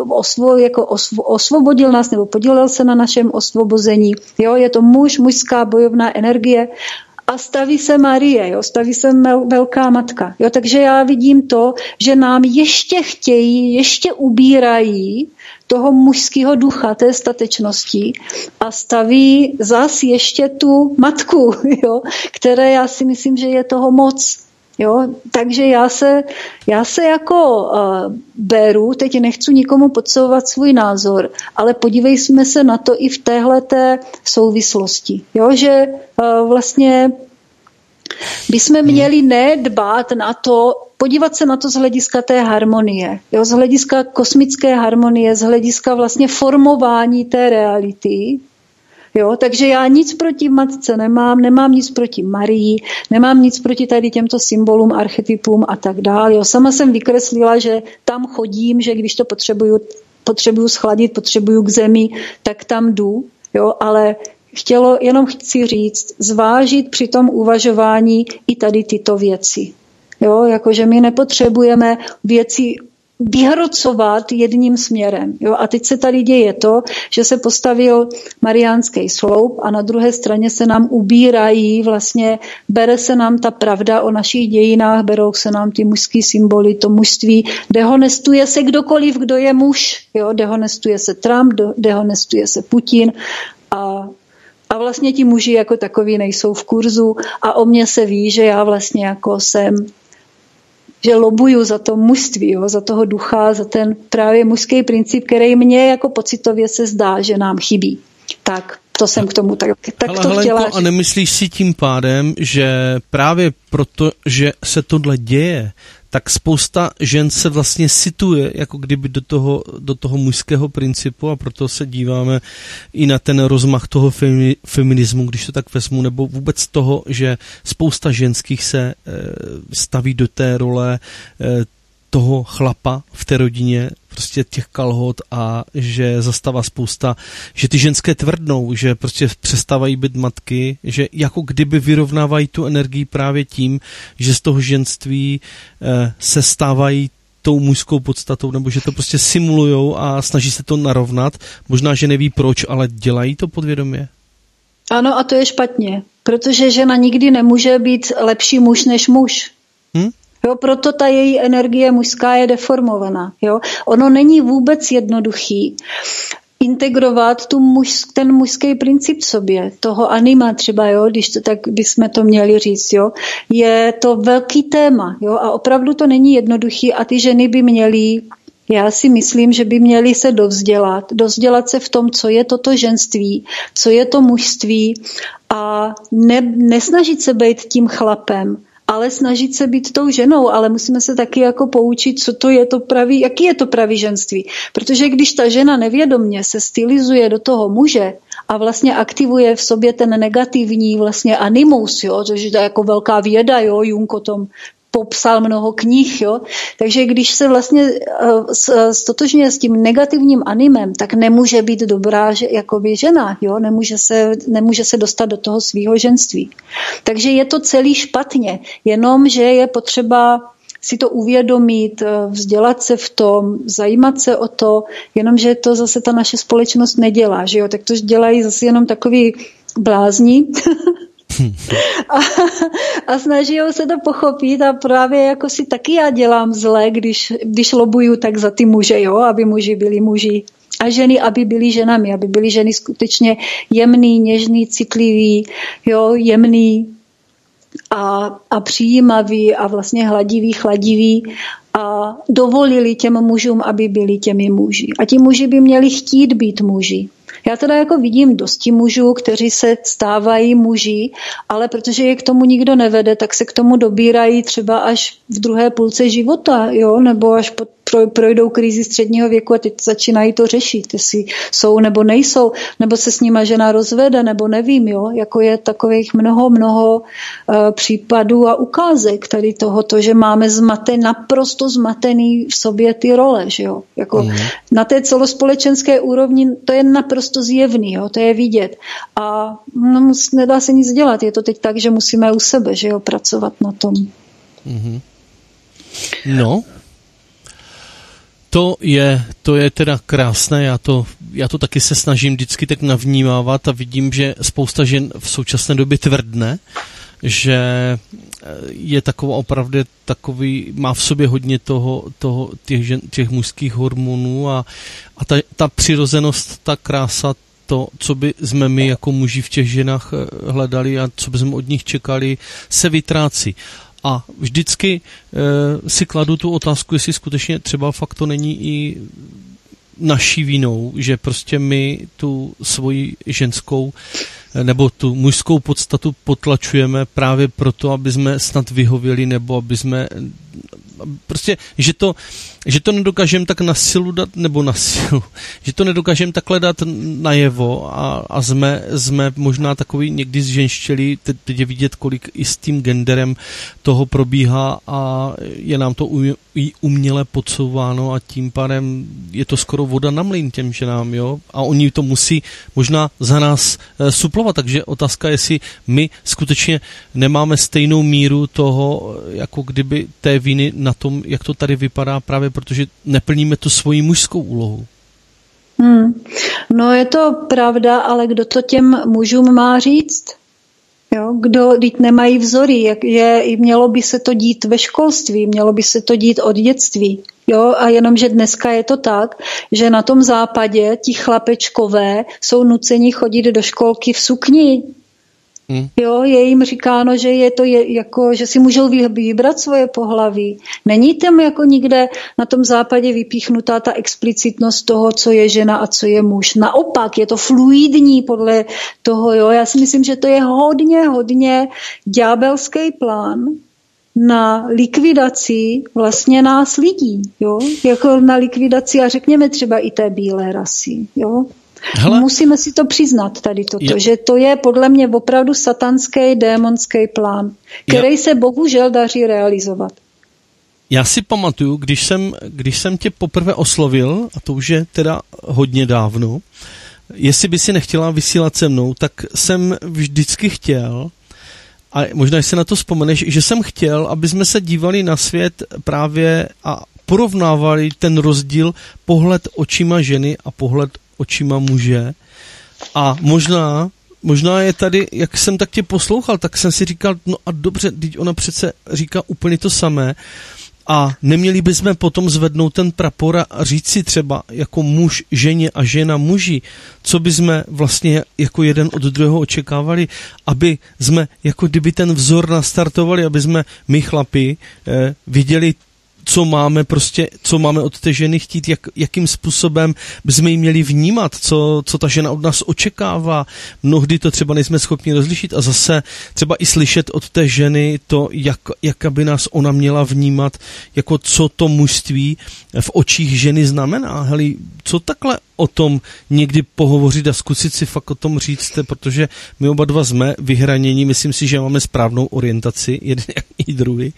S2: osvobodil nás nebo podílel se na našem osvobození. Jo, je to mužská bojovná energie a staví se Marie, jo, staví se velká matka. Jo, takže já vidím to, že nám ještě chtějí, ještě ubírají toho mužského ducha, té statečnosti a staví zas ještě tu matku, jo, které já si myslím, že je toho moc. Jo, takže já se jako beru, teď nechci nikomu podsouvat svůj názor, ale podívejme se na to i v téhleté souvislosti. Jo, že vlastně bychom měli nedbát na to, podívat se na to z hlediska té harmonie, jo, z hlediska kosmické harmonie, z hlediska vlastně formování té reality. Jo, takže já nic proti matce nemám nic proti Marii, nemám nic proti tady těmto symbolům, archetypům a tak dále. Jo, sama jsem vykreslila, že tam chodím, že když to potřebuju schladit, potřebuju k zemi, tak tam jdu, jo, ale jenom chci říct, zvážit při tom uvažování i tady tyto věci. Jo, jakože my nepotřebujeme věci vyhrocovat jedním směrem. Jo? A teď se tady děje to, že se postavil Mariánský sloup a na druhé straně se nám ubírají, vlastně bere se nám ta pravda o našich dějinách, berou se nám ty mužský symboly, to mužství, dehonestuje se kdokoliv, kdo je muž, jo? Dehonestuje se Trump, dehonestuje se Putin a vlastně ti muži jako takový nejsou v kurzu a o mně se ví, že já vlastně jako jsem že lobuju za to mužství, jo, za toho ducha, za ten právě mužský princip, který mně jako pocitově se zdá, že nám chybí. Tak, to jsem k tomu tak to chtěla.
S1: A nemyslíš si tím pádem, že právě proto, že se tohle děje, tak spousta žen se vlastně situuje jako kdyby do toho mužského principu a proto se díváme i na ten rozmach toho feminismu, když to tak vezmu, nebo vůbec toho, že spousta ženských se staví do té role toho chlapa v té rodině, prostě těch kalhot a že zastává spousta, že ty ženské tvrdnou, že prostě přestávají být matky, že jako kdyby vyrovnávají tu energii právě tím, že z toho ženství se stávají tou mužskou podstatou, nebo že to prostě simulujou a snaží se to narovnat. Možná, že neví proč, ale dělají to podvědomě.
S2: Ano, a to je špatně, protože žena nikdy nemůže být lepší muž než muž. Jo, proto ta její energie mužská je deformovaná. Jo. Ono není vůbec jednoduchý integrovat ten mužský princip v sobě, toho anima třeba, jo, když to tak bychom to měli říct. Jo. Je to velký téma, jo, a opravdu to není jednoduchý a ty ženy by měly, já si myslím, že by měly se dovzdělat se v tom, co je toto ženství, co je to mužství a nesnažit se být tím chlapem, ale snažit se být tou ženou, ale musíme se taky jako poučit, co to je to pravý, jaký je to pravý ženství. Protože když ta žena nevědomně se stylizuje do toho muže a vlastně aktivuje v sobě ten negativní vlastně animus, jo, což je jako velká věda, jo, Jung o tom popsal mnoho knih, jo. Takže když se vlastně stotožňuje s tím negativním animem, tak nemůže být dobrá jakoby žena, jo. Nemůže se dostat do toho svýho ženství. Takže je to celý špatně, jenom že je potřeba si to uvědomit, vzdělat se v tom, zajímat se o to, jenomže to zase ta naše společnost nedělá, že jo. Tak to dělají zase jenom takový blázni, a snaží se to pochopit a právě jako si taky já dělám zle, když lobuju tak za ty muže, jo, aby muži byli muži a ženy, aby byly ženami, aby byly ženy skutečně jemný, něžný, citlivý, jo, jemný a přijímavý a vlastně hladivý, chladivý a dovolili těm mužům, aby byli těmi muži. A ti muži by měli chtít být muži. Já teda jako vidím dosti mužů, kteří se stávají muži, ale protože je k tomu nikdo nevede, tak se k tomu dobírají třeba až v druhé půlce života, jo? Nebo až projdou krizi středního věku a teď začínají to řešit, jestli jsou nebo nejsou, nebo se s nima žena rozvede, nebo nevím, jo? Jako je takových mnoho případů a ukázek tady tohoto, že máme naprosto zmatený v sobě ty role, že jo? Jako na té celospolečenské úrovni to je naprosto zjevný, jo? To je vidět. A nedá se nic dělat, je to teď tak, že musíme u sebe, že jo, pracovat na tom.
S1: Mm-hmm. No, to je teda krásné, já to taky se snažím vždycky tak navnímávat a vidím, že spousta žen v současné době tvrdne, že je taková opravdu takový, má v sobě hodně těch mužských hormonů a ta přirozenost, ta krása, to, co by jsme my jako muži v těch ženách hledali a co by jsme od nich čekali, se vytrácí. A vždycky si kladu tu otázku, jestli skutečně třeba fakt to není i naší vinou, že prostě my tu svoji ženskou nebo tu mužskou podstatu potlačujeme právě proto, aby jsme snad vyhověli, nebo aby jsme prostě, že to nedokážeme tak na silu dát, nebo na silu, že to nedokážeme takhle dát najevo a jsme možná takový někdy zženštělí, teď je vidět, kolik i s tím genderem toho probíhá a je nám to uměle podsouváno a tím pádem je to skoro voda na mlýn těm ženám, jo, a oni to musí možná za nás suplovat, takže otázka je, jestli my skutečně nemáme stejnou míru toho, jako kdyby té viny na tom, jak to tady vypadá, právě protože neplníme tu svoji mužskou úlohu.
S2: No je to pravda, ale kdo to těm mužům má říct? Jo, když nemají vzory, mělo by se to dít ve školství, mělo by se to dít od dětství. Jo, a jenomže dneska je to tak, že na tom západě ti chlapečkové jsou nuceni chodit do školky v sukni. Jo, je jim říkáno, že je to jako, že si můžou vybrat svoje pohlaví. Není tam jako nikde na tom západě vypíchnutá ta explicitnost toho, co je žena a co je muž. Naopak, je to fluidní podle toho, jo. Já si myslím, že to je hodně ďábelský plán na likvidaci vlastně nás lidí, jo. Jako na likvidaci a řekněme třeba i té bílé rasy, jo. Hele. Musíme si to přiznat tady toto, že to je podle mě opravdu satanský, démonský plán, který se bohužel daří realizovat.
S1: Já si pamatuju, když jsem tě poprvé oslovil, a to už je teda hodně dávno, jestli by si nechtěla vysílat se mnou, tak jsem vždycky chtěl, a možná si na to vzpomeneš, že jsem chtěl, aby jsme se dívali na svět právě a porovnávali ten rozdíl pohled očima ženy a pohled očima muže. A možná je tady, jak jsem tak tě poslouchal, tak jsem si říkal, no a dobře, teď ona přece říká úplně to samé a neměli bychom potom zvednout ten prapor a říct si třeba jako muž ženě a žena muži, co by jsme vlastně jako jeden od druhého očekávali, aby jsme jako kdyby ten vzor nastartovali, aby jsme my chlapi viděli, co máme od té ženy chtít, jakým způsobem bychom ji měli vnímat, co ta žena od nás očekává. Mnohdy to třeba nejsme schopni rozlišit a zase třeba i slyšet od té ženy to, jak by nás ona měla vnímat, jako co to mužství v očích ženy znamená. Hele, co takhle o tom někdy pohovořit a zkusit si fakt o tom říct, protože my oba dva jsme vyhranění, myslím si, že máme správnou orientaci, jeden i druhý.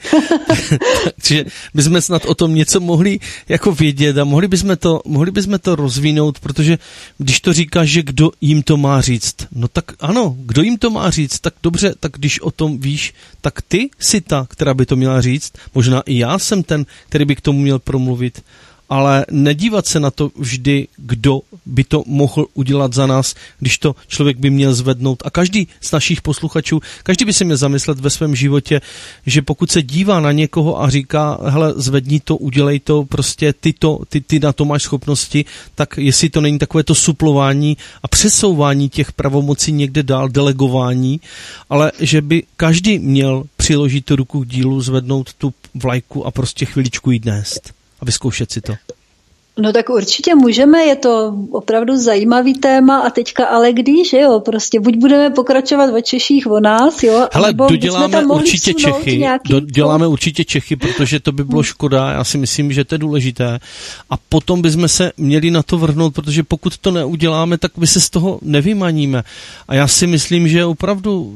S1: Takže bychom snad o tom něco mohli jako vědět a mohli bychom to rozvinout, protože když to říkáš, že kdo jim to má říct, no tak ano, kdo jim to má říct, tak dobře, tak když o tom víš, tak ty jsi ta, která by to měla říct, možná i já jsem ten, který by k tomu měl promluvit. ale nedívat se na to vždy, kdo by to mohl udělat za nás, když to člověk by měl zvednout. A každý z našich posluchačů, každý by se měl zamyslet ve svém životě, že pokud se dívá na někoho a říká, hele, zvedni to, udělej to, prostě ty na to máš schopnosti, tak jestli to není takové to suplování a přesouvání těch pravomocí někde dál, delegování, ale že by každý měl přiložit tu ruku k dílu, zvednout tu vlajku a prostě chviličku jít nést a vyzkoušet si to.
S2: No tak určitě můžeme, je to opravdu zajímavý téma a teďka ale když, jo, prostě buď budeme pokračovat o Češích o nás, jo,
S1: hele, doděláme určitě Čechy, doděláme určitě Čechy, protože to by bylo škoda, já si myslím, že to je důležité a potom bychom se měli na to vrhnout, protože pokud to neuděláme, tak my se z toho nevymaníme a já si myslím, že opravdu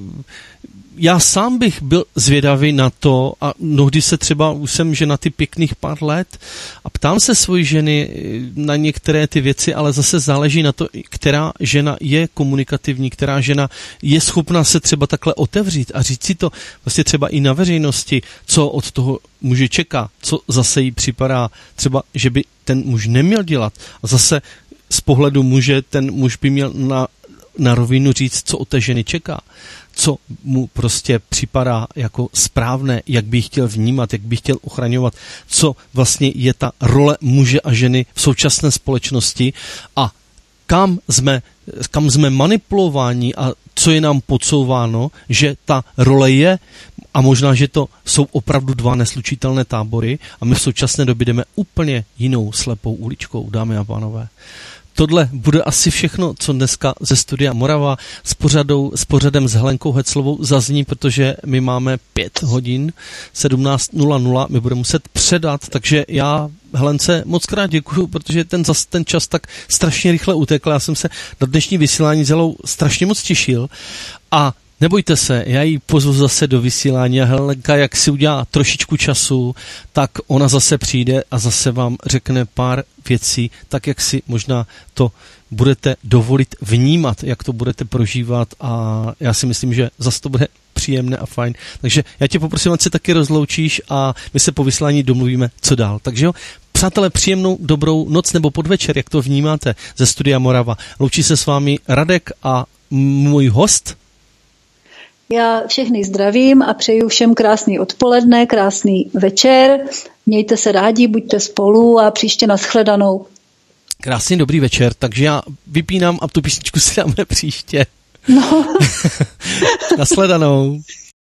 S1: já sám bych byl zvědavý na to a mnohdy se třeba, už jsem ženatý pěkných pár let a ptám se svojí ženy na některé ty věci, ale zase záleží na to, která žena je komunikativní, která žena je schopná se třeba takhle otevřít a říct si to vlastně třeba i na veřejnosti, co od toho muže čeká, co zase jí připadá třeba, že by ten muž neměl dělat a zase z pohledu muže ten muž by měl na rovinu říct, co od té ženy čeká, co mu prostě připadá jako správné, jak by chtěl vnímat, jak by chtěl ochraňovat, co vlastně je ta role muže a ženy v současné společnosti a kam jsme manipulováni a co je nám podsouváno, že ta role je a možná, že to jsou opravdu dva neslučitelné tábory a my v současné době jdeme úplně jinou slepou uličkou, dámy a pánové. Tohle bude asi všechno, co dneska ze Studia Morava s pořadem s Helenkou Heclovou zazní, protože my máme 5 hodin, 17:00, my budeme muset předat, takže já Helence moc krát děkuju, protože ten čas tak strašně rychle utekl, já jsem se na dnešní vysílání s Helou strašně moc těšil a nebojte se, já ji pozvu zase do vysílání a Helenka, jak si udělá trošičku času, tak ona zase přijde a zase vám řekne pár věcí, tak jak si možná to budete dovolit vnímat, jak to budete prožívat a já si myslím, že zase to bude příjemné a fajn. Takže já tě poprosím, ať se taky rozloučíš a my se po vysílání domluvíme, co dál. Takže jo, přátelé, příjemnou dobrou noc nebo podvečer, jak to vnímáte ze Studia Morava. Loučí se s vámi Radek a můj host.
S2: Já všechny zdravím a přeju všem krásný odpoledne, krásný večer. Mějte se rádi, buďte spolu a příště nashledanou.
S1: Krásný dobrý večer, takže já vypínám a tu písničku si dáme příště.
S2: No.
S1: Nashledanou.